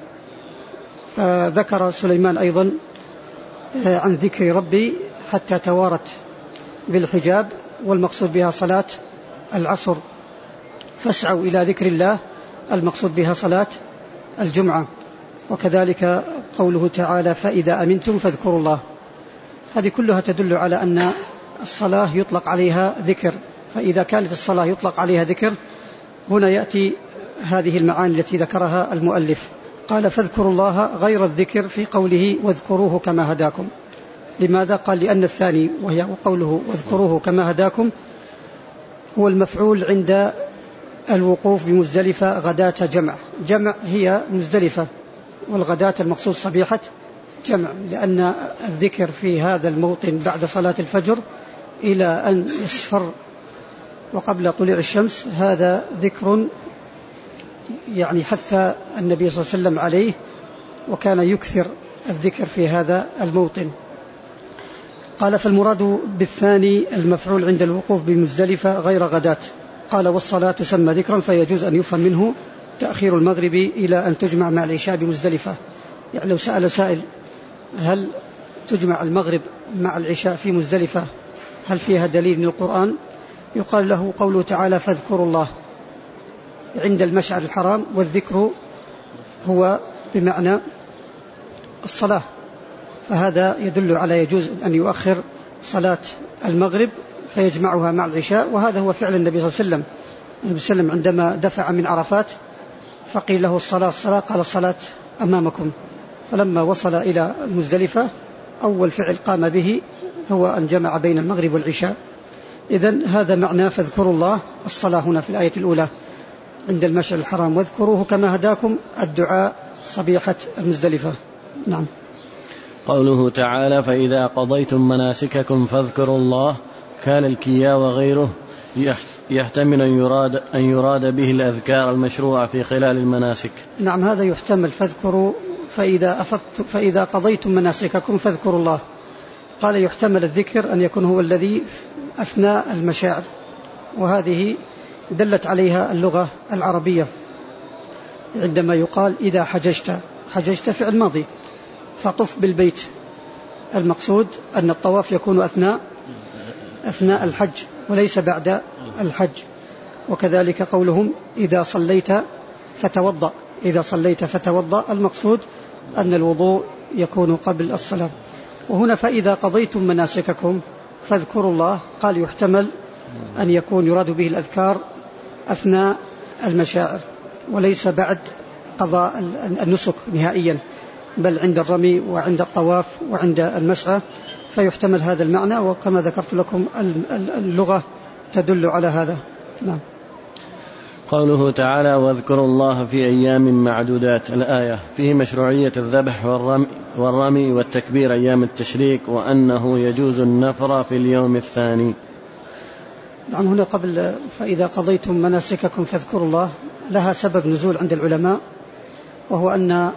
فذكر سليمان أيضا عن ذكر ربي حتى توارت بالحجاب، والمقصود بها صلاة العصر. فاسعوا إلى ذكر الله، المقصود بها صلاة الجمعة. وكذلك قوله تعالى فإذا أمنتم فاذكروا الله. هذه كلها تدل على أن الصلاة يطلق عليها ذكر. فإذا كانت الصلاة يطلق عليها ذكر، هنا يأتي هذه المعاني التي ذكرها المؤلف. قال فاذكروا الله غير الذكر في قوله واذكروه كما هداكم. لماذا؟ قال لأن الثاني وهي قوله واذكروه كما هداكم هو المفعول عند الوقوف بمزدلفة غداة جمع هي مزدلفة، والغداة المقصود صبيحة جمع، لأن الذكر في هذا الموطن بعد صلاة الفجر إلى أن يصفر وقبل طلوع الشمس، هذا ذكر يعني حث النبي صلى الله عليه وسلم عليه، وكان يكثر الذكر في هذا الموطن. قال فالمراد بالثاني المفعول عند الوقوف بمزدلفة غير غداة. قال والصلاة تسمى ذكرا، فيجوز أن يفهم منه تأخير المغرب إلى أن تجمع مع العشاء بمزدلفة. يعني لو سأل سائل هل تجمع المغرب مع العشاء في مزدلفة، هل فيها دليل من القرآن؟ يقال له قوله تعالى فاذكروا الله عند المشعر الحرام، والذكر هو بمعنى الصلاة، فهذا يدل على يجوز أن يؤخر صلاة المغرب فيجمعها مع العشاء. وهذا هو فعل النبي صلى الله عليه وسلم. النبي صلى الله عليه وسلم عندما دفع من عرفات فقيل له الصلاة، قال الصلاة أمامكم. فلما وصل إلى المزدلفة أول فعل قام به هو أن جمع بين المغرب والعشاء. إذن هذا معنى فاذكروا الله الصلاة هنا في الآية الأولى عند المشعر الحرام، واذكروه كما هداكم الدعاء صبيحة المزدلفة. نعم. قوله تعالى فإذا قضيتم مناسككم فاذكروا الله، كان الكيا وغيره يحتمل أن يراد به الأذكار المشروعة في خلال المناسك. نعم، هذا يحتمل. فاذكروا فإذا قضيتم مناسككم فاذكروا الله. قال يحتمل الذكر أن يكون هو الذي أثناء المشاعر، وهذه دلت عليها اللغة العربية عندما يقال إذا حججت فعل ماضي، فطف بالبيت، المقصود أن الطواف يكون أثناء الحج وليس بعد الحج. وكذلك قولهم إذا صليت فتوضأ، المقصود أن الوضوء يكون قبل الصلاة. وهنا فإذا قضيتم مناسككم فاذكروا الله، قال يحتمل أن يكون يراد به الأذكار أثناء المشاعر وليس بعد قضاء النسك نهائيا، بل عند الرمي وعند الطواف وعند المسعى، فيحتمل هذا المعنى. وكما ذكرت لكم اللغة تدل على هذا. نعم. قوله تعالى واذكروا الله في أيام معدودات، الآية فيه مشروعية الذبح والرمي والتكبير أيام التشريك، وأنه يجوز النفر في اليوم الثاني. نعم. هنا قبل فإذا قضيتم مناسككم فاذكروا الله لها سبب نزول عند العلماء، وهو أن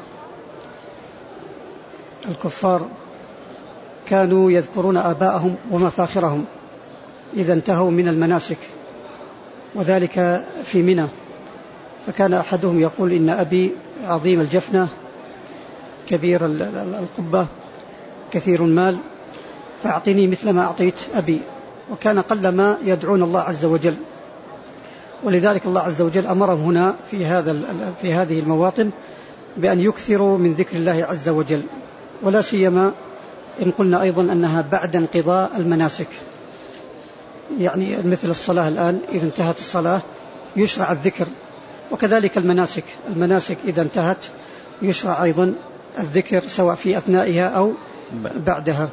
الكفار كانوا يذكرون آباءهم ومفاخرهم إذا انتهوا من المناسك، وذلك في منى. فكان أحدهم يقول إن أبي عظيم الجفنة كبير القبة كثير المال، فأعطني مثل ما أعطيت أبي. وكان قلما يدعون الله عز وجل، ولذلك الله عز وجل أمرهم هنا في هذه المواطن بأن يكثروا من ذكر الله عز وجل، ولا سيما إن قلنا أيضا أنها بعد انقضاء المناسك. يعني مثل الصلاة الآن إذا انتهت الصلاة يشرع الذكر، وكذلك المناسك إذا انتهت يشرع أيضا الذكر سواء في أثنائها أو بعدها.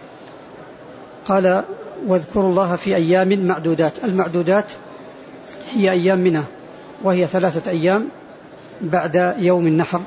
قال واذكروا الله في أيام معدودات. المعدودات هي أيام منى، وهي 3 أيام بعد يوم النحر.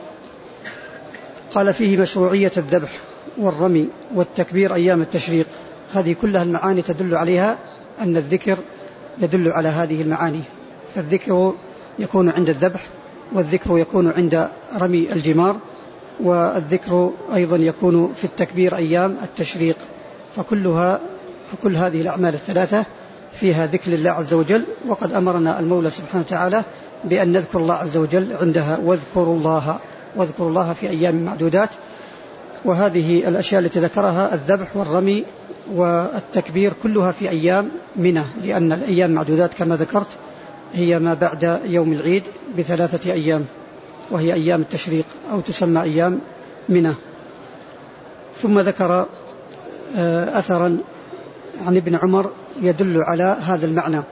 قال فيه مشروعية الذبح والرمي والتكبير أيام التشريق. هذه كلها المعاني تدل عليها أن الذكر يدل على هذه المعاني. فالذكر يكون عند الذبح، والذكر يكون عند رمي الجمار، والذكر أيضا يكون في التكبير أيام التشريق. فكل هذه الأعمال الثلاثة فيها ذكر الله عز وجل، وقد أمرنا المولى سبحانه وتعالى بأن نذكر الله عز وجل عندها. واذكروا الله في أيام معدودات. وهذه الأشياء التي ذكرها الذبح والرمي والتكبير كلها في أيام منى، لأن الأيام معدودات كما ذكرت هي ما بعد يوم العيد ب3 أيام، وهي أيام التشريق أو تسمى أيام منى. ثم ذكر أثرا عن ابن عمر يدل على هذا المعنى.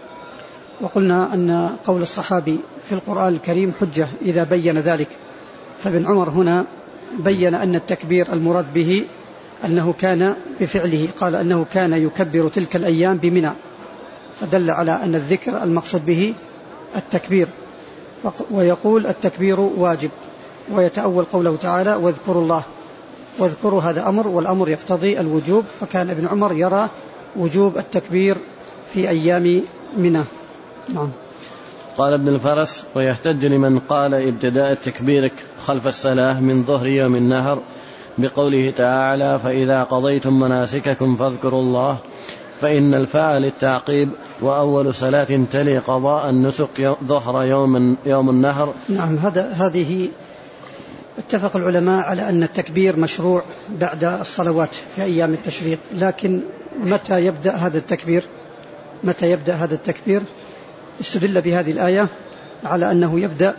وقلنا أن قول الصحابي في القرآن الكريم حجة إذا بين ذلك. فابن عمر هنا بين أن التكبير المراد به أنه كان بفعله، قال أنه كان يكبر تلك الأيام بمنى، فدل على أن الذكر المقصود به التكبير. ويقول التكبير واجب، ويتأول قوله تعالى واذكروا الله. واذكروا هذا أمر، والأمر يقتضي الوجوب، فكان ابن عمر يرى وجوب التكبير في أيام منى. نعم. قال ابن الفرس ويحتج لمن قال ابتداء التكبير خلف الصلاة من ظهر يوم النهر بقوله تعالى فإذا قضيتم مناسككم فاذكروا الله، فإن الفاعل للتعقيب، وأول صلاة تلي قضاء النسك ظهر يوم النهر. نعم. هذه اتفق العلماء على أن التكبير مشروع بعد الصلوات في أيام التشريق، لكن متى يبدأ هذا التكبير؟ استدل بهذه الآية على أنه يبدأ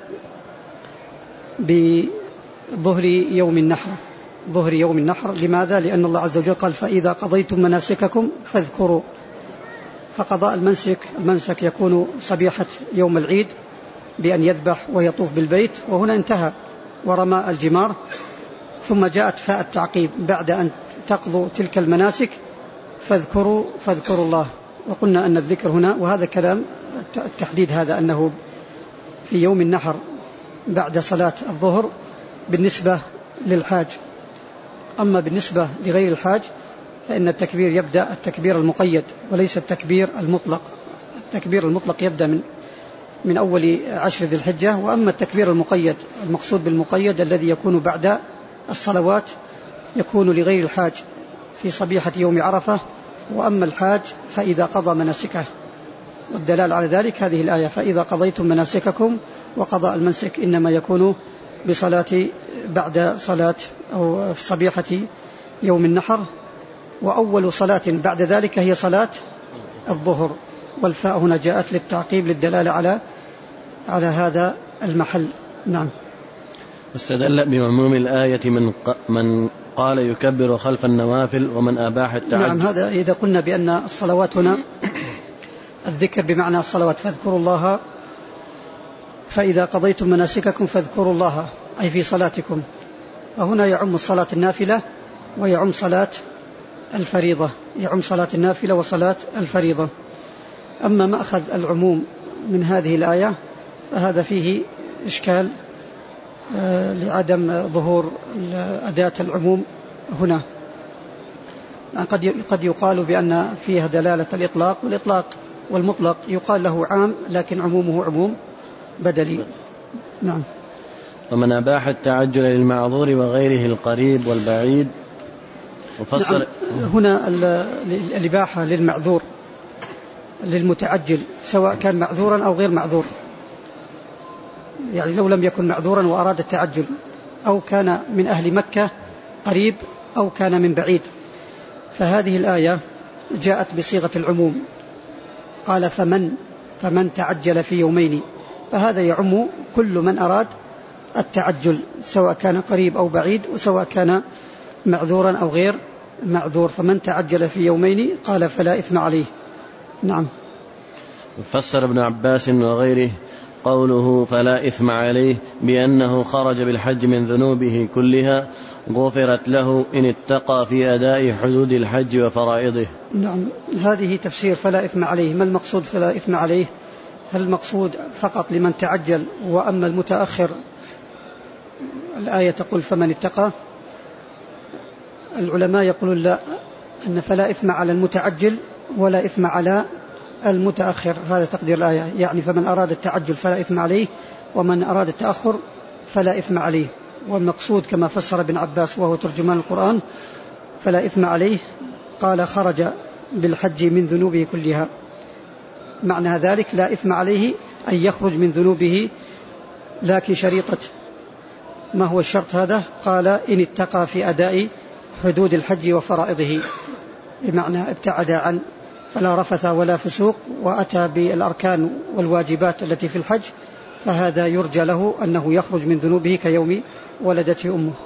بظهر يوم النحر. لماذا؟ لأن الله عز وجل قال فإذا قضيتم مناسككم فاذكروا. فقضاء المنسك يكون صبيحة يوم العيد بأن يذبح ويطوف بالبيت، وهنا انتهى ورمى الجمار. ثم جاءت فاء التعقيب بعد أن تقضوا تلك المناسك فاذكروا الله. وقلنا أن الذكر هنا، وهذا كلام التحديد هذا، أنه في يوم النحر بعد صلاة الظهر بالنسبة للحاج. أما بالنسبة لغير الحاج فإن التكبير يبدأ التكبير المقيد وليس التكبير المطلق. التكبير المطلق يبدأ من أول 10 ذي الحجة، وأما التكبير المقيد المقصود بالمقيد الذي يكون بعد الصلوات يكون لغير الحاج في صبيحة يوم عرفة، وأما الحاج فإذا قضى مناسكه. والدلال على ذلك هذه الآية فإذا قضيتم مناسككم، وقضاء المنسك إنما يكون بصلاة بعد صلاة أو في صبيحة يوم النحر، وأول صلاة بعد ذلك هي صلاة الظهر، والفاء هنا جاءت للتعقيب للدلالة على هذا المحل. نعم. واستدل بعموم الآية من قال يكبر خلف النوافل ومن أباح التعجل. نعم، هذا إذا قلنا بأن الصلوات هنا الذكر بمعنى الصلوات، فاذكروا الله فإذا قضيتم مناسككم فاذكروا الله أي في صلاتكم، فهنا يعم الصلاة النافلة ويعم صلاة الفريضة، يعم صلاة النافلة وصلاة الفريضة. أما مأخذ العموم من هذه الآية فهذا فيه إشكال لعدم ظهور أداة العموم هنا. قد يقال بأن فيها دلالة الإطلاق، والإطلاق والمطلق يقال له عام لكن عمومه عموم بدلي. نعم. ومن أباح التعجل للمعذور وغيره القريب والبعيد وفسر. نعم. هنا الإباحة للمعذور للمتعجل سواء كان معذورا أو غير معذور، يعني لو لم يكن معذورا وأراد التعجل، أو كان من أهل مكة قريب أو كان من بعيد، فهذه الآية جاءت بصيغة العموم، قال فمن تعجل في يومين، فهذا يعم كل من أراد التعجل سواء كان قريب أو بعيد، وسواء كان معذورا أو غير معذور. فمن تعجل في يومين قال فلا إثم عليه. نعم. فسر ابن عباس وغيره قوله فلا إثم عليه بأنه خرج بالحج من ذنوبه كلها غفرت له إن اتقى في أداء حدود الحج وفرائضه. نعم، هذه تفسير فلا إثم عليه. ما المقصود فلا إثم عليه؟ هل المقصود فقط لمن تعجل، وأما المتأخر الآية تقول فمن اتقى؟ العلماء يقولون لا، أن فلا إثم على المتعجل ولا إثم على المتأخر، هذا تقدير الآية، يعني فمن أراد التعجل فلا إثم عليه، ومن أراد التأخر فلا إثم عليه. والمقصود كما فسر ابن عباس وهو ترجمان القرآن فلا إثم عليه، قال خرج بالحج من ذنوبه كلها، معنى ذلك لا إثم عليه أن يخرج من ذنوبه، لكن شريطة ما هو الشرط هذا؟ قال إن اتقى في أداء حدود الحج وفرائضه، بمعنى ابتعد عن فلا رفث ولا فسوق، وأتى بالأركان والواجبات التي في الحج، فهذا يرجى له أنه يخرج من ذنوبه كيوم ولدته أمه.